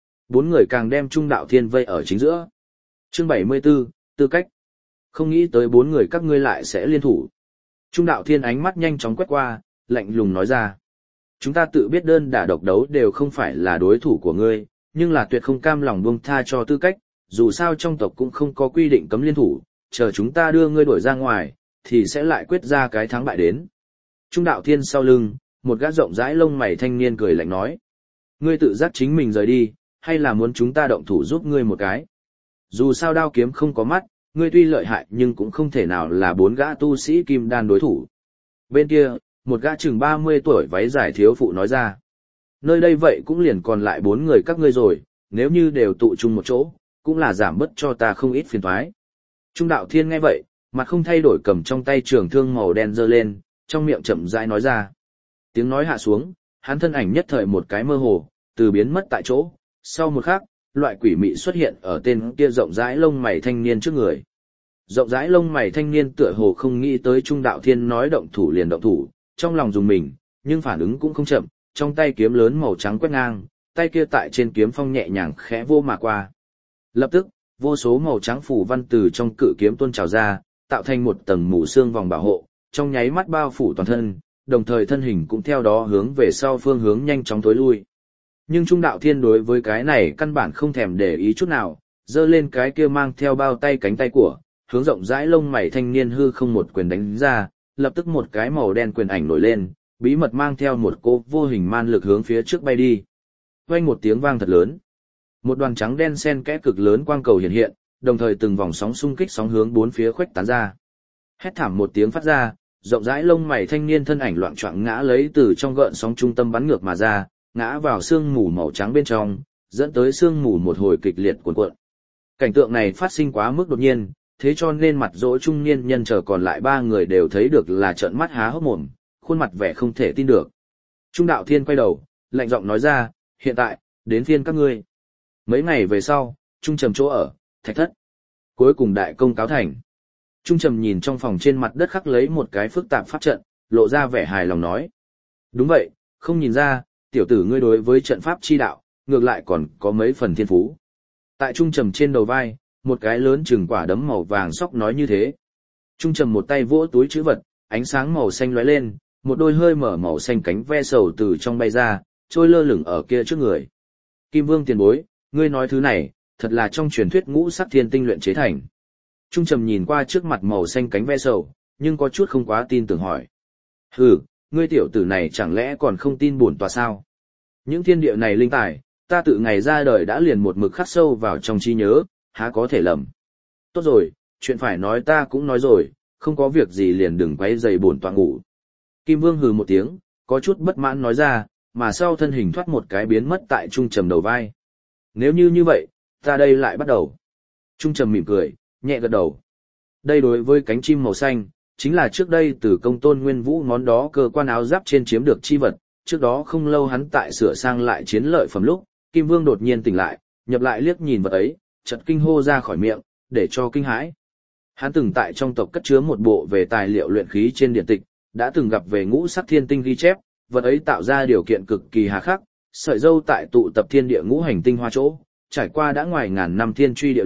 4 người càng đem Trung Đạo Thiên vây ở chính giữa. Chương 74, tư cách. Không nghĩ tới 4 người các ngươi lại sẽ liên thủ. Trung Đạo Thiên ánh mắt nhanh chóng quét qua, lạnh lùng nói ra. Chúng ta tự biết đơn đả độc đấu đều không phải là đối thủ của ngươi, nhưng là tuyệt không cam lòng buông tha cho tư cách, dù sao trong tộc cũng không có quy định cấm liên thủ, chờ chúng ta đưa ngươi đuổi ra ngoài, thì sẽ lại quyết ra cái thắng bại đến. Trung Đạo Thiên sau lưng, một gã rộng rãi lông mày thanh niên cười lạnh nói. Ngươi tự giác chính mình rời đi, hay là muốn chúng ta động thủ giúp ngươi một cái? Dù sao đao kiếm không có mắt, ngươi tuy lợi hại nhưng cũng không thể nào là 4 gã tu sĩ kim đan đối thủ. Bên kia, một gã chừng 30 tuổi váy dài thiếu phụ nói ra. Nơi đây vậy cũng liền còn lại 4 người các ngươi rồi, nếu như đều tụ chung một chỗ, cũng là giảm bớt cho ta không ít phiền toái. Trung Đạo Thiên nghe vậy, mặt không thay đổi cầm trong tay trường thương màu đen giơ lên, trong miệng chậm rãi nói ra. Tiếng nói hạ xuống, hắn thân ảnh nhất thời một cái mơ hồ, từ biến mất tại chỗ, sau một khắc, loại quỷ mị xuất hiện ở tên kia rộng rãi lông mày thanh niên trước người. Rộng rãi lông mày thanh niên tựa hồ không nghĩ tới Trung Đạo Thiên nói động thủ liền động thủ, trong lòng dùng mình, nhưng phản ứng cũng không chậm, trong tay kiếm lớn màu trắng quét ngang, tay kia tại trên kiếm phong nhẹ nhàng khẽ vô mà qua. Lập tức, vô số màu trắng phủ văn từ trong cự kiếm tuôn trào ra, tạo thành một tầng mù xương vòng bảo hộ, trong nháy mắt bao phủ toàn thân, đồng thời thân hình cũng theo đó hướng về sau phương hướng nhanh chóng tối lui. Nhưng Trung Đạo Thiên đối với cái này căn bản không thèm để ý chút nào, giơ lên cái kia mang theo bao tay cánh tay của, hướng rộng rãi lông mày thanh niên hư không một quyền đánh ra, lập tức một cái màu đen quyền ảnh nổi lên, bí mật mang theo một cỗ vô hình man lực hướng phía trước bay đi. Vang một tiếng vang thật lớn. Một đoàn trắng đen xen kẽ cực lớn quang cầu hiện hiện, đồng thời từng vòng sóng xung kích sóng hướng bốn phía khuếch tán ra. Hét thảm một tiếng phát ra, rộng rãi lông mày thanh niên thân ảnh loạng choạng ngã lấy từ trong gợn sóng trung tâm bắn ngược mà ra, ngã vào sương mù màu trắng bên trong, dẫn tới sương mù một hồi kịch liệt cuộn cuộn. Cảnh tượng này phát sinh quá mức đột nhiên, thế cho nên mặt dỗ trung niên nhân chờ còn lại 3 người đều thấy được là trợn mắt há hốc mồm, khuôn mặt vẻ không thể tin được. Trung Đạo Thiên quay đầu, lạnh giọng nói ra, hiện tại, đến phiên các ngươi. Mấy ngày về sau, Trung Trầm chỗ ở, Thạch Thất. Cuối cùng đại công cáo thành. Trung Trầm nhìn trong phòng trên mặt đất khắc lấy một cái phức tạp pháp trận, lộ ra vẻ hài lòng nói. Đúng vậy, không nhìn ra, tiểu tử ngươi đối với trận pháp chi đạo, ngược lại còn có mấy phần thiên phú. Tại Trung Trầm trên đầu vai, một cái lớn chừng quả đấm màu vàng sóc nói như thế. Trung Trầm một tay vỗ túi trữ vật, ánh sáng màu xanh lóe lên, một đôi hơi mở màu xanh cánh ve sầu từ trong bay ra, trôi lơ lửng ở kia trước người. Kim Vương tiền bối, ngươi nói thứ này, thật là trong truyền thuyết ngũ sắc thiên tinh luyện chế thành. Trung Trầm nhìn qua trước mặt màu xanh cánh ve sầu, nhưng có chút không quá tin tưởng hỏi. Hừ, ngươi tiểu tử này chẳng lẽ còn không tin bổn tọa sao? Những thiên địa này linh tài, ta tự ngày ra đời đã liền một mực khắc sâu vào trong trí nhớ, há có thể lầm. Tốt rồi, chuyện phải nói ta cũng nói rồi, không có việc gì liền đừng quấy rầy bổn tọa ngủ. Kim Vương hừ một tiếng, có chút bất mãn nói ra, mà sau thân hình thoát một cái biến mất tại Trung Trầm đầu vai. Nếu như vậy, ta đây lại bắt đầu. Trung Trầm mỉm cười, nhẹ gật đầu. Đây đối với cánh chim màu xanh, chính là trước đây từ Công Tôn Nguyên Vũ món đó cơ quan áo giáp trên chiếm được chi vật, trước đó không lâu hắn tại sửa sang lại chiến lợi phẩm lúc, Kim Vương đột nhiên tỉnh lại, nhập lại liếc nhìn vật ấy, chợt kinh hô ra khỏi miệng, để cho kinh hãi. Hắn từng tại trong tộc cất chứa một bộ về tài liệu luyện khí trên điện tịch, đã từng gặp về ngũ sắc thiên tinh ghi chép, vật ấy tạo ra điều kiện cực kỳ hà khắc, sợi dâu tại tụ tập thiên địa ngũ hành tinh hoa chỗ, trải qua đã ngoài ngàn năm thiên truy địa luyện,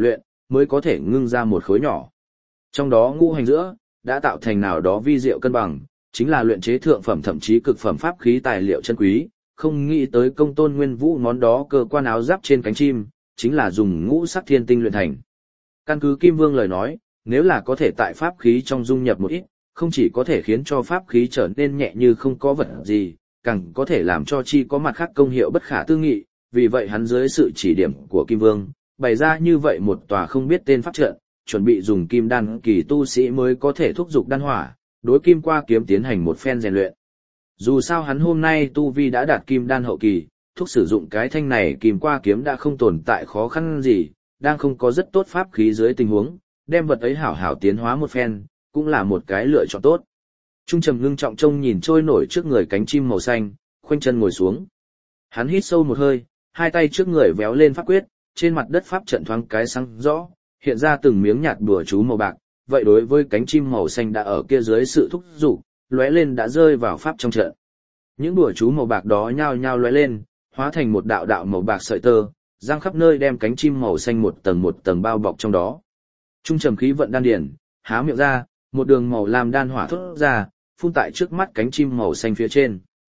mới có thể ngưng ra một khối nhỏ. Trong đó ngũ hành giữa, đã tạo thành nào đó vi diệu cân bằng, chính là luyện chế thượng phẩm thậm chí cực phẩm pháp khí tài liệu chân quý, không nghĩ tới công tôn nguyên vũ món đó cơ quan áo giáp trên cánh chim, chính là dùng ngũ sắc thiên tinh luyện thành. Căn cứ Kim Vương lời nói, nếu là có thể tại pháp khí trong dung nhập một ít, không chỉ có thể khiến cho pháp khí trở nên nhẹ như không có vật gì, càng có thể làm cho chi có mặt khác công hiệu bất khả tư nghị, vì vậy hắn dưới sự chỉ điểm của Kim Vương, bày ra như vậy một tòa không biết tên pháp trận, chuẩn bị dùng kim đan kỳ tu sĩ mới có thể thúc dục đan hỏa, đối kim qua kiếm tiến hành một phen rèn luyện. Dù sao hắn hôm nay tu vi đã đạt kim đan hậu kỳ, thúc sử dụng cái thanh này kim qua kiếm đã không tồn tại khó khăn gì, đang không có rất tốt pháp khí dưới tình huống, đem vật ấy hảo hảo tiến hóa một phen, cũng là một cái lựa chọn tốt. Trung trầm ngưng trọng trông nhìn trôi nổi trước người cánh chim màu xanh, khoanh chân ngồi xuống. Hắn hít sâu một hơi, hai tay trước người véo lên pháp quyết, trên mặt đất pháp trận thoáng cái sáng rõ, hiện ra từng miếng nhạt bùa chú màu bạc, vậy đối với cánh chim màu xanh đã ở kia dưới sự thúc giục, lóe lên đã rơi vào pháp trong trận. Những bùa chú màu bạc đó nhao nhao lóe lên, hóa thành một đạo đạo màu bạc sợi tơ, giăng khắp nơi đem cánh chim màu xanh một tầng bao bọc trong đó. Trung trầm khí vận đan điển, há miệng ra, một đường màu lam đan hỏa thốt ra, phun tại trước mắt cánh chim màu xanh phía trên.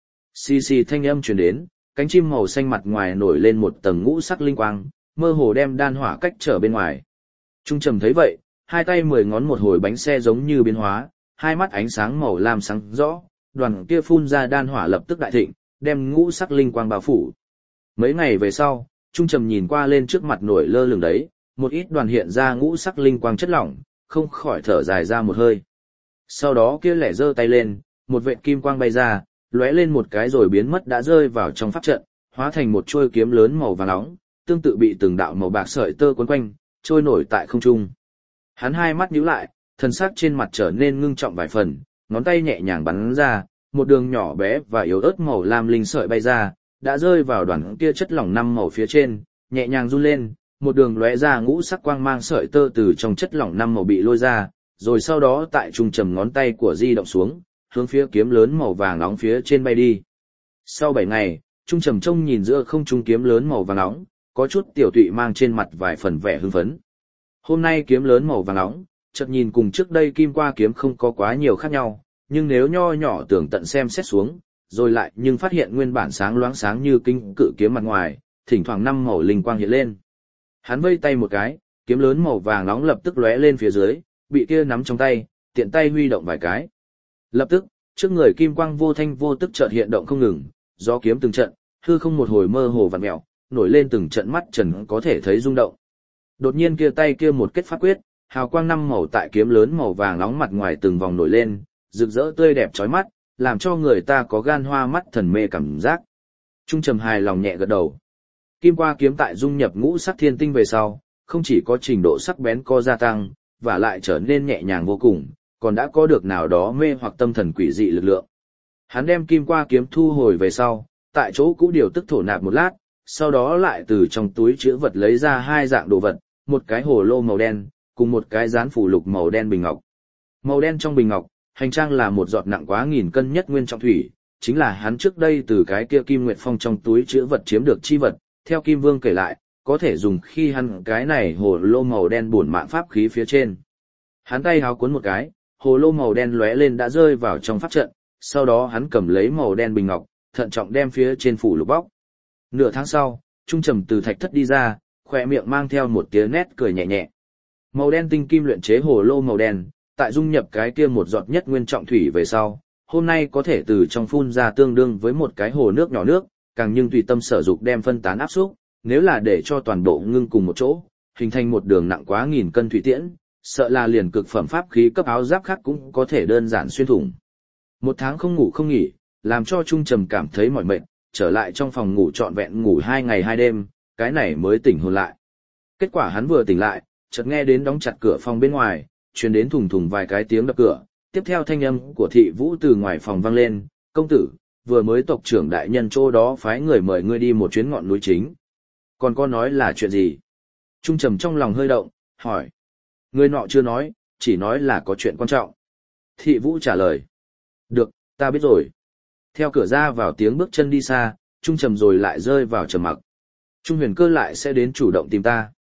Xì xì thanh âm truyền đến, cánh chim màu xanh mặt ngoài nổi lên một tầng ngũ sắc linh quang, mơ hồ đem đan hỏa cách trở bên ngoài. Trung trầm thấy vậy, hai tay 10 ngón một hồi bánh xe giống như biến hóa, hai mắt ánh sáng màu lam sáng rõ, đoàn kia phun ra đan hỏa lập tức đại thịnh, đem ngũ sắc linh quang bao phủ. Mấy ngày về sau, Trung trầm nhìn qua lên trước mặt nổi lơ lửng đấy, một ít đoàn hiện ra ngũ sắc linh quang chất lỏng, không khỏi thở dài ra một hơi. Sau đó kia lẻ giơ tay lên, một vệt kim quang bay ra, lóe lên một cái rồi biến mất đã rơi vào trong pháp trận, hóa thành một chuôi kiếm lớn màu vàng nóng, tương tự bị từng đạo màu bạc sợi tơ quấn quanh, trôi nổi tại không trung. Hắn hai mắt nhíu lại, thần sắc trên mặt trở nên ngưng trọng vài phần, ngón tay nhẹ nhàng bắn ra, một đường nhỏ bé và yếu ớt màu lam linh sợi bay ra, đã rơi vào đoàn kia chất lỏng 5 màu phía trên, nhẹ nhàng run lên, một đường lóe ra ngũ sắc quang mang sợi tơ từ trong chất lỏng 5 màu bị lôi ra, rồi sau đó tại trung trầm ngón tay của di động xuống, hướng phía kiếm lớn màu vàng nóng phía trên bay đi. Sau 7 ngày, trung trầm trông nhìn giữa không trung kiếm lớn màu vàng nóng, có chút tiểu tụy mang trên mặt vài phần vẻ hưng phấn. Hôm nay kiếm lớn màu vàng nóng, chợt nhìn cùng trước đây kim qua kiếm không có quá nhiều khác nhau, nhưng nếu nho nhỏ tưởng tận xem xét xuống, rồi lại nhưng phát hiện nguyên bản sáng loáng sáng như kinh cự kiếm mặt ngoài, thỉnh thoảng 5 màu linh quang hiện lên. Hắn vây tay một cái, kiếm lớn màu vàng nóng lập tức lóe lên phía dưới, bị kia nắm trong tay, tiện tay huy động vài cái. Lập tức, trước người kim quang vô thanh vô tức chợt hiện động không ngừng, gió kiếm từng trận, hư không một hồi mơ hồ vặn mèo, nổi lên từng trận mắt trần có thể thấy rung động. Đột nhiên kia tay kia một kết pháp quyết, hào quang 5 màu tại kiếm lớn màu vàng nóng mặt ngoài từng vòng nổi lên, rực rỡ tươi đẹp chói mắt, làm cho người ta có gan hoa mắt thần mê cảm giác. Trung trầm hài lòng nhẹ gật đầu. Kim qua kiếm tại dung nhập ngũ sắc thiên tinh về sau, không chỉ có trình độ sắc bén có gia tăng, và lại trở nên nhẹ nhàng vô cùng, còn đã có được nào đó mê hoặc tâm thần quỷ dị lực lượng. Hắn đem kim qua kiếm thu hồi về sau, tại chỗ cũ điều tức thổ nạp một lát, sau đó lại từ trong túi chứa vật lấy ra hai dạng đồ vật, một cái hồ lô màu đen, cùng một cái dán phủ lục màu đen bình ngọc. Màu đen trong bình ngọc, hành trang là một giọt nặng quá 1000 cân nhất nguyên trọng thủy, chính là hắn trước đây từ cái kia Kim Nguyệt Phong trong túi chứa vật chiếm được chi vật, theo Kim Vương kể lại, có thể dùng khi hắn cái này hồ lô màu đen bổn mạng pháp khí phía trên. Hắn tay háo cuốn một cái, hồ lô màu đen lóe lên đã rơi vào trong pháp trận, sau đó hắn cầm lấy màu đen bình ngọc, thận trọng đem phía trên phủ lục bóc. Nửa tháng sau, Trung trầm từ thạch thất đi ra, khỏe miệng mang theo một tia nét cười nhẹ nhẹ. Màu đen tinh kim luyện chế hồ lô màu đen, tại dung nhập cái kia một giọt nhất nguyên trọng thủy về sau, hôm nay có thể từ trong phun ra tương đương với một cái hồ nước nhỏ nước, càng nhưng tùy tâm sở dục đem phân tán áp xúc, nếu là để cho toàn bộ ngưng cùng một chỗ, hình thành một đường nặng quá 1000 cân thủy tiễn, sợ là liền cực phẩm pháp khí cấp áo giáp khác cũng có thể đơn giản xuyên thủng. Một tháng không ngủ không nghỉ, làm cho Trung trầm cảm thấy mỏi mệt, trở lại trong phòng ngủ trọn vẹn ngủ 2 ngày 2 đêm, cái này mới tỉnh hồn lại. Kết quả hắn vừa tỉnh lại, chợt nghe đến đóng chặt cửa phòng bên ngoài, truyền đến thùng thùng vài cái tiếng đập cửa, tiếp theo thanh âm của Thị Vũ từ ngoài phòng vang lên, "Công tử, vừa mới tộc trưởng đại nhân chỗ đó phái người mời ngươi đi một chuyến ngọn núi chính." "Còn có nói là chuyện gì?" Trung trầm trong lòng hơi động, hỏi. Người nọ chưa nói, chỉ nói là có chuyện quan trọng. Thị Vũ trả lời. "Được, ta biết rồi." Theo cửa ra vào tiếng bước chân đi xa, Trung trầm rồi lại rơi vào trầm mặc. Trung Huyền Cơ lại sẽ đến chủ động tìm ta.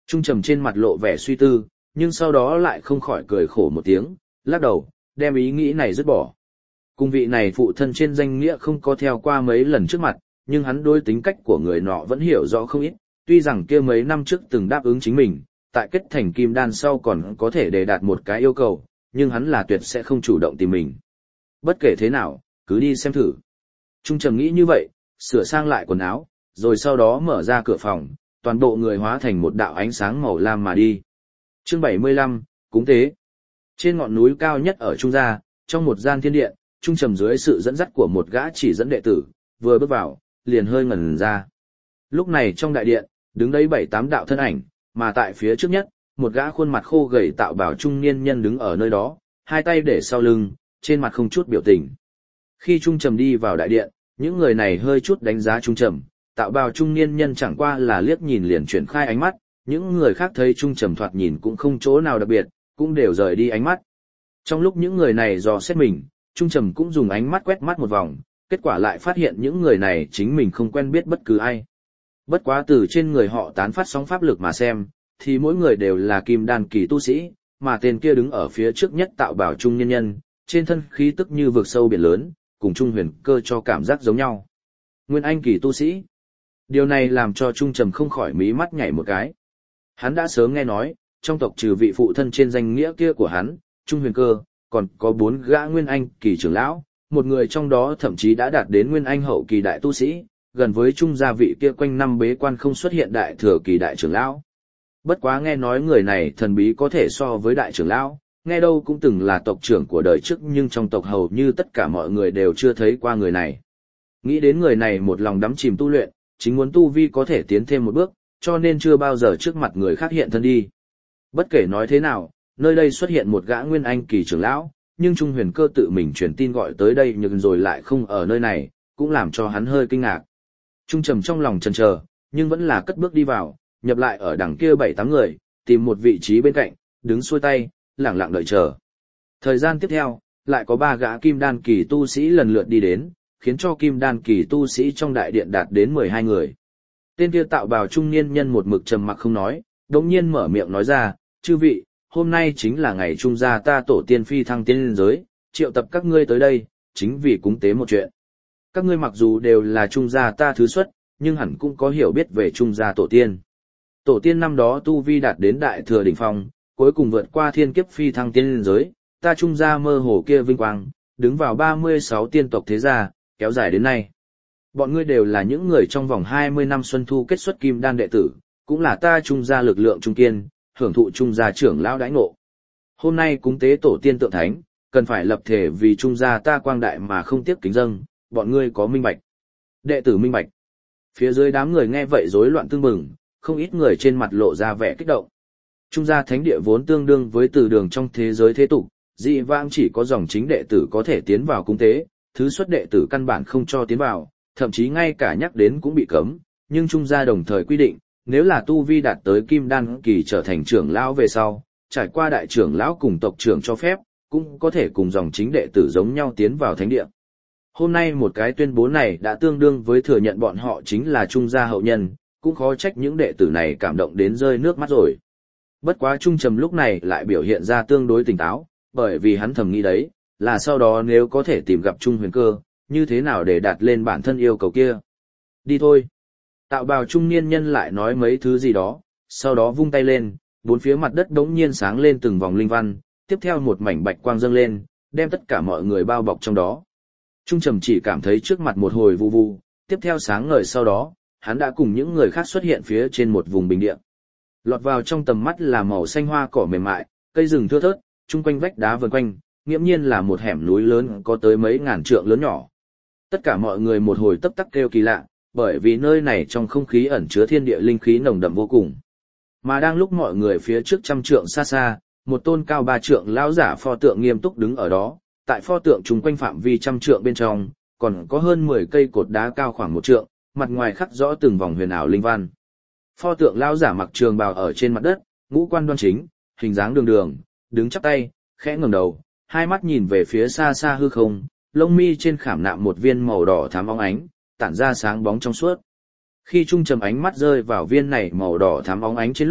Trung trầm trên mặt lộ vẻ suy tư, nhưng sau đó lại không khỏi cười khổ một tiếng, lắc đầu, đem ý nghĩ này dứt bỏ. Cung vị này phụ thân trên danh nghĩa không có theo qua mấy lần trước mặt, nhưng hắn đối tính cách của người nọ vẫn hiểu rõ không ít, tuy rằng kia mấy năm trước từng đáp ứng chính mình, tại kết thành kim đan sau còn có thể đề đạt một cái yêu cầu, nhưng hắn là tuyệt sẽ không chủ động tìm mình. Bất kể thế nào, cứ đi xem thử. Trung trầm nghĩ như vậy, sửa sang lại quần áo, rồi sau đó mở ra cửa phòng, toàn bộ người hóa thành một đạo ánh sáng màu lam mà đi. Chương 75, Cúng tế. Trên ngọn núi cao nhất ở Trung gia, trong một gian thiên điện, Trung trầm dưới sự dẫn dắt của một gã chỉ dẫn đệ tử, vừa bước vào, liền hơi ngẩn ra. Lúc này trong đại điện, đứng đấy 7-8 đạo thân ảnh, mà tại phía trước nhất, một gã khuôn mặt khô gầy tạo bảo trung niên nhân đứng ở nơi đó, hai tay để sau lưng, trên mặt không chút biểu tình. Khi Trung trầm đi vào đại điện, những người này hơi chút đánh giá Trung trầm, tạo bào trung niên nhân chẳng qua là liếc nhìn liền chuyển khai ánh mắt, những người khác thấy Trung trầm thoạt nhìn cũng không chỗ nào đặc biệt, cũng đều rời đi ánh mắt. Trong lúc những người này dò xét mình, Trung trầm cũng dùng ánh mắt quét mắt một vòng, kết quả lại phát hiện những người này chính mình không quen biết bất cứ ai. Bất quá từ trên người họ tán phát sóng pháp lực mà xem, thì mỗi người đều là kim đan kỳ tu sĩ, mà tên kia đứng ở phía trước nhất tạo bảo trung nhân nhân, trên thân khí tức như vực sâu biển lớn, cùng Trung Huyền Cơ cho cảm giác giống nhau. Nguyên anh kỳ tu sĩ. Điều này làm cho Trung trầm không khỏi mí mắt nhảy một cái. Hắn đã sớm nghe nói, trong tộc trừ vị phụ thân trên danh nghĩa kia của hắn, Trung Huyền Cơ, còn có 4 gã nguyên anh kỳ trưởng lão, một người trong đó thậm chí đã đạt đến nguyên anh hậu kỳ đại tu sĩ, gần với Trung gia vị kia quanh năm bế quan không xuất hiện đại thừa kỳ đại trưởng lão. Bất quá nghe nói người này thần bí có thể so với đại trưởng lão, nghe đâu cũng từng là tộc trưởng của đời trước, nhưng trong tộc hầu như tất cả mọi người đều chưa thấy qua người này. Nghĩ đến người này một lòng đắm chìm tu luyện, chính muốn tu vi có thể tiến thêm một bước, cho nên chưa bao giờ trước mặt người khác hiện thân đi. Bất kể nói thế nào, nơi đây xuất hiện một gã nguyên anh kỳ trưởng lão, nhưng Trung Huyền Cơ tự mình truyền tin gọi tới đây nhưng rồi lại không ở nơi này, cũng làm cho hắn hơi kinh ngạc. Trung trầm trong lòng chần chờ, nhưng vẫn là cất bước đi vào, nhập lại ở đằng kia 7-8 người, tìm một vị trí bên cạnh, đứng xuôi tay, lặng lặng đợi chờ. Thời gian tiếp theo, lại có 3 gã kim đan kỳ tu sĩ lần lượt đi đến, khiến cho kim đan kỳ tu sĩ trong đại điện đạt đến 12 người. Tên kia tạo bào trung niên nhân một mực trầm mặc không nói, đột nhiên mở miệng nói ra, chư vị, hôm nay chính là ngày Trung gia ta tổ tiên phi thăng tiên liên giới, triệu tập các ngươi tới đây, chính vì cúng tế một chuyện. Các ngươi mặc dù đều là Trung gia ta thứ xuất, nhưng hẳn cũng có hiểu biết về Trung gia tổ tiên. Tổ tiên năm đó tu vi đạt đến đại thừa đỉnh phong, cuối cùng vượt qua thiên kiếp phi thăng tiên liên giới, ta Trung gia mơ hồ kia vinh quang, đứng vào 36 tiên tộc thế gia, kéo dài đến nay. Bọn ngươi đều là những người trong vòng 20 năm xuân thu kết xuất kim đan đệ tử, cũng là ta Trung gia lực lượng trung kiên, hưởng thụ Trung gia trưởng lão đãi ngộ. Hôm nay cúng tế tổ tiên tượng thánh, cần phải lập thể vì Trung gia ta quang đại mà không tiếc kính dâng, bọn ngươi có minh bạch. Đệ tử minh bạch. Phía dưới đám người nghe vậy rối loạn tương mừng, không ít người trên mặt lộ ra vẻ kích động. Trung gia thánh địa vốn tương đương với từ đường trong thế giới thế tục, dị vãng chỉ có dòng chính đệ tử có thể tiến vào cúng tế, thứ xuất đệ tử căn bản không cho tiến vào, thậm chí ngay cả nhắc đến cũng bị cấm, nhưng Trung gia đồng thời quy định, nếu là tu vi đạt tới kim đan kỳ trở thành trưởng lão về sau, trải qua đại trưởng lão cùng tộc trưởng cho phép, cũng có thể cùng dòng chính đệ tử giống nhau tiến vào thánh địa. Hôm nay một cái tuyên bố này đã tương đương với thừa nhận bọn họ chính là Trung gia hậu nhân, cũng khó trách những đệ tử này cảm động đến rơi nước mắt rồi. Bất quá Trung trầm lúc này lại biểu hiện ra tương đối tỉnh táo, bởi vì hắn thầm nghĩ đấy, là sau đó nếu có thể tìm gặp Trung Huyền Cơ, như thế nào để đạt lên bản thân yêu cầu kia. Đi thôi. Tạo bào trung niên nhân lại nói mấy thứ gì đó, sau đó vung tay lên, bốn phía mặt đất đống nhiên sáng lên từng vòng linh văn, tiếp theo một mảnh bạch quang dâng lên, đem tất cả mọi người bao bọc trong đó. Trung trầm chỉ cảm thấy trước mặt một hồi vu vu, tiếp theo sáng ngời sau đó, hắn đã cùng những người khác xuất hiện phía trên một vùng bình địa. Lọt vào trong tầm mắt là màu xanh hoa cỏ mềm mại, cây rừng thưa thớt, chung quanh vách đá vần quanh, nghiễm nhiên là một hẻm núi lớn có tới mấy ngàn trượng lớn nhỏ. Tất cả mọi người một hồi tấp tắc kêu kỳ lạ, bởi vì nơi này trong không khí ẩn chứa thiên địa linh khí nồng đậm vô cùng. Mà đang lúc mọi người phía trước 100 trượng xa xa, một tôn cao 3 trượng lão giả pho tượng nghiêm túc đứng ở đó, tại pho tượng chung quanh phạm vi 100 trượng bên trong, còn có hơn 10 cây cột đá cao khoảng 1 trượng, mặt ngoài khắc rõ từng vòng huyền ảo linh văn. Pho tượng lão giả mặc trường bào ở trên mặt đất, ngũ quan đoan chính, hình dáng đường đường, đứng chắp tay, khẽ ngẩng đầu, hai mắt nhìn về phía xa xa hư không, lông mi trên khảm nạm một viên màu đỏ thắm óng ánh, tản ra sáng bóng trong suốt. Khi Trung trầm ánh mắt rơi vào viên này màu đỏ thắm óng ánh trên lúc,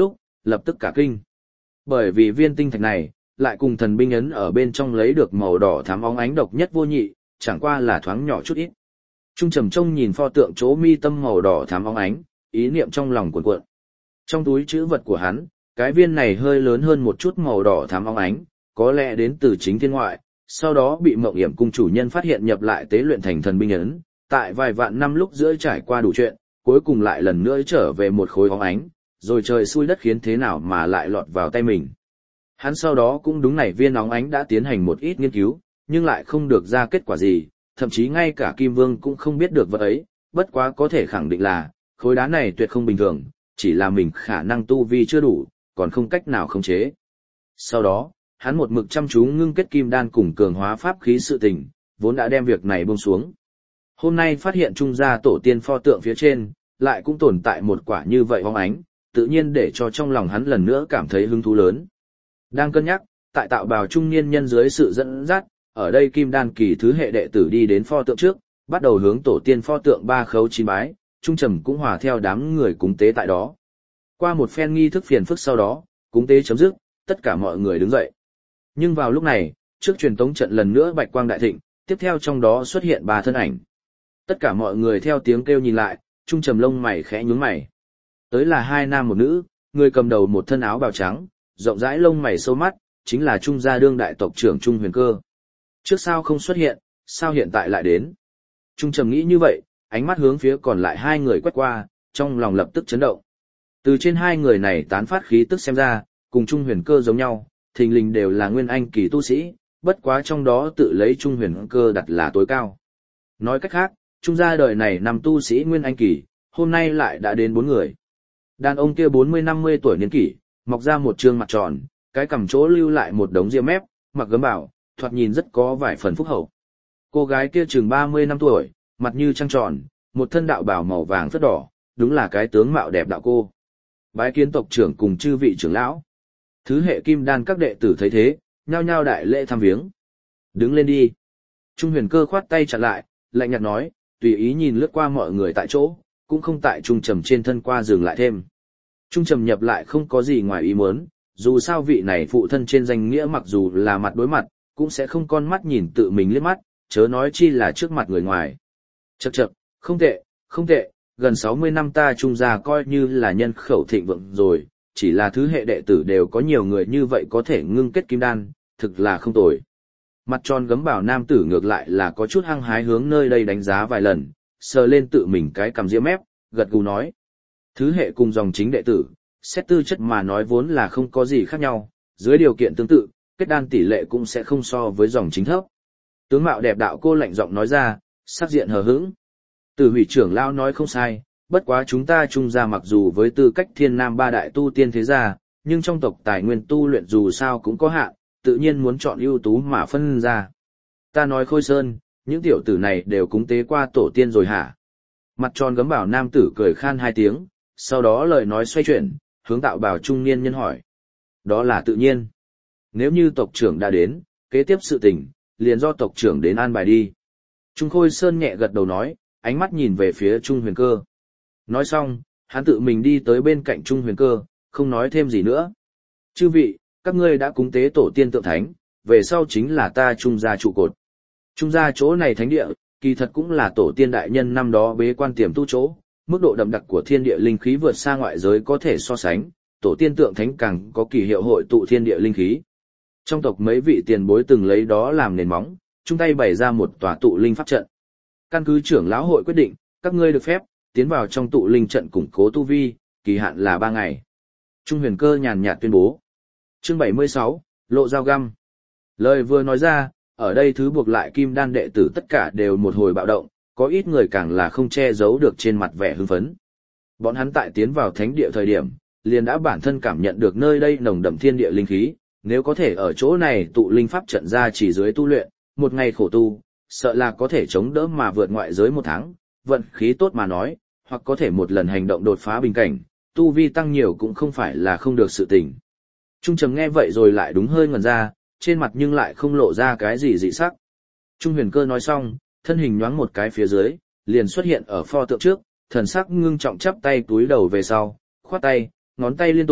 lập tức cả kinh. Bởi vì viên tinh thạch này, lại cùng thần binh ấn ở bên trong lấy được màu đỏ thắm óng ánh độc nhất vô nhị, chẳng qua là thoáng nhỏ chút ít. Trung Trầm trông nhìn pho tượng chỗ mi tâm màu đỏ thắm óng ánh, ý niệm trong lòng cuộn cuộn. Trong túi trữ vật của hắn, cái viên này hơi lớn hơn một chút màu đỏ thắm óng ánh, có lẽ đến từ chính thiên ngoại, sau đó bị Mộng Yểm cung chủ nhân phát hiện nhập lại tế luyện thành thần binh ấn, tại vài vạn năm lúc giữa trải qua đủ chuyện, cuối cùng lại lần nữa trở về một khối óng ánh, rồi trời xui đất khiến thế nào mà lại lọt vào tay mình. Hắn sau đó cũng đúng này viên óng ánh đã tiến hành một ít nghiên cứu, nhưng lại không được ra kết quả gì, thậm chí ngay cả Kim Vương cũng không biết được vật ấy, bất quá có thể khẳng định là, khối đá này tuyệt không bình thường, chỉ là mình khả năng tu vi chưa đủ, còn không cách nào khống chế. Sau đó, hắn một mực chăm chú ngưng kết kim đan cùng cường hóa pháp khí sự tình, vốn đã đem việc này buông xuống. Hôm nay phát hiện trung gia tổ tiên pho tượng phía trên, lại cũng tồn tại một quả như vậy óng ánh, tự nhiên để cho trong lòng hắn lần nữa cảm thấy hứng thú lớn. Đang cân nhắc, tại tạo bào trung niên nhân dưới sự dẫn dắt, ở đây kim đan kỳ thứ hệ đệ tử đi đến pho tượng trước, bắt đầu hướng tổ tiên pho tượng ba khấu chín bái, Trung Trầm cũng hòa theo đám người cúng tế tại đó. Qua một phen nghi thức phiền phức sau đó, cúng tế chấm dứt, tất cả mọi người đứng dậy. Nhưng vào lúc này, trước truyền tống trận lần nữa bạch quang đại thịnh, tiếp theo trong đó xuất hiện ba thân ảnh. Tất cả mọi người theo tiếng kêu nhìn lại, Trung Trầm lông mày khẽ nhướng mày. Tới là hai nam một nữ, người cầm đầu một thân áo bào trắng, rộng rãi lông mày sâu mắt, chính là Trung gia đương đại tộc trưởng Trung Huyền Cơ. Trước sao không xuất hiện, sao hiện tại lại đến? Trung Trầm nghĩ như vậy, ánh mắt hướng phía còn lại hai người quét qua, trong lòng lập tức chấn động. Từ trên hai người này tán phát khí tức xem ra, cùng Trung Huyền Cơ giống nhau, thình lình đều là nguyên anh kỳ tu sĩ, bất quá trong đó tự lấy Trung Huyền Cơ đặt là tối cao. Nói cách khác, Trung gia đời này năm tu sĩ nguyên anh kỳ, hôm nay lại đã đến 4 người. Đàn ông kia 40-50 tuổi niên kỷ, mọc ra một trương mặt tròn, cái cằm chỗ lưu lại một đống ria mép, mặc gấm bảo, thoạt nhìn rất có vài phần phúc hậu. Cô gái kia chừng 30 năm tuổi, mặt như trăng tròn, một thân đạo bào màu vàng rất đỏ, đúng là cái tướng mạo đẹp đạo cô. Bái kiến tộc trưởng cùng chư vị trưởng lão. Thứ hệ kim đan các đệ tử thấy thế, nhao nhao đại lễ thăm viếng. Đứng lên đi. Trung Huyền Cơ khoát tay chặn lại, lạnh nhạt nói, tùy ý nhìn lướt qua mọi người tại chỗ, cũng không tại Trung Trầm trên thân qua dừng lại thêm. Trung Trầm nhập lại không có gì ngoài ý muốn, dù sao vị này phụ thân trên danh nghĩa mặc dù là mặt đối mặt, cũng sẽ không con mắt nhìn tự mình liếc mắt, chớ nói chi là trước mặt người ngoài. Chậc chậc, không tệ, không tệ, gần 60 năm ta Trung gia coi như là nhân khẩu thịnh vượng rồi, chỉ là thứ hệ đệ tử đều có nhiều người như vậy có thể ngưng kết kim đan, thực là không tồi. Mặt tròn gấm bảo nam tử ngược lại là có chút hăng hái hướng nơi đây đánh giá vài lần, sờ lên tự mình cái cằm ria mép, gật gù nói. Thứ hệ cùng dòng chính đệ tử, xét tư chất mà nói vốn là không có gì khác nhau, dưới điều kiện tương tự, kết đan tỷ lệ cũng sẽ không so với dòng chính thấp. Tướng mạo đẹp đạo cô lạnh giọng nói ra, sắc diện hờ hững. Tử Hủy trưởng lão nói không sai, bất quá chúng ta Trung gia mặc dù với tư cách thiên nam ba đại tu tiên thế gia, nhưng trong tộc tài nguyên tu luyện dù sao cũng có hạn, tự nhiên muốn chọn ưu tú mà phân ra. Ta nói Khôi Sơn, những tiểu tử này đều cúng tế qua tổ tiên rồi hả? Mặt tròn gấm bảo nam tử cười khan hai tiếng, sau đó lời nói xoay chuyển, hướng tạo bảo trung niên nhân hỏi. Đó là tự nhiên. Nếu như tộc trưởng đã đến, kế tiếp sự tình, liền do tộc trưởng đến an bài đi. Trung Khôi Sơn nhẹ gật đầu nói, ánh mắt nhìn về phía Trung Huyền Cơ. Nói xong, hắn tự mình đi tới bên cạnh Trung Huyền Cơ, không nói thêm gì nữa. Chư vị, các ngươi đã cúng tế tổ tiên tượng thánh, về sau chính là ta Trung gia trụ cột. Trung gia chỗ này thánh địa, kỳ thật cũng là tổ tiên đại nhân năm đó bế quan tiềm tu chỗ, mức độ đậm đặc của thiên địa linh khí vượt xa ngoại giới có thể so sánh, tổ tiên tượng thánh càng có kỳ hiệu hội tụ thiên địa linh khí. Trong tộc mấy vị tiền bối từng lấy đó làm nền móng, chung tay bày ra một tòa tụ linh pháp trận. Căn cứ trưởng lão hội quyết định, các ngươi được phép tiến vào trong tụ linh trận củng cố tu vi, kỳ hạn là 3 ngày. Trung Huyền Cơ nhàn nhạt tuyên bố. Chương 76, lộ dao găm. Lời vừa nói ra, ở đây thứ buộc lại kim đan đệ tử tất cả đều một hồi bạo động, có ít người càng là không che giấu được trên mặt vẻ hưng phấn. Bọn hắn tại tiến vào thánh địa thời điểm, liền đã bản thân cảm nhận được nơi đây nồng đậm thiên địa linh khí, nếu có thể ở chỗ này tụ linh pháp trận ra chỉ dưới tu luyện, một ngày khổ tu, sợ là có thể chống đỡ mà vượt ngoại giới 1 tháng, vận khí tốt mà nói, hoặc có thể một lần hành động đột phá bình cảnh, tu vi tăng nhiều cũng không phải là không được sự tình. Trung Trầm nghe vậy rồi lại đúng hơi ngẩn ra, trên mặt nhưng lại không lộ ra cái gì dị sắc. Trung Huyền Cơ nói xong, thân hình nhoáng một cái phía dưới, liền xuất hiện ở pho tượng trước, thần sắc ngưng trọng chắp tay túi đầu về sau, khoát tay, ngón tay liên tục,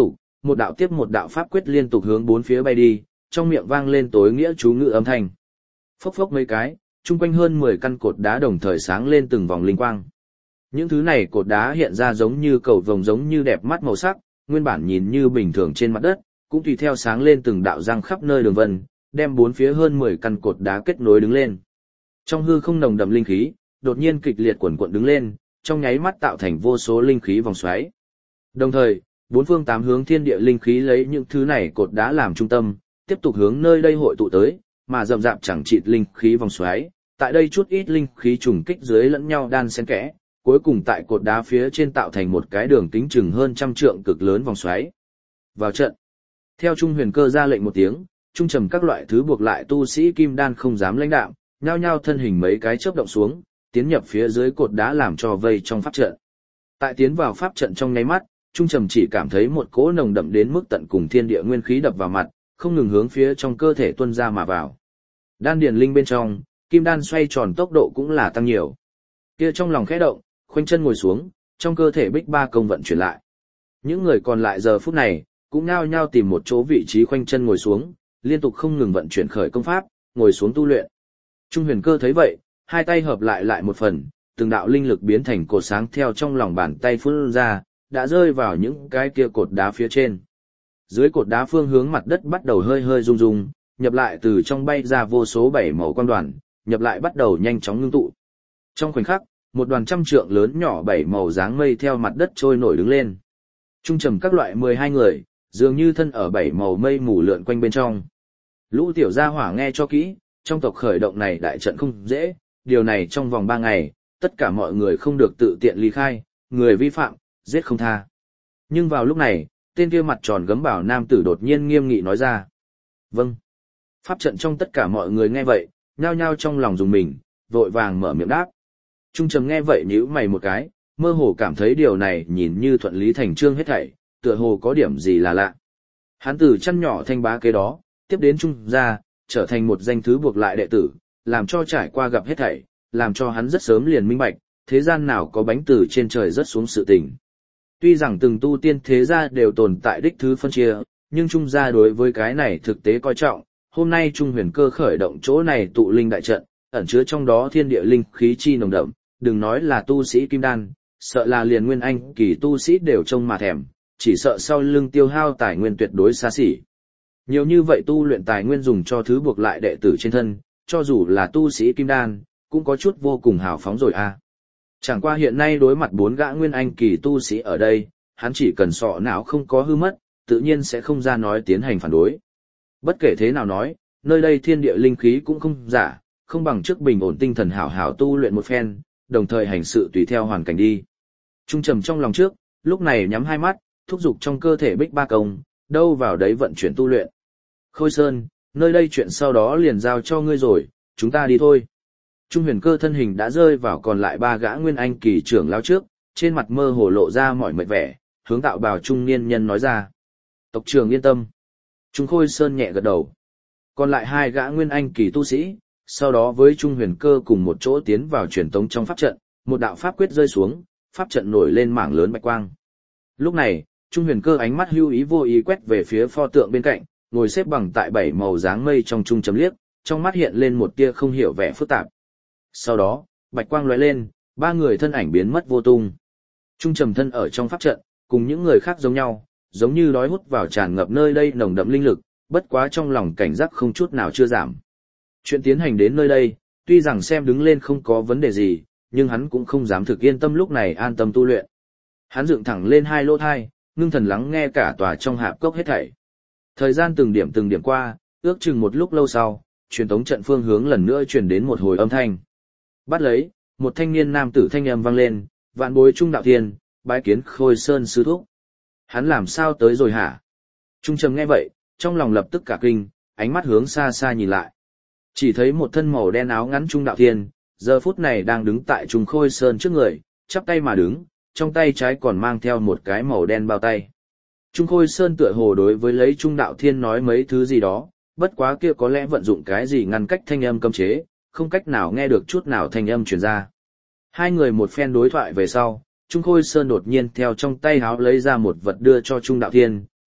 một đạo tiếp một đạo pháp quyết liên tục hướng bốn phía bay đi, trong miệng vang lên tối nghĩa chú ngữ âm thanh. Phốc phốc mấy cái, chung quanh hơn 10 căn cột đá đồng thời sáng lên từng vòng linh quang. Những thứ này cột đá hiện ra giống như cầu vồng giống như đẹp mắt màu sắc, nguyên bản nhìn như bình thường trên mặt đất, cũng tùy theo sáng lên từng đạo răng khắp nơi đường vân, đem bốn phía hơn 10 căn cột đá kết nối đứng lên. Trong hư không nồng đậm linh khí, đột nhiên kịch liệt quần quật đứng lên, trong nháy mắt tạo thành vô số linh khí vòng xoáy. Đồng thời, bốn phương tám hướng thiên địa linh khí lấy những thứ này cột đá làm trung tâm, tiếp tục hướng nơi đây hội tụ tới, mà rậm rạp chẳng chịt linh khí vòng xoáy, tại đây chút ít linh khí trùng kích dưới lẫn nhau đan xen kẽ, cuối cùng tại cột đá phía trên tạo thành một cái đường kính chừng hơn 100 trượng cực lớn vòng xoáy. Vào trận. Theo Trung Huyền Cơ ra lệnh một tiếng, trung trầm các loại thứ buộc lại tu sĩ kim đan không dám lãnh đạm, nhao nhao thân hình mấy cái chớp động xuống, tiến nhập phía dưới cột đá làm cho vây trong pháp trận. Tại tiến vào pháp trận trong nháy mắt, trung trầm chỉ cảm thấy một cỗ nồng đậm đến mức tận cùng thiên địa nguyên khí đập vào mặt, không ngừng hướng phía trong cơ thể tuôn ra mà vào. Đan điền linh bên trong, kim đan xoay tròn tốc độ cũng là tăng nhiều. Kia trong lòng khẽ động, khoanh chân ngồi xuống, trong cơ thể bích ba công vận chuyển lại. Những người còn lại giờ phút này, cũng nhao nhao tìm một chỗ vị trí khoanh chân ngồi xuống, liên tục không ngừng vận chuyển khởi công pháp, ngồi xuống tu luyện. Trung Huyền Cơ thấy vậy, hai tay hợp lại một phần, từng đạo linh lực biến thành cột sáng theo trong lòng bàn tay phun ra, đã rơi vào những cái kia cột đá phía trên. Dưới cột đá phương hướng mặt đất bắt đầu hơi hơi rung rung, nhập lại từ trong bay ra vô số bảy màu quang đoàn, nhập lại bắt đầu nhanh chóng ngưng tụ. Trong khoảnh khắc, một đoàn trăm trượng lớn nhỏ bảy màu dáng mây theo mặt đất trôi nổi đứng lên. Trung trầm các loại 12 người, dường như thân ở bảy màu mây mù lượn quanh bên trong. Lũ tiểu gia hỏa nghe cho kỹ, trong tộc khởi động này đại trận không dễ, điều này trong vòng 3 ngày, tất cả mọi người không được tự tiện ly khai, người vi phạm, giết không tha. Nhưng vào lúc này, tên kia mặt tròn gấm bảo nam tử đột nhiên nghiêm nghị nói ra. Vâng. Pháp trận trong tất cả mọi người nghe vậy, nhao nhao trong lòng dùng mình, vội vàng mở miệng đáp. Trung trầm nghe vậy nhíu mày một cái, mơ hồ cảm thấy điều này nhìn như thuận lý thành trương hết thảy, tựa hồ có điểm gì là lạ. Hắn từ chăn nhỏ thanh bá kế đó, tiếp đến trung gia, trở thành một danh thứ buộc lại đệ tử, làm cho trải qua gặp hết thảy, làm cho hắn rất sớm liền minh bạch, thế gian nào có bánh từ trên trời rớt xuống sự tình. Tuy rằng từng tu tiên thế gia đều tồn tại đích thứ phân chia, nhưng trung gia đối với cái này thực tế coi trọng, hôm nay Trung Huyền Cơ khởi động chỗ này tụ linh đại trận, ẩn chứa trong đó thiên địa linh khí chi nồng đậm, đừng nói là tu sĩ kim đan, sợ là liền nguyên anh kỳ tu sĩ đều trông mà thèm, chỉ sợ sau lưng tiêu hao tài nguyên tuyệt đối xa xỉ. Nhiều như vậy tu luyện tài nguyên dùng cho thứ buộc lại đệ tử trên thân, cho dù là tu sĩ kim đan, cũng có chút vô cùng hào phóng rồi à. Chẳng qua hiện nay đối mặt 4 gã nguyên anh kỳ tu sĩ ở đây, hắn chỉ cần sọ não không có hư mất, tự nhiên sẽ không ra nói tiến hành phản đối. Bất kể thế nào nói, nơi đây thiên địa linh khí cũng không giả, không bằng trước bình ổn tinh thần hảo hảo tu luyện một phen, đồng thời hành sự tùy theo hoàn cảnh đi. Trung trầm trong lòng trước, lúc này nhắm hai mắt, thúc giục trong cơ thể bích ba công, đâu vào đấy vận chuyển tu luyện. Khôi Sơn, nơi đây chuyện sau đó liền giao cho ngươi rồi, chúng ta đi thôi. Trung Huyền Cơ thân hình đã rơi vào còn lại 3 gã nguyên anh kỳ trưởng lão trước, trên mặt mơ hồ lộ ra mỏi mệt vẻ, hướng Tạo Bào trung niên nhân nói ra. Tộc trưởng yên tâm. Trung Khôi Sơn nhẹ gật đầu. Còn lại 2 gã nguyên anh kỳ tu sĩ, sau đó với Trung Huyền Cơ cùng một chỗ tiến vào truyền tống trong pháp trận, một đạo pháp quyết rơi xuống, pháp trận nổi lên mảng lớn bạch quang. Lúc này, Trung Huyền Cơ ánh mắt hưu ý vô ý quét về phía pho tượng bên cạnh, ngồi xếp bằng tại 7 màu dáng mây trong trung chấm liếc, trong mắt hiện lên một tia không hiểu vẻ phức tạp. Sau đó, bạch quang lóe lên, 3 người thân ảnh biến mất vô tung. Trung trầm thân ở trong pháp trận, cùng những người khác giống nhau, giống như đói hút vào tràn ngập nơi đây nồng đậm linh lực, bất quá trong lòng cảnh giác không chút nào chưa giảm. Chuyện tiến hành đến nơi đây, tuy rằng xem đứng lên không có vấn đề gì, nhưng hắn cũng không dám thực yên tâm lúc này an tâm tu luyện. Hắn dựng thẳng lên 2 lỗ thai, ngưng thần lắng nghe cả tòa trong hạp cốc hết thảy. Thời gian từng điểm qua, ước chừng một lúc lâu sau, truyền tống trận phương hướng lần nữa truyền đến một hồi âm thanh. Bắt lấy, một thanh niên nam tử thanh âm vang lên, vạn bối Trung Đạo Thiên, bái kiến Khôi Sơn sư thúc. Hắn làm sao tới rồi hả? Trung trầm nghe vậy, trong lòng lập tức cả kinh, ánh mắt hướng xa xa nhìn lại. Chỉ thấy một thân màu đen áo ngắn Trung Đạo Thiên, giờ phút này đang đứng tại Trung Khôi Sơn trước người, chắp tay mà đứng, trong tay trái còn mang theo một cái màu đen bao tay. Trung Khôi Sơn tựa hồ đối với lấy Trung Đạo Thiên nói mấy thứ gì đó, bất quá kia có lẽ vận dụng cái gì ngăn cách thanh âm cấm chế, không cách nào nghe được chút nào thanh âm truyền ra. Hai người một phen đối thoại về sau, Trung Khôi Sơn đột nhiên theo trong tay háo lấy ra một vật đưa cho Trung Đạo Thiên,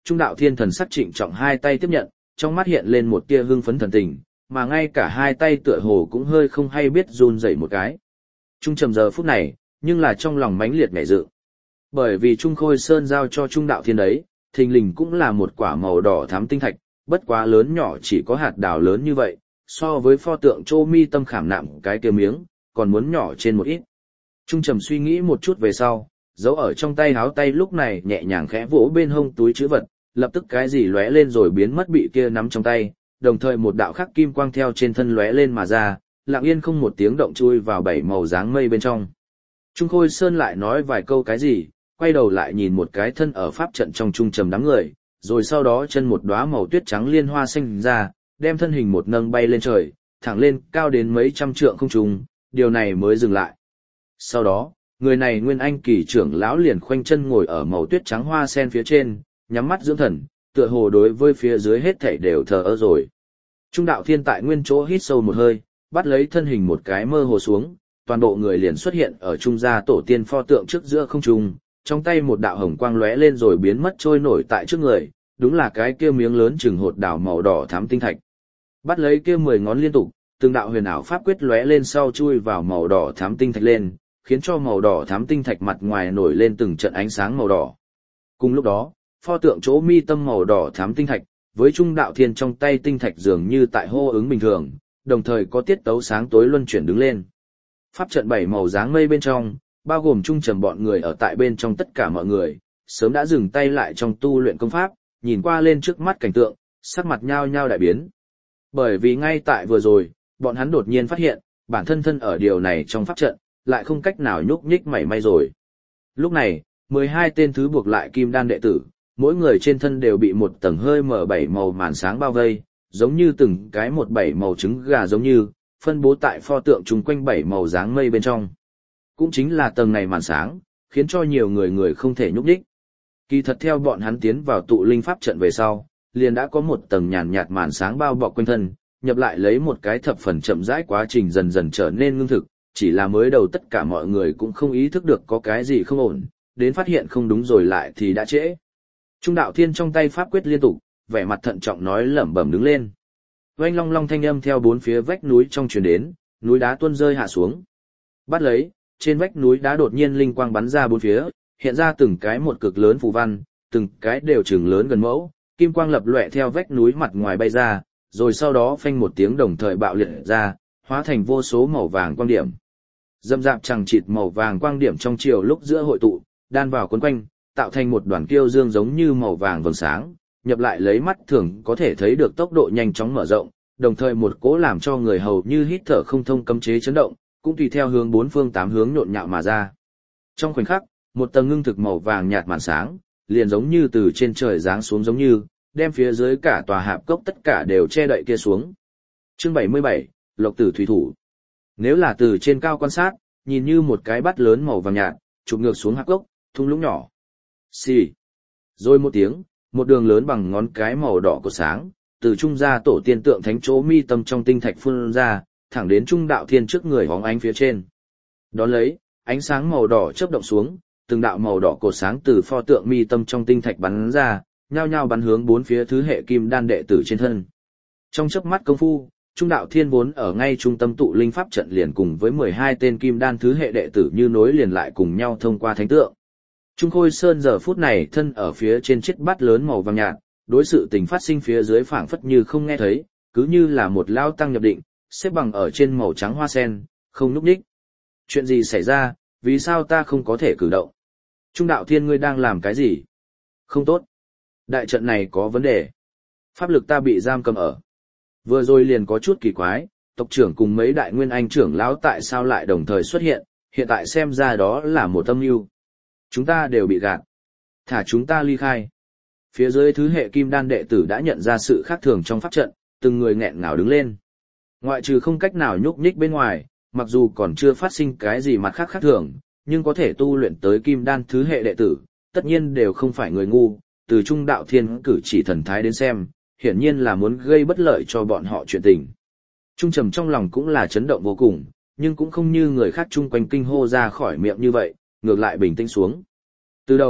Trung đạo thiên thần sắc trịnh trọng hai tay tiếp nhận, trong mắt hiện lên một tia hưng phấn thần tình, mà ngay cả hai tay tựa hồ cũng hơi không hay biết run rẩy một cái. Trung trầm giờ phút này, nhưng là trong lòng mãnh liệt nhảy dựng. Bởi vì Trung Khôi Sơn giao cho Trung đạo thiên đấy, thình lình cũng là một quả màu đỏ thắm tinh thạch, bất quá lớn nhỏ chỉ có hạt đào lớn như vậy, so với pho tượng Chô Mi Tâm khảm nạm cái kia miếng, còn muốn nhỏ trên một ít. Trung trầm suy nghĩ một chút về sau, giấu ở trong tay háo tay lúc này nhẹ nhàng khẽ vỗ bên hông túi trữ vật, lập tức cái gì lóe lên rồi biến mất bị kia nắm trong tay, đồng thời một đạo khắc kim quang theo trên thân lóe lên mà ra, lặng yên không một tiếng động chui vào bảy màu dáng mây bên trong. Trung Khôi Sơn lại nói vài câu cái gì, quay đầu lại nhìn một cái thân ở pháp trận trong trung trầm đám người, rồi sau đó chân một đóa màu tuyết trắng liên hoa xanh ra, đem thân hình một nâng bay lên trời, thẳng lên cao đến mấy trăm trượng không trung, điều này mới dừng lại. Sau đó, người này Nguyên Anh kỳ trưởng lão liền khoanh chân ngồi ở màu tuyết trắng hoa sen phía trên, nhắm mắt dưỡng thần, tựa hồ đối với phía dưới hết thảy đều thờ ơ rồi. Trung đạo thiên tại nguyên chỗ hít sâu một hơi, bắt lấy thân hình một cái mơ hồ xuống, toàn bộ người liền xuất hiện ở trung gia tổ tiên pho tượng trước giữa không trung, trong tay một đạo hồng quang lóe lên rồi biến mất trôi nổi tại trước người, đúng là cái kia miếng lớn chừng hột đảo màu đỏ thắm tinh thạch. Bắt lấy kia 10 ngón liên tục, từng đạo huyền ảo pháp quyết lóe lên sau chui vào màu đỏ thắm tinh thạch lên, khiến cho màu đỏ thắm tinh thạch mặt ngoài nổi lên từng trận ánh sáng màu đỏ. Cùng lúc đó, pho tượng Chô Mi Tâm màu đỏ thắm tinh thạch, với Trung đạo thiên trong tay tinh thạch dường như tại hô ứng bình thường, đồng thời có tiết tấu sáng tối luân chuyển đứng lên. Pháp trận bảy màu dáng mây bên trong, bao gồm Trung trầm bọn người ở tại bên trong tất cả mọi người, sớm đã dừng tay lại trong tu luyện công pháp, nhìn qua lên trước mắt cảnh tượng, sắc mặt nhao nhao đại biến. Bởi vì ngay tại vừa rồi, bọn hắn đột nhiên phát hiện, bản thân thân ở điều này trong pháp trận, lại không cách nào nhúc nhích mảy may rồi. Lúc này, 12 tên thứ buộc lại kim đan đệ tử, mỗi người trên thân đều bị một tầng hơi mở bảy màu màn sáng bao vây, giống như từng cái một bảy màu trứng gà giống như, phân bố tại pho tượng chung quanh bảy màu dáng mây bên trong. Cũng chính là tầng này màn sáng, khiến cho nhiều người không thể nhúc nhích. Kỳ thật theo bọn hắn tiến vào tụ linh pháp trận về sau, liền đã có một tầng nhàn nhạt màn sáng bao bọc quanh thân, nhập lại lấy một cái thập phần chậm rãi quá trình dần dần trở nên ngưng thực, chỉ là mới đầu tất cả mọi người cũng không ý thức được có cái gì không ổn, đến phát hiện không đúng rồi lại thì đã trễ. Trung đạo thiên trong tay pháp quyết liên tục, vẻ mặt thận trọng nói lẩm bẩm đứng lên. Oanh long long thanh âm theo bốn phía vách núi trong truyền đến, núi đá tuôn rơi hạ xuống. Bắt lấy, trên vách núi đá đột nhiên linh quang bắn ra bốn phía, hiện ra từng cái một cực lớn phù văn, từng cái đều chừng lớn gần mẫu, kim quang lập lòe theo vách núi mặt ngoài bay ra, rồi sau đó phanh một tiếng đồng thời bạo liệt ra, hóa thành vô số màu vàng quang điểm. Dâm dạp chằng chịt màu vàng quang điểm trong chiều lúc giữa hội tụ, đan vào quấn quanh, tạo thành một đoàn kiêu dương giống như màu vàng vầng sáng, nhập lại lấy mắt thường có thể thấy được tốc độ nhanh chóng mở rộng, đồng thời một cỗ làm cho người hầu như hít thở không thông cấm chế chấn động, cũng tùy theo hướng bốn phương tám hướng nhộn nhạo mà ra. Trong khoảnh khắc, một tầng ngưng thực màu vàng nhạt màn sáng, liền giống như từ trên trời giáng xuống giống như, đem phía dưới cả tòa hạp cốc tất cả đều che đậy kia xuống. Chương 77, Lộc Tử Thủy Thủ. Nếu là từ trên cao quan sát, nhìn như một cái bát lớn màu vàng nhạt, chụp ngược xuống hạp cốc, thung lũng nhỏ. Xì. Rồi một tiếng, một đường lớn bằng ngón cái màu đỏ của sáng, từ trung ra tổ tiên tượng thánh Chô Mi Tâm trong tinh thạch phun ra, thẳng đến Trung đạo thiên trước người hóng ánh phía trên. Đón lấy, ánh sáng màu đỏ chớp động xuống, từng đạo màu đỏ cột sáng từ pho tượng mi tâm trong tinh thạch bắn ra, nhao nhao bắn hướng bốn phía thứ hệ kim đan đệ tử trên thân. Trong chớp mắt công phu, Trung đạo thiên vốn ở ngay trung tâm tụ linh pháp trận liền cùng với 12 tên kim đan thứ hệ đệ tử như nối liền lại cùng nhau thông qua thánh tượng. Trung Khôi Sơn giờ phút này thân ở phía trên chiếc bát lớn màu vàng nhạt, đối sự tình phát sinh phía dưới phảng phất như không nghe thấy, cứ như là một lao tăng nhập định, xếp bằng ở trên màu trắng hoa sen, không nhúc nhích. Chuyện gì xảy ra, vì sao ta không có thể cử động? Trung đạo thiên ngươi đang làm cái gì? Không tốt. Đại trận này có vấn đề. Pháp lực ta bị giam cầm ở. Vừa rồi liền có chút kỳ quái, tộc trưởng cùng mấy đại nguyên anh trưởng lão tại sao lại đồng thời xuất hiện tại xem ra đó là một âm mưu. Chúng ta đều bị gạt. Thả chúng ta ly khai. Phía dưới thứ hệ kim đan đệ tử đã nhận ra sự khác thường trong pháp trận, từng người nghẹn ngào đứng lên. Ngoại trừ không cách nào nhúc nhích bên ngoài, mặc dù còn chưa phát sinh cái gì mặt khác khác thường, nhưng có thể tu luyện tới kim đan thứ hệ đệ tử, tất nhiên đều không phải người ngu, từ Trung đạo thiên cử chỉ thần thái đến xem, hiển nhiên là muốn gây bất lợi cho bọn họ chuyện tình. Trung trầm trong lòng cũng là chấn động vô cùng, nhưng cũng không như người khác chung quanh kinh hô ra khỏi miệng như vậy, ngược lại bình tĩnh xuống. Từ đầu,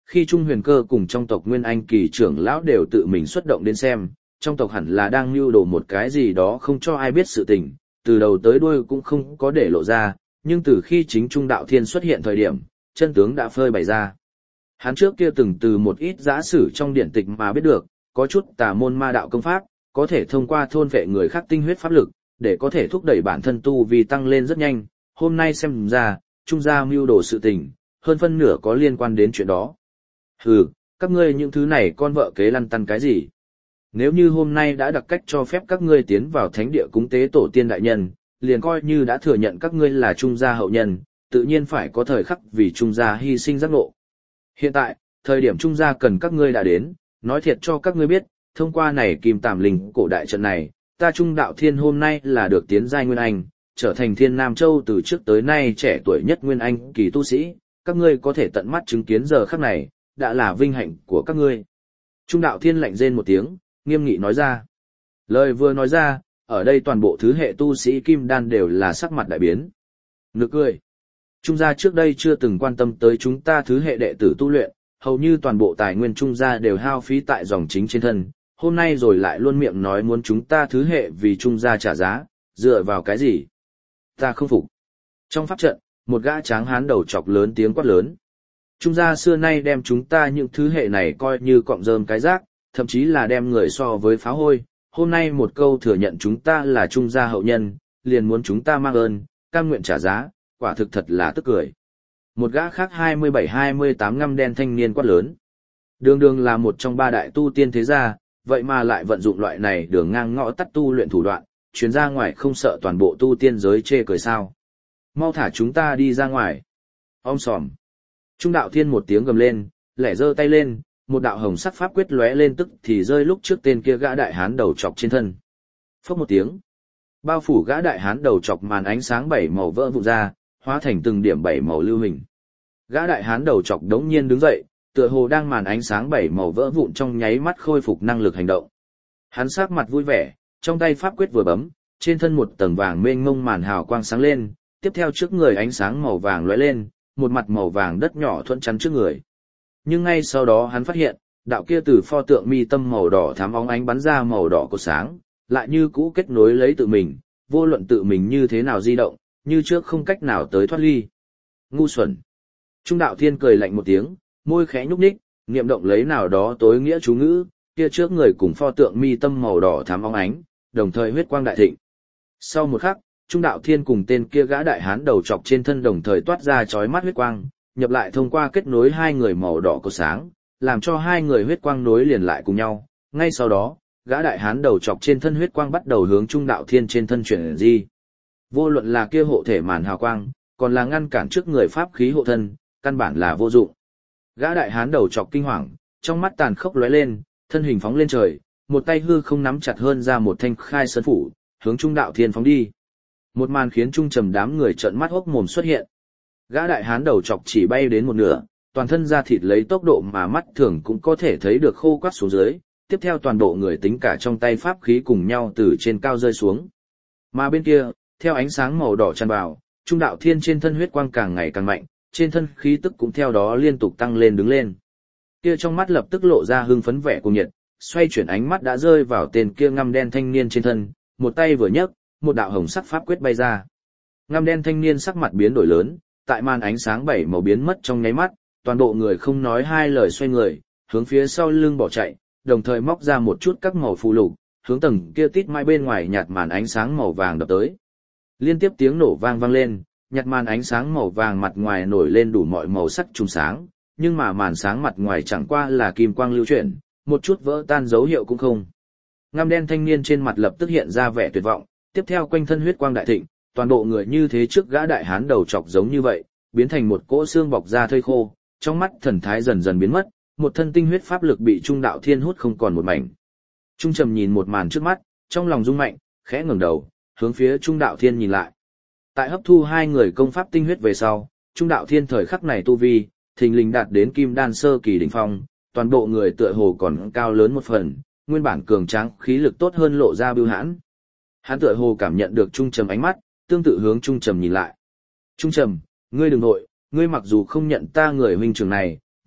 Khi Trung Huyền Cơ cùng trong tộc Nguyên Anh kỳ trưởng lão đều tự mình xuất động đến xem, trong tộc hẳn là đang mưu đồ một cái gì đó không cho ai biết sự tình, từ đầu tới đuôi cũng không có để lộ ra, nhưng từ khi chính Trung Đạo Thiên xuất hiện thời điểm, chân tướng đã phơi bày ra. Hắn trước kia từng từ một ít giả sử trong điển tịch mà biết được, có chút tà môn ma đạo công pháp, có thể thông qua thôn vệ người khác tinh huyết pháp lực, để có thể thúc đẩy bản thân tu vì tăng lên rất nhanh. Hôm nay xem ra, Trung gia mưu đồ sự tình, hơn phân nửa có liên quan đến chuyện đó. Hừ, các ngươi những thứ này con vợ kế lăn tăn cái gì? Nếu như hôm nay đã đặc cách cho phép các ngươi tiến vào thánh địa cúng tế tổ tiên đại nhân, liền coi như đã thừa nhận các ngươi là Trung gia hậu nhân, tự nhiên phải có thời khắc vì Trung gia hy sinh giác ngộ. Hiện tại, thời điểm Trung gia cần các ngươi đã đến, nói thiệt cho các ngươi biết, thông qua này Kim Tàm Linh cổ đại trận này, ta Trung Đạo Thiên hôm nay là được tiến giai Nguyên Anh, trở thành Thiên Nam Châu từ trước tới nay trẻ tuổi nhất Nguyên Anh kỳ tu sĩ, các ngươi có thể tận mắt chứng kiến giờ khắc này, đã là vinh hạnh của các ngươi. Trung Đạo Thiên lạnh rên một tiếng, nghiêm nghị nói ra. Lời vừa nói ra, ở đây toàn bộ thứ hệ tu sĩ Kim Đan đều là sắc mặt đại biến. Nực cười. Trung gia trước đây chưa từng quan tâm tới chúng ta thứ hệ đệ tử tu luyện, hầu như toàn bộ tài nguyên Trung gia đều hao phí tại dòng chính trên thân, hôm nay rồi lại luôn miệng nói muốn chúng ta thứ hệ vì Trung gia trả giá, dựa vào cái gì? Ta không phục. Trong pháp trận, một gã tráng hán đầu chọc lớn tiếng quát lớn. Trung gia xưa nay đem chúng ta những thứ hệ này coi như cọng rơm cái rác, thậm chí là đem người so với phá hôi. Hôm nay một câu thừa nhận chúng ta là Trung gia hậu nhân, liền muốn chúng ta mang ơn, cam nguyện trả giá, quả thực thật là tức cười. Một gã khác 27-28 ngăm đen thanh niên quát lớn. Đường đường là một trong ba đại tu tiên thế gia, vậy mà lại vận dụng loại này đường ngang ngõ tắt tu luyện thủ đoạn, chuyến ra ngoài không sợ toàn bộ tu tiên giới chê cười sao. Mau thả chúng ta đi ra ngoài. Om sòm. Trung Đạo Thiên một tiếng gầm lên, lẻ giơ tay lên, một đạo hồng sắc pháp quyết lóe lên tức thì rơi lúc trước tên kia gã đại hán đầu chọc trên thân. Phốc một tiếng. Bao phủ gã đại hán đầu chọc màn ánh sáng bảy màu vỡ vụn ra, hóa thành từng điểm bảy màu lưu hình. Gã đại hán đầu chọc đống nhiên đứng dậy, tựa hồ đang màn ánh sáng bảy màu vỡ vụn trong nháy mắt khôi phục năng lực hành động. Hắn sắc mặt vui vẻ, trong tay pháp quyết vừa bấm, trên thân một tầng vàng mênh mông màn hào quang sáng lên, tiếp theo trước người ánh sáng màu vàng lóe lên, một mặt màu vàng đất nhỏ thuận chắn trước người. Nhưng ngay sau đó hắn phát hiện, đạo kia từ pho tượng mi tâm màu đỏ thắm óng ánh bắn ra màu đỏ của sáng, lại như cũ kết nối lấy tự mình, vô luận tự mình như thế nào di động, như trước không cách nào tới thoát ly. Ngu xuẩn. Trung Đạo Thiên cười lạnh một tiếng, môi khẽ nhúc nhích, niệm động lấy nào đó tối nghĩa chú ngữ, kia trước người cùng pho tượng mi tâm màu đỏ thắm óng ánh, đồng thời huyết quang đại thịnh. Sau một khắc, Trung Đạo Thiên cùng tên kia gã đại hán đầu chọc trên thân đồng thời toát ra chói mắt huyết quang, nhập lại thông qua kết nối hai người màu đỏ của sáng, làm cho hai người huyết quang nối liền lại cùng nhau. Ngay sau đó, gã đại hán đầu chọc trên thân huyết quang bắt đầu hướng Trung Đạo Thiên trên thân chuyển di. Vô luận là kia hộ thể màn hào quang, còn là ngăn cản trước người pháp khí hộ thân, căn bản là vô dụng. Gã đại hán đầu chọc kinh hoàng, trong mắt tàn khốc lóe lên, thân hình phóng lên trời, một tay hư không nắm chặt hơn ra một thanh khai sơn phủ, hướng Trung Đạo Thiên phóng đi. Một màn khiến Trung Trầm đám người trợn mắt hốc mồm xuất hiện. Gã đại hán đầu chọc chỉ bay đến một nửa, toàn thân da thịt lấy tốc độ mà mắt thường cũng có thể thấy được khô quắt xuống dưới, tiếp theo toàn bộ người tính cả trong tay pháp khí cùng nhau từ trên cao rơi xuống. Mà bên kia, theo ánh sáng màu đỏ tràn vào, Trung Đạo Thiên trên thân huyết quang càng ngày càng mạnh, trên thân khí tức cũng theo đó liên tục tăng lên đứng lên. Kia trong mắt lập tức lộ ra hưng phấn vẻ cuồng nhiệt, xoay chuyển ánh mắt đã rơi vào tên kia ngăm đen thanh niên trên thân, một tay vừa nhấc, một đạo hồng sắc pháp quyết bay ra. Ngăm đen thanh niên sắc mặt biến đổi lớn, tại màn ánh sáng bảy màu biến mất trong nháy mắt, toàn bộ người không nói hai lời xoay người, hướng phía sau lưng bỏ chạy, đồng thời móc ra một chút các màu phù lục, hướng tầng kia tít mai bên ngoài nhạt màn ánh sáng màu vàng đập tới. Liên tiếp tiếng nổ vang vang lên, nhạt màn ánh sáng màu vàng mặt ngoài nổi lên đủ mọi màu sắc trùng sáng, nhưng mà màn sáng mặt ngoài chẳng qua là kim quang lưu chuyển, một chút vỡ tan dấu hiệu cũng không. Ngăm đen thanh niên trên mặt lập tức hiện ra vẻ tuyệt vọng, tiếp theo quanh thân huyết quang đại thịnh, toàn bộ người như thế trước gã đại hán đầu chọc giống như vậy, biến thành một cỗ xương bọc da thây khô, trong mắt thần thái dần dần biến mất, một thân tinh huyết pháp lực bị Trung Đạo Thiên hút không còn một mảnh. Trung Trầm nhìn một màn trước mắt, trong lòng rung mạnh, khẽ ngẩng đầu, hướng phía Trung Đạo Thiên nhìn lại. Tại hấp thu hai người công pháp tinh huyết về sau, Trung Đạo Thiên thời khắc này tu vi, thình lình đạt đến kim đan sơ kỳ đỉnh phong, toàn bộ người tựa hồ còn cao lớn một phần, nguyên bản cường tráng khí lực tốt hơn lộ ra bưu hãn. Hắn tựa hồ cảm nhận được Trung Trầm ánh mắt, tương tự hướng Trung Trầm nhìn lại. Trung Trầm, ngươi đừng nội, ngươi mặc dù không nhận ta người huynh trưởng này,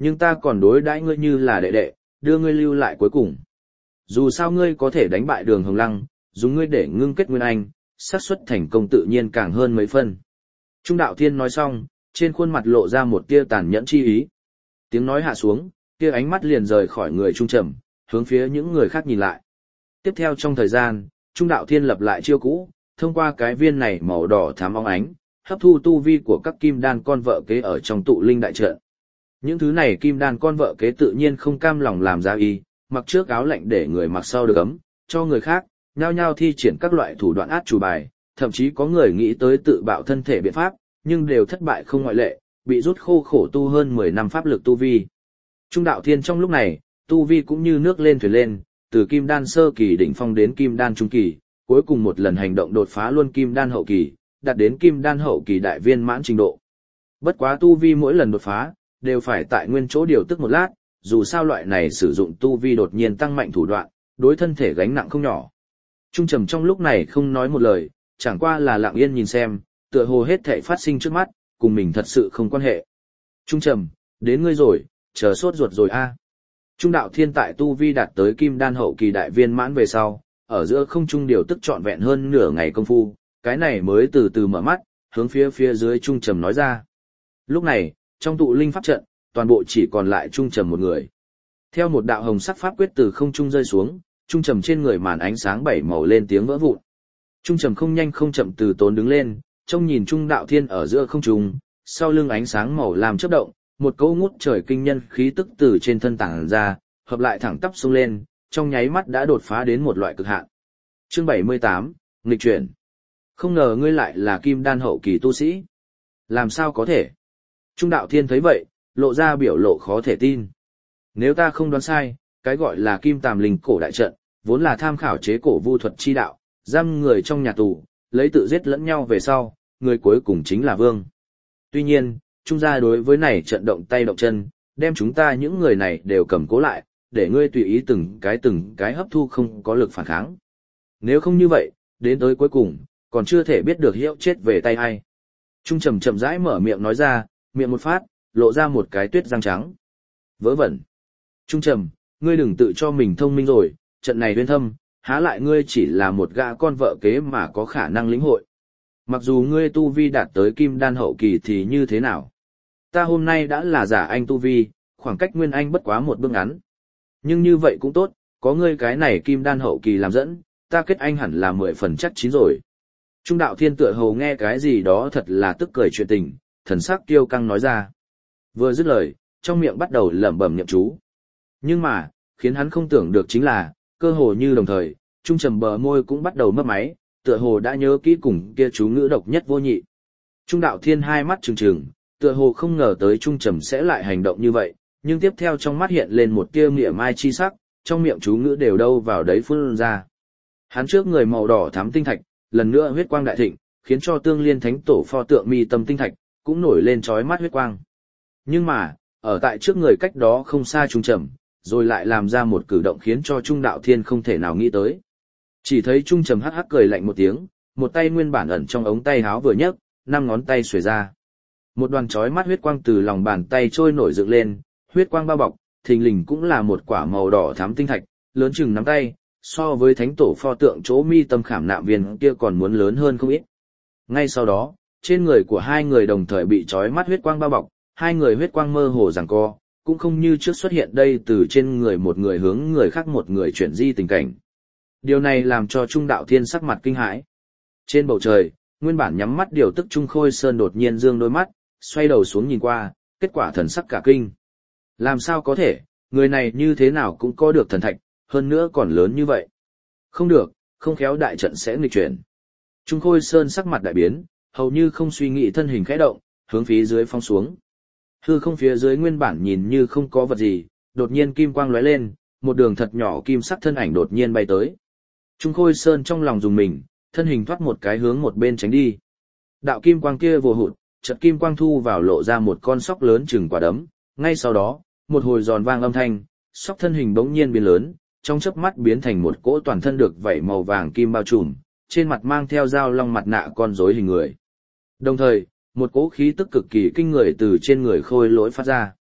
nhưng ta còn đối đãi ngươi như là đệ đệ, đưa ngươi lưu lại cuối cùng. Dù sao ngươi có thể đánh bại Đường Hồng Lăng, dùng ngươi để ngưng kết nguyên anh, xác suất thành công tự nhiên càng hơn mấy phân. Trung Đạo Thiên nói xong, trên khuôn mặt lộ ra một tia tàn nhẫn chi ý. Tiếng nói hạ xuống, tia ánh mắt liền rời khỏi người Trung Trầm, hướng phía những người khác nhìn lại. Tiếp theo trong thời gian, Trung Đạo Thiên lập lại chiêu cũ, thông qua cái viên này màu đỏ thắm óng ánh, hấp thu tu vi của các kim đan con vợ kế ở trong tụ linh đại trận. Những thứ này kim đan con vợ kế tự nhiên không cam lòng làm ra y, mặc trước áo lạnh để người mặc sau được ấm, cho người khác, nhao nhao thi triển các loại thủ đoạn át chủ bài, thậm chí có người nghĩ tới tự bạo thân thể biện pháp, nhưng đều thất bại không ngoại lệ, bị rút khổ tu hơn 10 năm pháp lực tu vi. Trung Đạo Thiên trong lúc này, tu vi cũng như nước lên thuyền lên, từ kim đan sơ kỳ đỉnh phong đến kim đan trung kỳ, cuối cùng một lần hành động đột phá luôn kim đan hậu kỳ, đạt đến kim đan hậu kỳ đại viên mãn trình độ. Bất quá tu vi mỗi lần đột phá, đều phải tại nguyên chỗ điều tức một lát, dù sao loại này sử dụng tu vi đột nhiên tăng mạnh thủ đoạn, đối thân thể gánh nặng không nhỏ. Trung Trầm trong lúc này không nói một lời, chẳng qua là lặng yên nhìn xem, tựa hồ hết thảy phát sinh trước mắt, cùng mình thật sự không quan hệ. Trung Trầm, đến ngươi rồi, chờ sốt ruột rồi a. Trung Đạo Thiên tại tu vi đạt tới kim đan hậu kỳ đại viên mãn về sau, ở giữa không trung điều tức trọn vẹn hơn nửa ngày công phu, cái này mới từ từ mở mắt, hướng phía dưới Trung Trầm nói ra. Lúc này, trong tụ linh pháp trận, toàn bộ chỉ còn lại Trung Trầm một người. Theo một đạo hồng sắc pháp quyết từ không trung rơi xuống, Trung Trầm trên người màn ánh sáng bảy màu lên tiếng vỡ vụn. Trung Trầm không nhanh không chậm từ tốn đứng lên, trông nhìn Trung Đạo Thiên ở giữa không trung, sau lưng ánh sáng màu làm chớp động, một cỗ ngút trời kinh nhân khí tức từ trên thân tản ra, hợp lại thẳng tắp xông lên, trong nháy mắt đã đột phá đến một loại cực hạn. Chương 78, nghịch chuyển. Không ngờ ngươi lại là kim đan hậu kỳ tu sĩ. Làm sao có thể? Trung Đạo Thiên thấy vậy, lộ ra biểu lộ khó thể tin. Nếu ta không đoán sai, cái gọi là kim tàm linh cổ đại trận, vốn là tham khảo chế cổ vu thuật chi đạo, giam người trong nhà tù, lấy tự giết lẫn nhau về sau, người cuối cùng chính là vương. Tuy nhiên, Trung gia đối với này trận động tay động chân, đem chúng ta những người này đều cầm cố lại, để ngươi tùy ý từng cái hấp thu không có lực phản kháng. Nếu không như vậy, đến tới cuối cùng, còn chưa thể biết được hiệu chết về tay ai. Trung Trầm chậm rãi mở miệng nói ra, miệng một phát, lộ ra một cái tuyết răng trắng. Vớ vẩn. Trung Trầm, ngươi đừng tự cho mình thông minh rồi, trận này uyên thâm, há lại ngươi chỉ là một gã con vợ kế mà có khả năng lĩnh hội. Mặc dù ngươi tu vi đạt tới kim đan hậu kỳ thì như thế nào? Ta hôm nay đã là giả anh tu vi, khoảng cách nguyên anh bất quá một bước ngắn. Nhưng như vậy cũng tốt, có ngươi cái này kim đan hậu kỳ làm dẫn, ta kết anh hẳn là 10 phần chắc chín rồi. Trung Đạo Thiên tựa hồ nghe cái gì đó thật là tức cười chuyện tình, thần sắc kiêu căng nói ra. Vừa dứt lời, trong miệng bắt đầu lẩm bẩm niệm chú. Nhưng mà, khiến hắn không tưởng được chính là, cơ hồ như đồng thời, Trung Trầm bờ môi cũng bắt đầu mấp máy, tựa hồ đã nhớ kỹ cùng kia chú ngữ độc nhất vô nhị. Trung Đạo Thiên hai mắt trừng trừng, tựa hồ không ngờ tới Trung Trầm sẽ lại hành động như vậy, nhưng tiếp theo trong mắt hiện lên một tia mỉa mai chi sắc, trong miệng chú ngữ đều đâu vào đấy phun ra. Hắn trước người màu đỏ thắm tinh thạch, lần nữa huyết quang đại thịnh, khiến cho Tương Liên Thánh Tổ pho tượng mi tâm tinh thạch cũng nổi lên chói mắt huyết quang. Nhưng mà, ở tại trước người cách đó không xa Trung Trầm, rồi lại làm ra một cử động khiến cho Trung Đạo Thiên không thể nào nghĩ tới. Chỉ thấy Trung Trầm hắc hắc cười lạnh một tiếng, một tay nguyên bản ẩn trong ống tay áo vừa nhấc, 5 ngón tay xuề ra. Một đoàn chói mắt huyết quang từ lòng bàn tay trôi nổi dựng lên, huyết quang bao bọc, thình lình cũng là một quả màu đỏ thắm tinh thạch, lớn chừng nắm tay, so với Thánh Tổ pho tượng chỗ mi tâm khảm nạm viên kia còn muốn lớn hơn không ít. Ngay sau đó, trên người của hai người đồng thời bị chói mắt huyết quang bao bọc, hai người huyết quang mơ hồ giằng co, cũng không như trước xuất hiện đây từ trên người một người hướng người khác một người chuyển di tình cảnh. Điều này làm cho Trung Đạo Thiên sắc mặt kinh hãi. Trên bầu trời, nguyên bản nhắm mắt điều tức Trung Khôi Sơn đột nhiên dương đôi mắt, xoay đầu xuống nhìn qua, kết quả thần sắc cả kinh. Làm sao có thể, người này như thế nào cũng có được thần thạch, hơn nữa còn lớn như vậy. Không được, không khéo đại trận sẽ nghịch chuyển. Trung Khôi Sơn sắc mặt đại biến, hầu như không suy nghĩ thân hình khẽ động, hướng phía dưới phong xuống. Hư không phía dưới nguyên bản nhìn như không có vật gì, đột nhiên kim quang lóe lên, một đường thật nhỏ kim sắc thân ảnh đột nhiên bay tới. Trung Khôi Sơn trong lòng dùng mình, thân hình thoát một cái hướng một bên tránh đi. Đạo kim quang kia vồ hụt, chợt kim quang thu vào lộ ra một con sóc lớn chừng quả đấm, ngay sau đó, một hồi giòn vang âm thanh, sóc thân hình bỗng nhiên biến lớn, trong chớp mắt biến thành một cỗ toàn thân được vảy màu vàng kim bao trùm, trên mặt mang theo dao long mặt nạ con rối hình người. Đồng thời, một cỗ khí tức cực kỳ kinh người từ trên người khôi lỗi phát ra.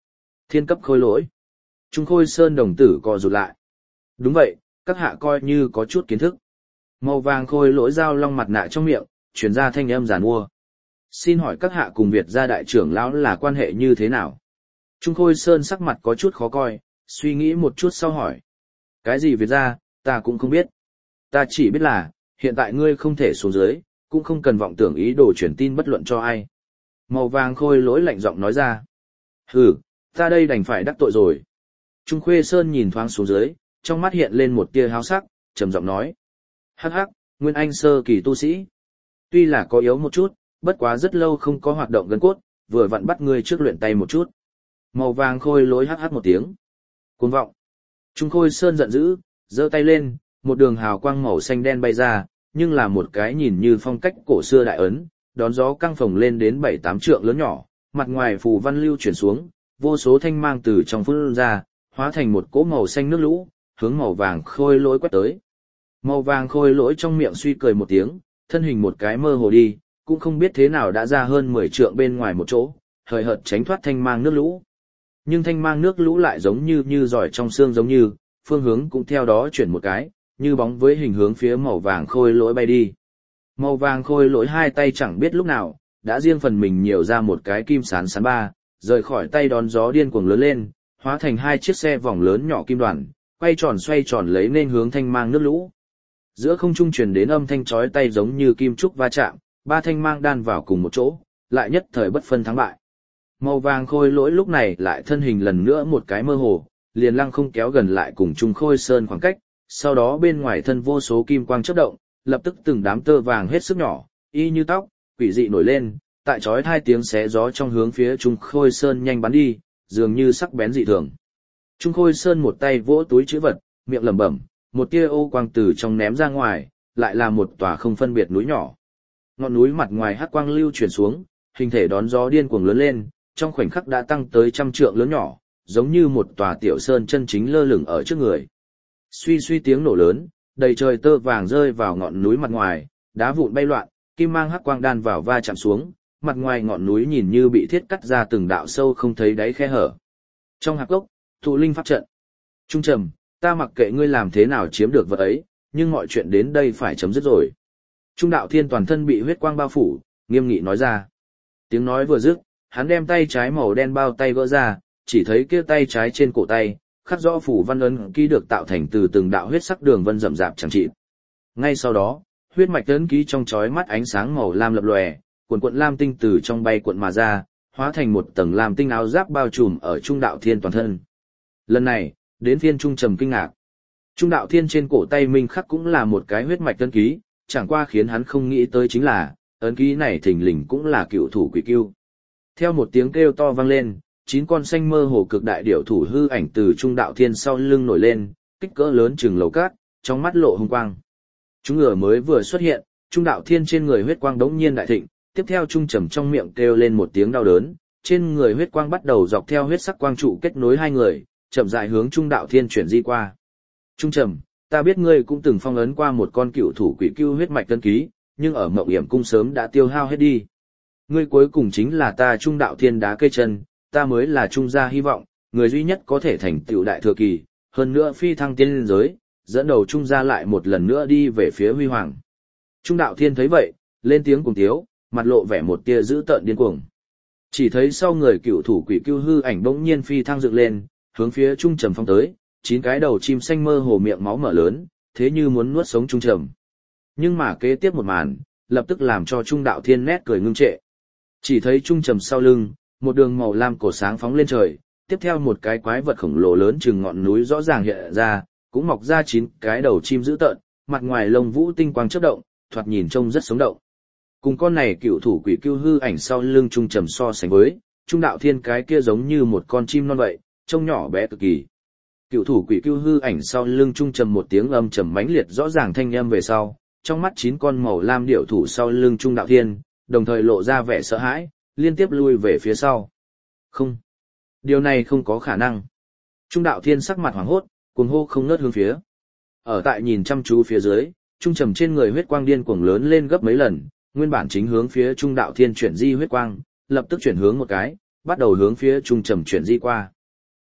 Thiên cấp khôi lỗi. Trung Khôi Sơn đồng tử co rụt lại. Đúng vậy, các hạ coi như có chút kiến thức. Màu vàng khôi lỗi dao long mặt nạ trong miệng, truyền ra thanh âm giàn mua. Xin hỏi các hạ cùng Việt gia đại trưởng lão là quan hệ như thế nào? Trung Khôi Sơn sắc mặt có chút khó coi, suy nghĩ một chút sau hỏi. Cái gì Việt gia, ta cũng không biết. Ta chỉ biết là, hiện tại ngươi không thể xuống dưới, cũng không cần vọng tưởng ý đồ truyền tin bất luận cho ai. Màu vàng khôi lỗi lạnh giọng nói ra. Hừ, ta đây đành phải đắc tội rồi. Trung Khôi Sơn nhìn thoáng xuống dưới, trong mắt hiện lên một tia háo sắc, trầm giọng nói. Hắc hắc, Nguyên Anh sơ kỳ tu sĩ. Tuy là có yếu một chút, bất quá rất lâu không có hoạt động gân cốt, vừa vặn bắt ngươi trước luyện tay một chút. Màu vàng khôi lỗi hắc hắc một tiếng. Cuồng vọng. Trung Khôi Sơn giận dữ, giơ tay lên, một đường hào quang màu xanh đen bay ra, nhưng là một cái nhìn như phong cách cổ xưa đại ấn, đón gió căng phồng lên đến 7-8 trượng lớn nhỏ, mặt ngoài phù văn lưu chuyển xuống, vô số thanh mang từ trong phun ra, hóa thành một cỗ màu xanh nước lũ, hướng màu vàng khôi lỗi quét tới. Màu vàng khôi lỗi trong miệng suy cười một tiếng, thân hình một cái mơ hồ đi, cũng không biết thế nào đã ra hơn 10 trượng bên ngoài một chỗ, hời hợt tránh thoát thanh mang nước lũ. Nhưng thanh mang nước lũ lại giống như giỏi trong xương giống như, phương hướng cũng theo đó chuyển một cái, như bóng với hình hướng phía màu vàng khôi lỗi bay đi. Màu vàng khôi lỗi hai tay chẳng biết lúc nào, đã riêng phần mình nhiều ra một cái kim sán sán ba, rời khỏi tay đón gió điên cuồng lớn lên, hóa thành hai chiếc xe vòng lớn nhỏ kim đoàn, quay tròn xoay tròn lấy nên hướng thanh mang nước lũ. Giữa không trung truyền đến âm thanh chói tai giống như kim trúc va chạm, ba thanh mang đan vào cùng một chỗ, lại nhất thời bất phân thắng bại. Màu vàng khôi lỗi lúc này lại thân hình lần nữa một cái mơ hồ, liền lăng không kéo gần lại cùng Trung Khôi Sơn khoảng cách, sau đó bên ngoài thân vô số kim quang chớp động, lập tức từng đám tơ vàng hết sức nhỏ, y như tóc, quỷ dị nổi lên, tại chói hai tiếng xé gió trong hướng phía Trung Khôi Sơn nhanh bắn đi, dường như sắc bén dị thường. Trung Khôi Sơn một tay vỗ túi trữ vật, miệng lẩm bẩm, một tia ô quang từ trong ném ra ngoài, lại là một tòa không phân biệt núi nhỏ. Ngọn núi mặt ngoài hắc quang lưu chuyển xuống, hình thể đón gió điên cuồng lớn lên, trong khoảnh khắc đã tăng tới 100 trượng lớn nhỏ, giống như một tòa tiểu sơn chân chính lơ lửng ở trước người. Suy suy tiếng nổ lớn, đầy trời tơ vàng rơi vào ngọn núi mặt ngoài, đá vụn bay loạn, kim mang hắc quang đan vào va chạm xuống, mặt ngoài ngọn núi nhìn như bị thiết cắt ra từng đạo sâu không thấy đáy khe hở. Trong hạp gốc, thụ linh pháp trận. Trung trầm, ta mặc kệ ngươi làm thế nào chiếm được vật ấy, nhưng mọi chuyện đến đây phải chấm dứt rồi. Trung đạo thiên toàn thân bị huyết quang bao phủ, nghiêm nghị nói ra. Tiếng nói vừa dứt, hắn đem tay trái màu đen bao tay gỡ ra, chỉ thấy kia tay trái trên cổ tay, khắc rõ phủ văn ấn ký được tạo thành từ từng đạo huyết sắc đường vân rậm rạp chẳng chịt. Ngay sau đó, huyết mạch ấn ký trong chói mắt ánh sáng màu lam lập lòe, cuộn cuộn lam tinh từ trong bay cuộn mà ra, hóa thành một tầng lam tinh áo giáp bao trùm ở Trung đạo thiên toàn thân. Lần này, đến phiên Trung trầm kinh ngạc. Trung đạo thiên trên cổ tay minh khắc cũng là một cái huyết mạch ấn ký, chẳng qua khiến hắn không nghĩ tới chính là, ấn ký này thình lình cũng là cựu thủ quỷ cưu. Theo một tiếng kêu to vang lên, 9 con xanh mơ hồ cực đại điểu thủ hư ảnh từ Trung đạo thiên sau lưng nổi lên, kích cỡ lớn chừng lầu cát, trong mắt lộ hung quang. Chúng ngựa mới vừa xuất hiện, Trung đạo thiên trên người huyết quang đống nhiên đại thịnh, tiếp theo Trung trầm trong miệng kêu lên một tiếng đau đớn, trên người huyết quang bắt đầu dọc theo huyết sắc quang trụ kết nối hai người, chậm rãi hướng Trung đạo thiên chuyển di qua. Trung trầm, ta biết ngươi cũng từng phong ấn qua một con cựu thủ quỷ cưu huyết mạch tân ký, nhưng ở Mộng Hiểm cung sớm đã tiêu hao hết đi. Ngươi cuối cùng chính là ta Trung đạo thiên đá cây chân, ta mới là Trung gia hy vọng, người duy nhất có thể thành tựu đại thừa kỳ, hơn nữa phi thăng tiên liên giới, dẫn đầu Trung gia lại một lần nữa đi về phía huy hoàng. Trung đạo thiên thấy vậy, lên tiếng cùng tiếu, mặt lộ vẻ một tia dữ tợn điên cuồng. Chỉ thấy sau người cựu thủ quỷ cưu hư ảnh bỗng nhiên phi thăng dựng lên, hướng phía Trung trầm phong tới, 9 cái đầu chim xanh mơ hồ miệng máu mở lớn, thế như muốn nuốt sống Trung trầm. Nhưng mà kế tiếp một màn, lập tức làm cho Trung đạo thiên nét cười ngưng trệ. Chỉ thấy Trung trầm sau lưng, một đường màu lam cổ sáng phóng lên trời, tiếp theo một cái quái vật khổng lồ lớn chừng ngọn núi rõ ràng hiện ra, cũng mọc ra 9 cái đầu chim dữ tợn, mặt ngoài lông vũ tinh quang chớp động, thoạt nhìn trông rất sống động. Cùng con này cựu thủ quỷ cưu hư ảnh sau lưng Trung trầm so sánh với, Trung đạo thiên cái kia giống như một con chim non vậy, trông nhỏ bé cực kỳ. Cựu thủ quỷ cưu hư ảnh sau lưng Trung trầm một tiếng âm trầm mãnh liệt rõ ràng thanh âm về sau, trong mắt 9 con màu lam điểu thủ sau lưng Trung đạo thiên, đồng thời lộ ra vẻ sợ hãi, liên tiếp lui về phía sau. Không, điều này không có khả năng. Trung đạo thiên sắc mặt hoảng hốt, cuồng hô không ngớt hướng phía. Ở tại nhìn chăm chú phía dưới, Trung trầm trên người huyết quang điên cuồng lớn lên gấp mấy lần, nguyên bản chính hướng phía Trung đạo thiên chuyển di huyết quang, lập tức chuyển hướng một cái, bắt đầu hướng phía Trung trầm chuyển di qua.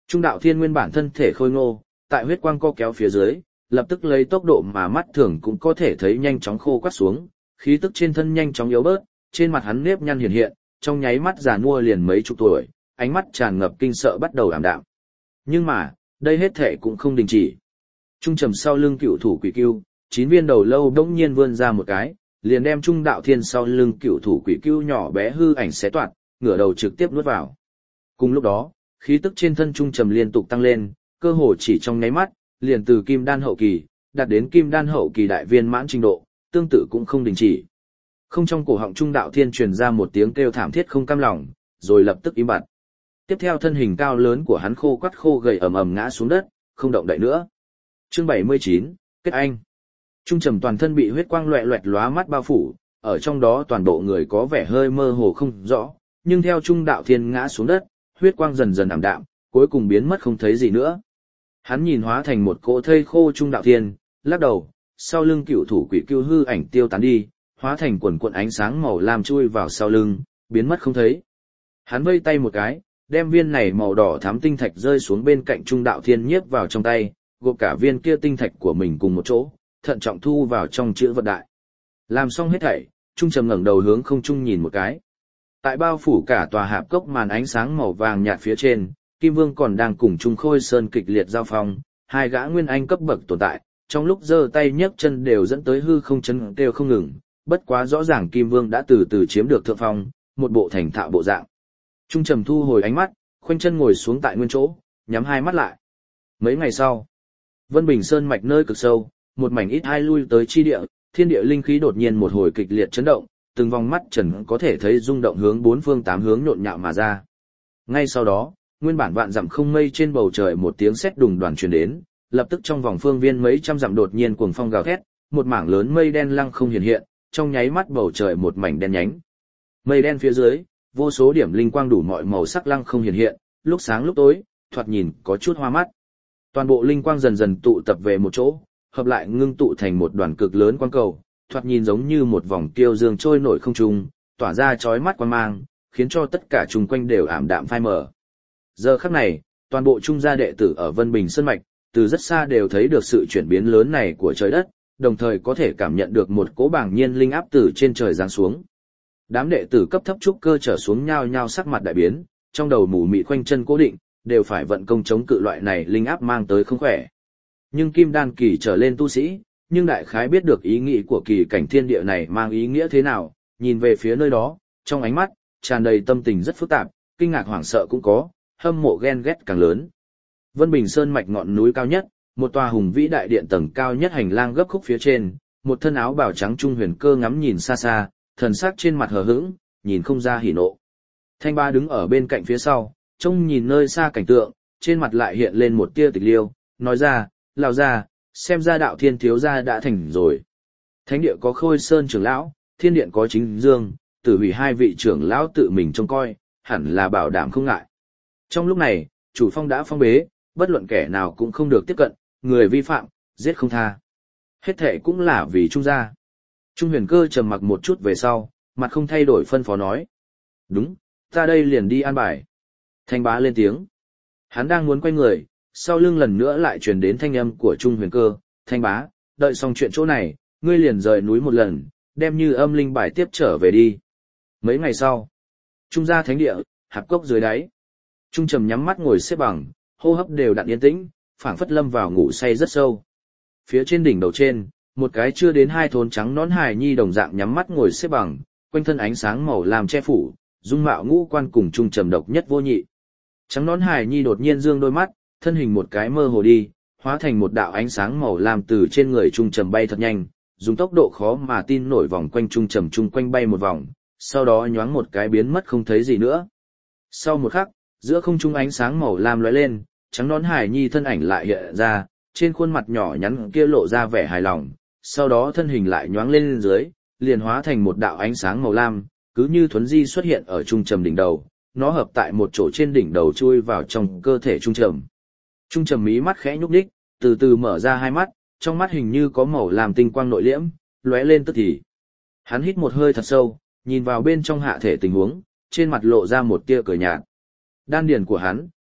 Trung đạo thiên nguyên bản thân thể khôi ngô, tại huyết quang co kéo phía dưới, lập tức lấy tốc độ mà mắt thường cũng có thể thấy nhanh chóng khô quắt xuống, khí tức trên thân nhanh chóng yếu bớt, trên mặt hắn nếp nhăn hiện hiện, trong nháy mắt già nua liền mấy chục tuổi, ánh mắt tràn ngập kinh sợ bắt đầu ảm đạm. Nhưng mà, đây hết thể cũng không đình chỉ. Trung trầm sau lưng cựu thủ quỷ cưu, 9 viên đầu lâu đống nhiên vươn ra một cái, liền đem Trung đạo thiên sau lưng cựu thủ quỷ cưu nhỏ bé hư ảnh xé toạc, ngửa đầu trực tiếp nuốt vào. Cùng lúc đó, khí tức trên thân Trung trầm liên tục tăng lên, cơ hồ chỉ trong nháy mắt, liền từ kim đan hậu kỳ, đạt đến kim đan hậu kỳ đại viên mãn trình độ, tương tự cũng không đình chỉ. Không trong cổ họng Trung đạo thiên truyền ra một tiếng kêu thảm thiết không cam lòng, rồi lập tức im bặt. Tiếp theo thân hình cao lớn của hắn khô quắt khô gầy ầm ầm ngã xuống đất, không động đậy nữa. Chương 79, kết anh. Trung trầm toàn thân bị huyết quang loẹt loẹt lóa mắt bao phủ, ở trong đó toàn bộ người có vẻ hơi mơ hồ không rõ, nhưng theo Trung đạo thiên ngã xuống đất, huyết quang dần dần ảm đạm, cuối cùng biến mất không thấy gì nữa. Hắn nhìn hóa thành một cỗ thây khô Trung đạo thiên, lắc đầu, sau lưng cựu thủ quỷ cưu hư ảnh tiêu tán đi, hóa thành quần cuộn ánh sáng màu lam chui vào sau lưng, biến mất không thấy. Hắn vây tay một cái, đem viên này màu đỏ thắm tinh thạch rơi xuống bên cạnh Trung đạo thiên nhiếp vào trong tay, gộp cả viên kia tinh thạch của mình cùng một chỗ, thận trọng thu vào trong chữ vật đại. Làm xong hết thảy, Trung trầm ngẩng đầu hướng không trung nhìn một cái. Tại bao phủ cả tòa hạp cốc màn ánh sáng màu vàng nhạt phía trên, Kim Vương còn đang cùng Trung Khôi Sơn kịch liệt giao phong, hai gã nguyên anh cấp bậc tồn tại, trong lúc giơ tay nhấc chân đều dẫn tới hư không chấn đều không ngừng, bất quá rõ ràng Kim Vương đã từ từ chiếm được thượng phong, một bộ thành thạo bộ dạng. Trung trầm thu hồi ánh mắt, khoanh chân ngồi xuống tại nguyên chỗ, nhắm hai mắt lại. Mấy ngày sau, Vân Bình Sơn mạch nơi cực sâu, một mảnh ít hai lui tới chi địa, thiên địa linh khí đột nhiên một hồi kịch liệt chấn động, từng vòng mắt trần có thể thấy rung động hướng bốn phương tám hướng nhộn nhạo mà ra. Ngay sau đó, nguyên bản vạn dặm không mây trên bầu trời một tiếng sét đùng đoàng truyền đến, lập tức trong vòng phương viên mấy trăm dặm đột nhiên cuồng phong gào thét, một mảng lớn mây đen lăng không hiện hiện, trong nháy mắt bầu trời một mảnh đen nhánh. Mây đen phía dưới, vô số điểm linh quang đủ mọi màu sắc lăng không hiện hiện, lúc sáng lúc tối, thoạt nhìn có chút hoa mắt. Toàn bộ linh quang dần dần tụ tập về một chỗ, hợp lại ngưng tụ thành một đoàn cực lớn quang cầu, thoạt nhìn giống như một vòng kiêu dương trôi nổi không trung, tỏa ra chói mắt quang mang, khiến cho tất cả chung quanh đều ảm đạm phai mờ. Giờ khắc này, toàn bộ trung gia đệ tử ở Vân Bình Sơn mạch, từ rất xa đều thấy được sự chuyển biến lớn này của trời đất, đồng thời có thể cảm nhận được một cỗ bảng nhiên linh áp từ trên trời giáng xuống. Đám đệ tử cấp thấp trúc cơ trở xuống nhao nhao sắc mặt đại biến, trong đầu mù mịt khoanh chân cố định, đều phải vận công chống cự loại này linh áp mang tới không khỏe. Nhưng kim đan kỳ trở lên tu sĩ, nhưng đại khái biết được ý nghĩ của kỳ cảnh thiên địa này mang ý nghĩa thế nào, nhìn về phía nơi đó, trong ánh mắt tràn đầy tâm tình rất phức tạp, kinh ngạc hoảng sợ cũng có, hâm mộ ghen ghét càng lớn. Vân Bình Sơn mạch ngọn núi cao nhất, một tòa hùng vĩ đại điện tầng cao nhất hành lang gấp khúc phía trên, một thân áo bào trắng trung huyền cơ ngắm nhìn xa xa, thần sắc trên mặt hờ hững, nhìn không ra hỉ nộ. Thanh Ba đứng ở bên cạnh phía sau, trông nhìn nơi xa cảnh tượng, trên mặt lại hiện lên một tia tịch liêu, nói ra, lão gia, xem ra đạo thiên thiếu gia đã thành rồi. Thánh địa có Khôi Sơn trưởng lão, thiên điện có Chính Dương, Tử Hủy hai vị trưởng lão tự mình trông coi, hẳn là bảo đảm không ngại. Trong lúc này, chủ phong đã phong bế, bất luận kẻ nào cũng không được tiếp cận, người vi phạm, giết không tha. Hết thệ cũng là vì Trung gia. Trung huyền cơ trầm mặc một chút về sau, mặt không thay đổi phân phó nói. Đúng, ta đây liền đi an bài. Thanh Bá lên tiếng. Hắn đang muốn quay người, sau lưng lần nữa lại truyền đến thanh âm của Trung huyền cơ. Thanh Bá, đợi xong chuyện chỗ này, ngươi liền rời núi một lần, đem như âm linh bài tiếp trở về đi. Mấy ngày sau, Trung gia thánh địa, hạp cốc dưới đáy. Trung trầm nhắm mắt ngồi xếp bằng, hô hấp đều đặn yên tĩnh, phảng phất lâm vào ngủ say rất sâu. Phía trên đỉnh đầu trên, một cái chưa đến 2 thốn trắng nón hài nhi đồng dạng nhắm mắt ngồi xếp bằng, quanh thân ánh sáng màu làm che phủ, dung mạo ngũ quan cùng Trung trầm độc nhất vô nhị. Trắng nón hài nhi đột nhiên dương đôi mắt, thân hình một cái mơ hồ đi, hóa thành một đạo ánh sáng màu lam từ trên người Trung trầm bay thật nhanh, dùng tốc độ khó mà tin nổi vòng quanh Trung trầm chung quanh bay một vòng, sau đó nhoáng một cái biến mất không thấy gì nữa. Sau một khắc, giữa không trung ánh sáng màu lam lóe lên, trắng nón hài nhi thân ảnh lại hiện ra, trên khuôn mặt nhỏ nhắn kia lộ ra vẻ hài lòng, sau đó thân hình lại nhoáng lên dưới, liền hóa thành một đạo ánh sáng màu lam, cứ như thuấn di xuất hiện ở Trung trầm đỉnh đầu, nó hợp tại một chỗ trên đỉnh đầu chui vào trong cơ thể Trung trầm. Trung trầm mí mắt khẽ nhúc nhích, từ từ mở ra hai mắt, trong mắt hình như có màu làm tinh quang nội liễm, lóe lên tức thì. Hắn hít một hơi thật sâu, nhìn vào bên trong hạ thể tình huống, trên mặt lộ ra một tia cười nhạt. Đan điền của hắn,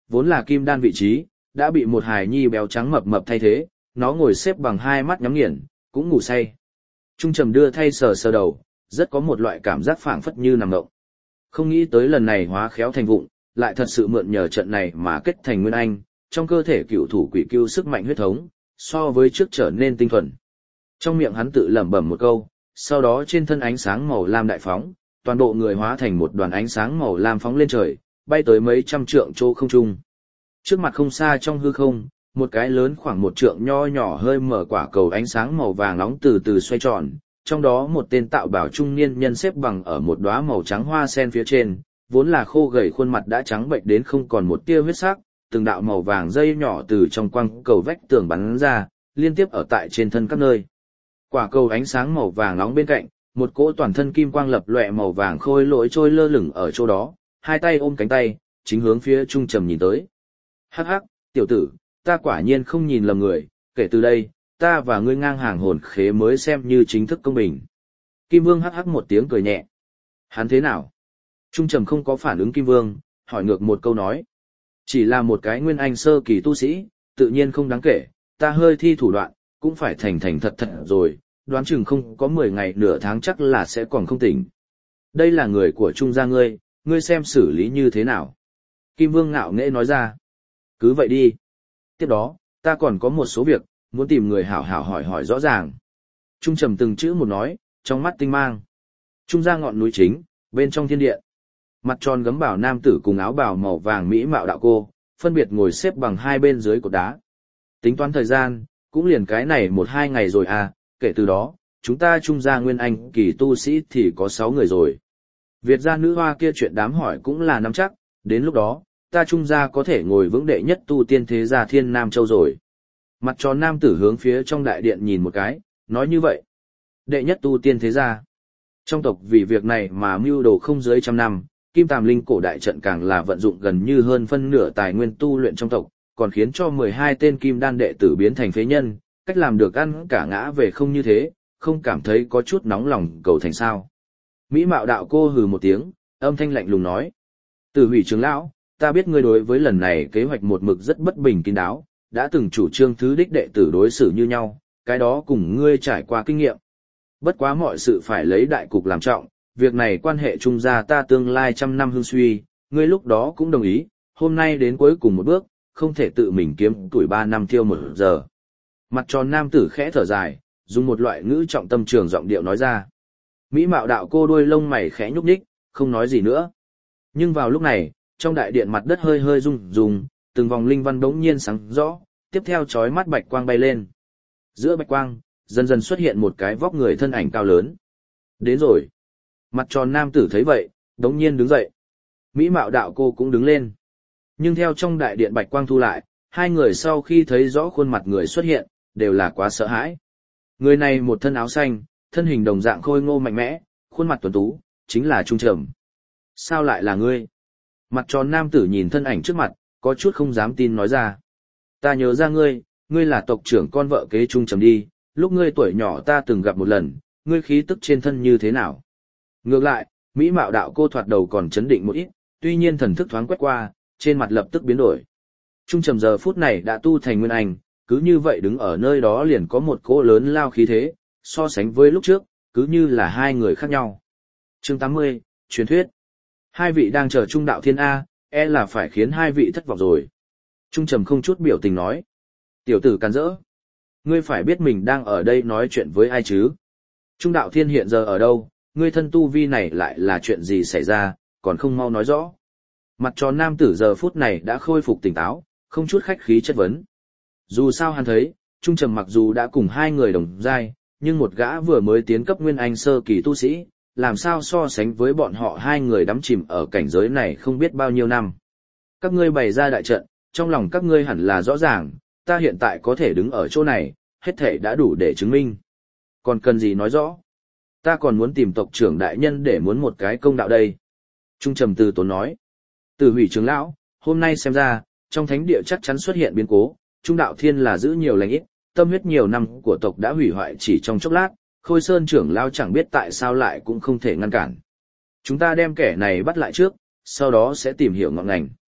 vốn là kim đan vị trí, đã bị một hài nhi béo trắng mập mập thay thế, nó ngồi xếp bằng hai mắt nhắm nghiền, cũng ngủ say. Trung trầm đưa thay sờ sờ đầu, rất có một loại cảm giác phảng phất như nằm ngộng. Không nghĩ tới lần này hóa khéo thành vụng, lại thật sự mượn nhờ trận này mà kết thành nguyên anh, trong cơ thể cựu thủ quỷ cưu sức mạnh huyết thống, so với trước trở nên tinh thuần. Trong miệng hắn tự lẩm bẩm một câu, sau đó trên thân ánh sáng màu lam đại phóng, toàn bộ người hóa thành một đoàn ánh sáng màu lam phóng lên trời, bay tới mấy trăm trượng chỗ không trung. Trước mặt không xa trong hư không, một cái lớn khoảng một trượng nho nhỏ hơi mở quả cầu ánh sáng màu vàng nóng từ từ xoay tròn, trong đó một tên tạo bảo trung niên nhân xếp bằng ở một đóa màu trắng hoa sen phía trên, vốn là khô gầy khuôn mặt đã trắng bệch đến không còn một tia huyết sắc, từng đạo màu vàng dây nhỏ từ trong quang cầu vách tường bắn ra, liên tiếp ở tại trên thân các nơi. Quả cầu ánh sáng màu vàng nóng bên cạnh, một cỗ toàn thân kim quang lập lòe màu vàng khôi lỗi trôi lơ lửng ở chỗ đó, hai tay ôm cánh tay, chính hướng phía Trung Trầm nhìn tới. Hắc hắc, tiểu tử, ta quả nhiên không nhìn lầm người, kể từ đây, ta và ngươi ngang hàng hồn khế mới xem như chính thức công bình. Kim Vương hắc hắc một tiếng cười nhẹ. Hắn thế nào? Trung Trầm không có phản ứng Kim Vương, hỏi ngược một câu nói. Chỉ là một cái nguyên anh sơ kỳ tu sĩ, tự nhiên không đáng kể, ta hơi thi thủ đoạn, cũng phải thành thành thật thật rồi, đoán chừng không có 10 ngày nửa tháng chắc là sẽ còn không tỉnh. Đây là người của Trung gia ngươi xem xử lý như thế nào? Kim Vương ngạo nghễ nói ra. Cứ vậy đi. Tiếp đó, ta còn có một số việc, muốn tìm người hảo hảo hỏi hỏi rõ ràng. Trung Trầm từng chữ một nói, trong mắt tinh mang. Trung gia ngọn núi chính, bên trong thiên điện. Mặt tròn gấm bảo nam tử cùng áo bào màu vàng mỹ mạo đạo cô, phân biệt ngồi xếp bằng hai bên dưới cột đá. Tính toán thời gian, cũng liền cái này 1-2 ngày rồi à, kể từ đó, chúng ta Trung gia nguyên anh kỳ tu sĩ thì có 6 người rồi. Việt gia nữ hoa kia chuyện đám hỏi cũng là nắm chắc, đến lúc đó, ta Trung gia có thể ngồi vững đệ nhất tu tiên thế gia Thiên Nam Châu rồi. Mặt tròn nam tử hướng phía trong đại điện nhìn một cái, nói như vậy. Đệ nhất tu tiên thế gia. Trong tộc vì việc này mà mưu đồ không dưới 100 năm, Kim Tàm Linh cổ đại trận càng là vận dụng gần như hơn phân nửa tài nguyên tu luyện trong tộc, còn khiến cho 12 tên kim đan đệ tử biến thành phế nhân, cách làm được ăn cả ngã về không như thế, không cảm thấy có chút nóng lòng cầu thành sao. Mỹ mạo đạo cô hừ một tiếng, âm thanh lạnh lùng nói. Tử Hủy trưởng lão, ta biết ngươi đối với lần này kế hoạch một mực rất bất bình kín đáo, đã từng chủ trương thứ đích đệ tử đối xử như nhau, cái đó cùng ngươi trải qua kinh nghiệm. Bất quá mọi sự phải lấy đại cục làm trọng, việc này quan hệ Trung gia ta tương lai 100 năm hưng suy, ngươi lúc đó cũng đồng ý, hôm nay đến cuối cùng một bước, không thể tự mình kiếm tuổi 3 năm tiêu 1 giờ. Mặt tròn nam tử khẽ thở dài, dùng một loại ngữ trọng tâm trường giọng điệu nói ra. Mỹ mạo đạo cô đuôi lông mày khẽ nhúc nhích, không nói gì nữa. Nhưng vào lúc này, trong đại điện mặt đất hơi hơi rung rung, từng vòng linh văn bỗng nhiên sáng rõ, tiếp theo chói mắt bạch quang bay lên. Giữa bạch quang, dần dần xuất hiện một cái vóc người thân ảnh cao lớn. Đến rồi. Mặt tròn nam tử thấy vậy, bỗng nhiên đứng dậy. Mỹ mạo đạo cô cũng đứng lên. Nhưng theo trong đại điện bạch quang thu lại, hai người sau khi thấy rõ khuôn mặt người xuất hiện, đều là quá sợ hãi. Người này một thân áo xanh, thân hình đồng dạng khôi ngô mạnh mẽ, khuôn mặt tuấn tú, chính là Trung Trầm. Sao lại là ngươi? Mặt tròn nam tử nhìn thân ảnh trước mặt, có chút không dám tin nói ra. Ta nhớ ra ngươi là tộc trưởng con vợ kế Trung Trầm đi, lúc ngươi tuổi nhỏ ta từng gặp một lần, ngươi khí tức trên thân như thế nào? Ngược lại, Mỹ mạo đạo cô thoạt đầu còn chấn định một ít, tuy nhiên thần thức thoáng quét qua, trên mặt lập tức biến đổi. Trung Trầm giờ phút này đã tu thành nguyên anh, cứ như vậy đứng ở nơi đó liền có một cỗ lớn lao khí thế, so sánh với lúc trước, cứ như là hai người khác nhau. Chương 80, truyền thuyết. Hai vị đang chờ Trung đạo thiên A, là phải khiến hai vị thất vọng rồi. Trung Trầm không chút biểu tình nói. Tiểu tử càn rỡ. Ngươi phải biết mình đang ở đây nói chuyện với ai chứ? Trung đạo thiên hiện giờ ở đâu? Ngươi thân tu vi này lại là chuyện gì xảy ra, còn không mau nói rõ. Mặt tròn nam tử giờ phút này đã khôi phục tỉnh táo, không chút khách khí chất vấn. Dù sao hắn thấy, Trung Trầm mặc dù đã cùng hai người đồng giai, nhưng một gã vừa mới tiến cấp nguyên anh sơ kỳ tu sĩ, làm sao so sánh với bọn họ hai người đắm chìm ở cảnh giới này không biết bao nhiêu năm. Các ngươi bày ra đại trận, trong lòng các ngươi hẳn là rõ ràng, ta hiện tại có thể đứng ở chỗ này, hết thể đã đủ để chứng minh. Còn cần gì nói rõ? Ta còn muốn tìm tộc trưởng đại nhân để muốn một cái công đạo đây. Trung Trầm từ tốn nói. Tử Hủy trưởng lão, hôm nay xem ra, trong thánh địa chắc chắn xuất hiện biến cố, Trung đạo thiên là giữ nhiều lành ít, tâm huyết nhiều năm của tộc đã hủy hoại chỉ trong chốc lát, Khôi Sơn trưởng lão chẳng biết tại sao lại cũng không thể ngăn cản. Chúng ta đem kẻ này bắt lại trước, sau đó sẽ tìm hiểu ngọn ngành.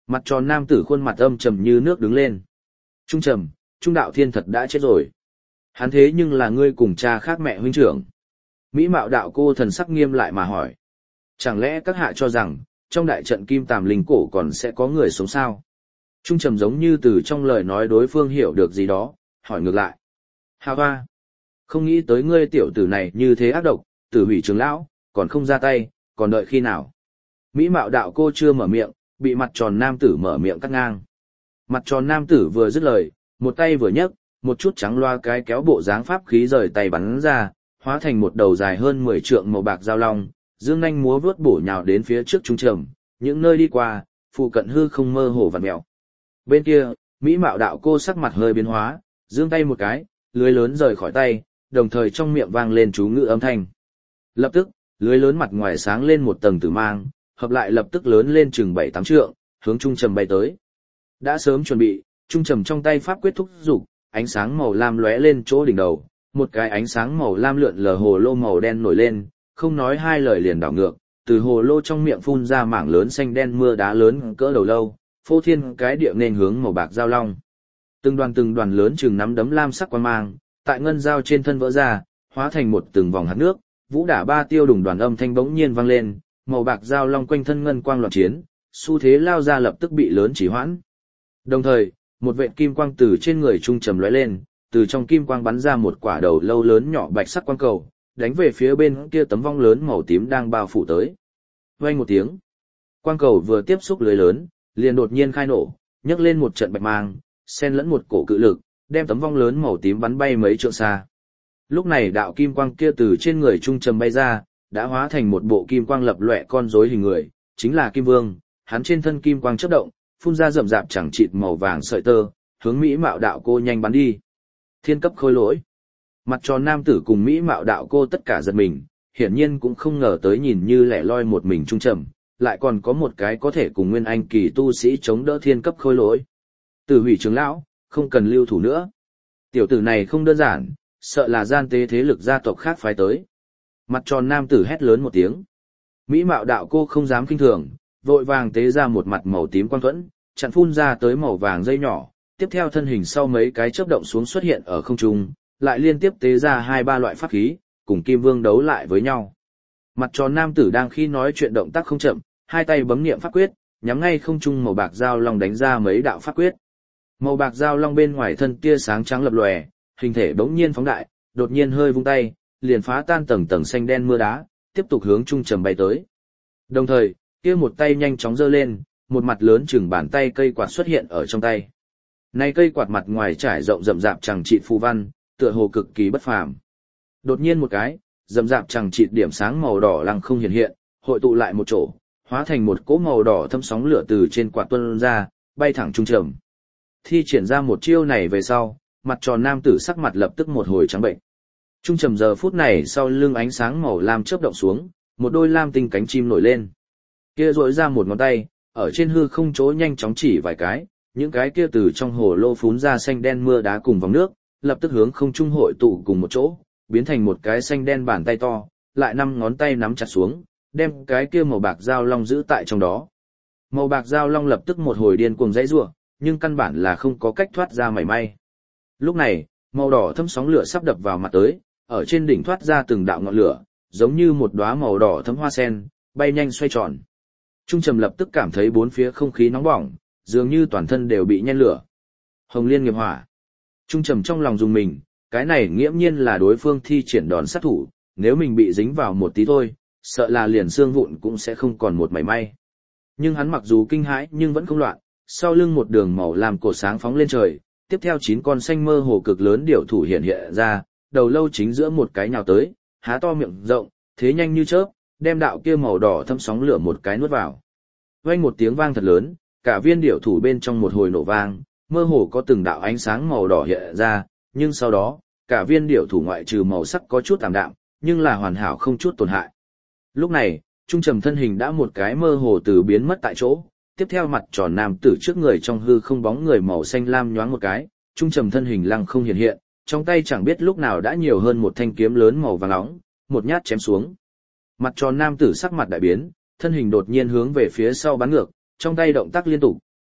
Mặt tròn nam tử khuôn mặt âm trầm như nước đứng lên. Trung Trầm, Trung Đạo Thiên thật đã chết rồi. Hắn thế nhưng là ngươi cùng cha khác mẹ huynh trưởng. Mỹ mạo đạo cô thần sắc nghiêm lại mà hỏi. Chẳng lẽ các hạ cho rằng, trong đại trận kim tàm linh cổ còn sẽ có người sống sao? Trung Trầm giống như từ trong lời nói đối phương hiểu được gì đó, hỏi ngược lại. Hà hoa! Không nghĩ tới ngươi tiểu tử này như thế ác độc, tử hủy trưởng lão, còn không ra tay, còn đợi khi nào? Mỹ mạo đạo cô chưa mở miệng, bị mặt tròn nam tử mở miệng cắt ngang. Mặt tròn nam tử vừa dứt lời, một tay vừa nhấc, một chút trắng loa cái kéo bộ dáng pháp khí rời tay bắn ra, hóa thành một đầu dài hơn 10 trượng màu bạc giao long, dương nhanh múa vuốt bổ nhào đến phía trước Trung Trầm, những nơi đi qua, phụ cận hư không mơ hồ vặn mèo. Bên kia, Mỹ mạo đạo cô sắc mặt hơi biến hóa, giương tay một cái, lưới lớn rời khỏi tay, đồng thời trong miệng vang lên chú ngữ âm thanh. Lập tức, lưới lớn mặt ngoài sáng lên một tầng tử mang, hợp lại lập tức lớn lên chừng 7-8 trượng, hướng Trung Trầm bay tới. Đã sớm chuẩn bị, Trung Trầm trong tay pháp quyết thúc dục, ánh sáng màu lam lóe lên chỗ đỉnh đầu, một cái ánh sáng màu lam lượn lờ hồ lô màu đen nổi lên, không nói hai lời liền đảo ngược, từ hồ lô trong miệng phun ra mảng lớn xanh đen mưa đá lớn cỡ đầu lâu, phô thiên cái địa nên hướng màu bạc giao long. Từng đoàn lớn chừng nắm đấm lam sắc quang mang, tại ngân dao trên thân vỡ ra, hóa thành một từng vòng hạt nước, vũ đả ba tiêu đùng đoàn âm thanh bỗng nhiên vang lên, màu bạc giao long quanh thân ngân quang loạn chiến, xu thế lao ra lập tức bị lớn chỉ hoãn. Đồng thời, một vệt kim quang từ trên người Trung Trầm lóe lên, từ trong kim quang bắn ra một quả đầu lâu lớn nhỏ bạch sắc quang cầu, đánh về phía bên kia tấm vong lớn màu tím đang bao phủ tới. Vang một tiếng, quang cầu vừa tiếp xúc lưới lớn, liền đột nhiên khai nổ, nhấc lên một trận bạch mang, xen lẫn một cổ cự lực, đem tấm vong lớn màu tím bắn bay mấy trượng xa. Lúc này đạo kim quang kia từ trên người Trung Trầm bay ra, đã hóa thành một bộ kim quang lập lòe con rối hình người, chính là Kim Vương, hắn trên thân kim quang chớp động, phun ra rậm rạp chẳng chịt màu vàng sợi tơ, hướng Mỹ mạo đạo cô nhanh bắn đi. Thiên cấp khôi lỗi. Mặt tròn nam tử cùng Mỹ mạo đạo cô tất cả giật mình, hiển nhiên cũng không ngờ tới nhìn như lẻ loi một mình Trung Trầm, lại còn có một cái có thể cùng nguyên anh kỳ tu sĩ chống đỡ thiên cấp khôi lỗi. Tử hủy trưởng lão, không cần lưu thủ nữa. Tiểu tử này không đơn giản, sợ là gian tế thế lực gia tộc khác phái tới. Mặt tròn nam tử hét lớn một tiếng. Mỹ mạo đạo cô không dám kinh thường, vội vàng tế ra một mặt màu tím quang thuẫn, chặn phun ra tới màu vàng dây nhỏ, tiếp theo thân hình sau mấy cái chớp động xuống xuất hiện ở không trung, lại liên tiếp tế ra 2-3 loại pháp khí, cùng Kim Vương đấu lại với nhau. Mặt tròn nam tử đang khi nói chuyện động tác không chậm, hai tay bấm niệm pháp quyết, nhắm ngay không trung màu bạc giao long đánh ra mấy đạo pháp quyết. Màu bạc giao long bên ngoài thân tia sáng trắng lập lòe, hình thể bỗng nhiên phóng đại, đột nhiên hơi vung tay, liền phá tan tầng tầng xanh đen mưa đá, tiếp tục hướng Trung Trầm bay tới. Đồng thời, kia một tay nhanh chóng giơ lên, một mặt lớn chừng bàn tay cây quạt xuất hiện ở trong tay. Này cây quạt mặt ngoài trải rộng rậm rạp chằng chịt phù văn, tựa hồ cực kỳ bất phàm. Đột nhiên một cái, rậm rạp chằng chịt điểm sáng màu đỏ lăng không hiện, hội tụ lại một chỗ, hóa thành một cỗ màu đỏ thâm sóng lửa từ trên quạt tuôn ra, bay thẳng Trung Trầm. Thi triển ra một chiêu này về sau, mặt tròn nam tử sắc mặt lập tức một hồi trắng bệnh. Trung Trầm giờ phút này sau lưng ánh sáng màu lam chớp động xuống, một đôi lam tinh cánh chim nổi lên. Kia rỗi ra một ngón tay, ở trên hư không chỗ nhanh chóng chỉ vài cái, những cái kia từ trong hồ lô phún ra xanh đen mưa đá cùng vòng nước, lập tức hướng không trung hội tụ cùng một chỗ, biến thành một cái xanh đen bàn tay to, lại 5 ngón tay nắm chặt xuống, đem cái kia màu bạc giao long giữ tại trong đó. Màu bạc giao long lập tức một hồi điên cuồng dãy rủa, nhưng căn bản là không có cách thoát ra mảy may. Lúc này, màu đỏ thâm sóng lửa sắp đập vào mặt tới, ở trên đỉnh thoát ra từng đạo ngọn lửa, giống như một đóa màu đỏ thấm hoa sen, bay nhanh xoay tròn. Trung Trầm lập tức cảm thấy bốn phía không khí nóng bỏng, dường như toàn thân đều bị nhen lửa. Hồng Liên nghiệp hỏa. Trung Trầm trong lòng dùng mình, cái này nghiễm nhiên là đối phương thi triển đòn sát thủ, nếu mình bị dính vào một tí thôi, sợ là liền xương vụn cũng sẽ không còn một mảy may. Nhưng hắn mặc dù kinh hãi nhưng vẫn không loạn, sau lưng một đường màu làm cột sáng phóng lên trời, tiếp theo 9 con xanh mơ hồ cực lớn điểu thủ hiện ra, đầu lâu chính giữa một cái nhào tới, há to miệng rộng, thế nhanh như chớp, đem đạo kia màu đỏ thâm sóng lửa một cái nuốt vào. Vang một tiếng vang thật lớn, cả viên điểu thủ bên trong một hồi nổ vang, mơ hồ có từng đạo ánh sáng màu đỏ hiện ra, nhưng sau đó, cả viên điểu thủ ngoại trừ màu sắc có chút tạm đạm, nhưng là hoàn hảo không chút tổn hại. Lúc này, Trung Trầm thân hình đã một cái mơ hồ từ biến mất tại chỗ, tiếp theo mặt tròn nam tử trước người trong hư không bóng người màu xanh lam nhoáng một cái, Trung Trầm thân hình lăng không hiện, trong tay chẳng biết lúc nào đã nhiều hơn một thanh kiếm lớn màu vàng óng, một nhát chém xuống. Mặt tròn nam tử sắc mặt đại biến, thân hình đột nhiên hướng về phía sau bắn ngược, trong tay động tác liên tục,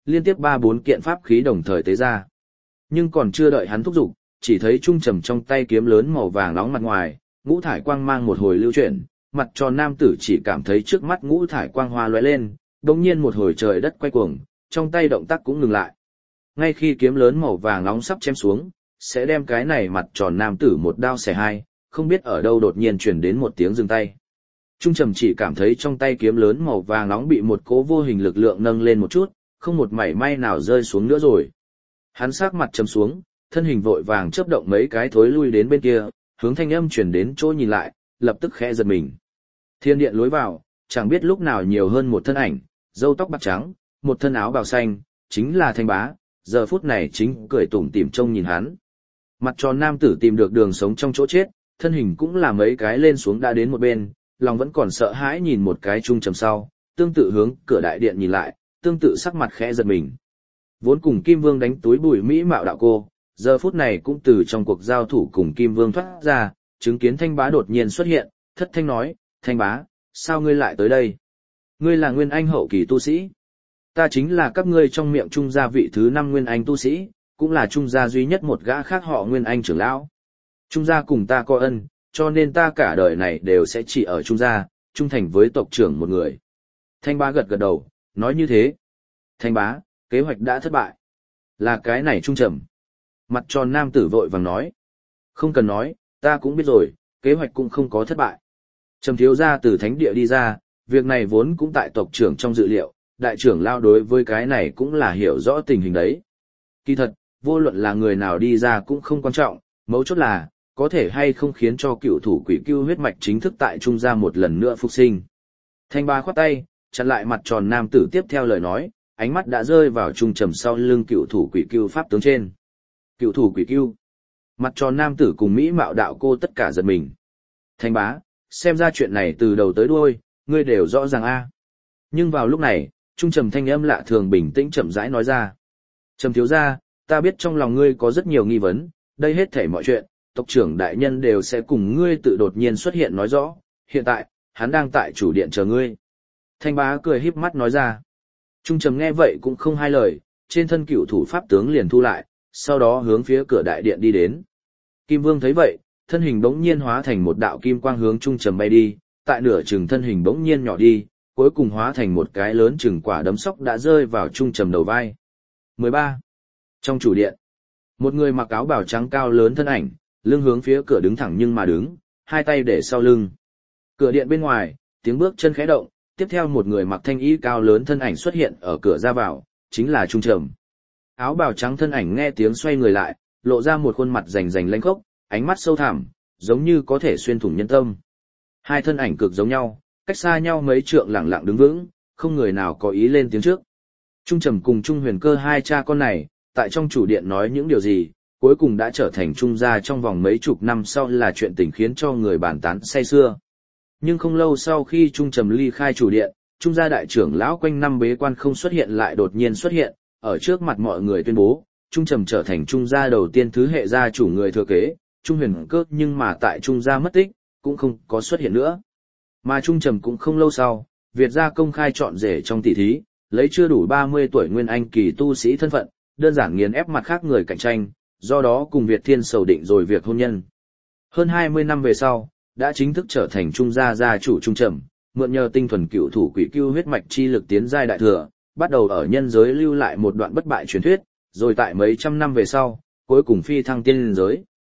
liên tiếp 3-4 kiện pháp khí đồng thời tế ra. Nhưng còn chưa đợi hắn thúc giục, chỉ thấy trung trầm trong tay kiếm lớn màu vàng nóng mặt ngoài, ngũ thải quang mang một hồi lưu chuyển, mặt tròn nam tử chỉ cảm thấy trước mắt ngũ thải quang hoa lóe lên, đột nhiên một hồi trời đất quay cuồng, trong tay động tác cũng ngừng lại. Ngay khi kiếm lớn màu vàng nóng sắp chém xuống, sẽ đem cái này mặt tròn nam tử một đao xẻ hai, không biết ở đâu đột nhiên truyền đến một tiếng dừng tay. Trung trầm chỉ cảm thấy trong tay kiếm lớn màu vàng nóng bị một cỗ vô hình lực lượng nâng lên một chút, không một mảy may nào rơi xuống nữa rồi. Hắn sắc mặt trầm xuống, thân hình vội vàng chớp động mấy cái thối lui đến bên kia, hướng thanh âm truyền đến chỗ nhìn lại, lập tức khẽ giật mình. Thiên điện lối vào, chẳng biết lúc nào nhiều hơn một thân ảnh, râu tóc bạc trắng, một thân áo bào xanh, chính là Thanh Bá, giờ phút này chính cười tủm tỉm trông nhìn hắn. Mặt tròn nam tử tìm được đường sống trong chỗ chết, thân hình cũng là mấy cái lên xuống đã đến một bên, lòng vẫn còn sợ hãi nhìn một cái trung trầm sau, tương tự hướng cửa đại điện nhìn lại, tương tự sắc mặt khẽ giật mình. Vốn cùng Kim Vương đánh túi bụi mỹ mạo đạo cô, giờ phút này cũng từ trong cuộc giao thủ cùng Kim Vương thoát ra, chứng kiến Thanh Bá đột nhiên xuất hiện, thất thanh nói, Thanh Bá, sao ngươi lại tới đây? Ngươi là Nguyên Anh hậu kỳ tu sĩ. Ta chính là các ngươi trong miệng Trung gia vị thứ 5 Nguyên Anh tu sĩ, cũng là Trung gia duy nhất một gã khác họ Nguyên Anh trưởng lão. Trung gia cùng ta có ân, cho nên ta cả đời này đều sẽ chỉ ở Trung gia, trung thành với tộc trưởng một người. Thanh Bá gật gật đầu, nói như thế. Thanh Bá, kế hoạch đã thất bại. Là cái này Trung trầm. Mặt tròn nam tử vội vàng nói. Không cần nói, ta cũng biết rồi, kế hoạch cũng không có thất bại. Trầm thiếu gia từ thánh địa đi ra, việc này vốn cũng tại tộc trưởng trong dự liệu, đại trưởng lao đối với cái này cũng là hiểu rõ tình hình đấy. Kỳ thật, vô luận là người nào đi ra cũng không quan trọng, mấu chốt là, có thể hay không khiến cho cựu thủ quỷ cưu huyết mạch chính thức tại Trung gia một lần nữa phục sinh. Thanh Bá khoát tay, chặn lại mặt tròn nam tử tiếp theo lời nói, ánh mắt đã rơi vào trung trầm sau lưng cựu thủ quỷ cưu pháp tướng trên. Cựu thủ quỷ cưu. Mặt tròn nam tử cùng Mỹ mạo đạo cô tất cả giật mình. Thanh Bá, xem ra chuyện này từ đầu tới đuôi, ngươi đều rõ ràng a. Nhưng vào lúc này, trung trầm thanh âm lạ thường bình tĩnh chậm rãi nói ra. Trầm thiếu gia, ta biết trong lòng ngươi có rất nhiều nghi vấn, đây hết thảy mọi chuyện, tộc trưởng đại nhân đều sẽ cùng ngươi tự đột nhiên xuất hiện nói rõ, hiện tại, hắn đang tại chủ điện chờ ngươi. Thanh Bá cười híp mắt nói ra. Trung trầm nghe vậy cũng không hai lời, trên thân cựu thủ pháp tướng liền thu lại, sau đó hướng phía cửa đại điện đi đến. Kim Vương thấy vậy, thân hình bỗng nhiên hóa thành một đạo kim quang hướng trung trầm bay đi, tại nửa chừng thân hình bỗng nhiên nhỏ đi, cuối cùng hóa thành một cái lớn chừng quả đấm sóc đã rơi vào trung trầm đầu vai. 13. Trong chủ điện, một người mặc áo bào trắng cao lớn thân ảnh, lưng hướng phía cửa đứng thẳng nhưng mà đứng, hai tay để sau lưng. Cửa điện bên ngoài, tiếng bước chân khẽ động, tiếp theo một người mặc thanh y cao lớn thân ảnh xuất hiện ở cửa ra vào, chính là Trung Trầm. Áo bào trắng thân ảnh nghe tiếng xoay người lại, lộ ra một khuôn mặt rành rành lanh khốc, ánh mắt sâu thẳm, giống như có thể xuyên thủng nhân tâm. Hai thân ảnh cực giống nhau, cách xa nhau mấy trượng lặng lặng đứng vững, không người nào có ý lên tiếng trước. Trung Trầm cùng Trung Huyền Cơ hai cha con này, tại trong chủ điện nói những điều gì, cuối cùng đã trở thành Trung gia trong vòng mấy chục năm sau là chuyện tình khiến cho người bàn tán say sưa. Nhưng không lâu sau khi Trung Trầm ly khai chủ điện, Trung gia đại trưởng lão quanh năm bế quan không xuất hiện lại đột nhiên xuất hiện, ở trước mặt mọi người tuyên bố, Trung Trầm trở thành Trung gia đầu tiên thứ hệ gia chủ người thừa kế, Trung Huyền Cơ nhưng mà tại Trung gia mất tích, cũng không có xuất hiện nữa. Mà Trung Trầm cũng không lâu sau, Việt gia công khai chọn rể trong tỷ thí, lấy chưa đủ 30 tuổi nguyên anh kỳ tu sĩ thân phận, đơn giản nghiền ép mặt khác người cạnh tranh, do đó cùng Việt Thiên sầu định rồi việc hôn nhân. Hơn 20 năm về sau, đã chính thức trở thành Trung gia gia chủ Trung Trầm, mượn nhờ tinh thuần cựu thủ quỷ cưu huyết mạch chi lực tiến giai đại thừa, bắt đầu ở nhân giới lưu lại một đoạn bất bại truyền thuyết, rồi tại mấy trăm năm về sau, cuối cùng phi thăng tiên giới.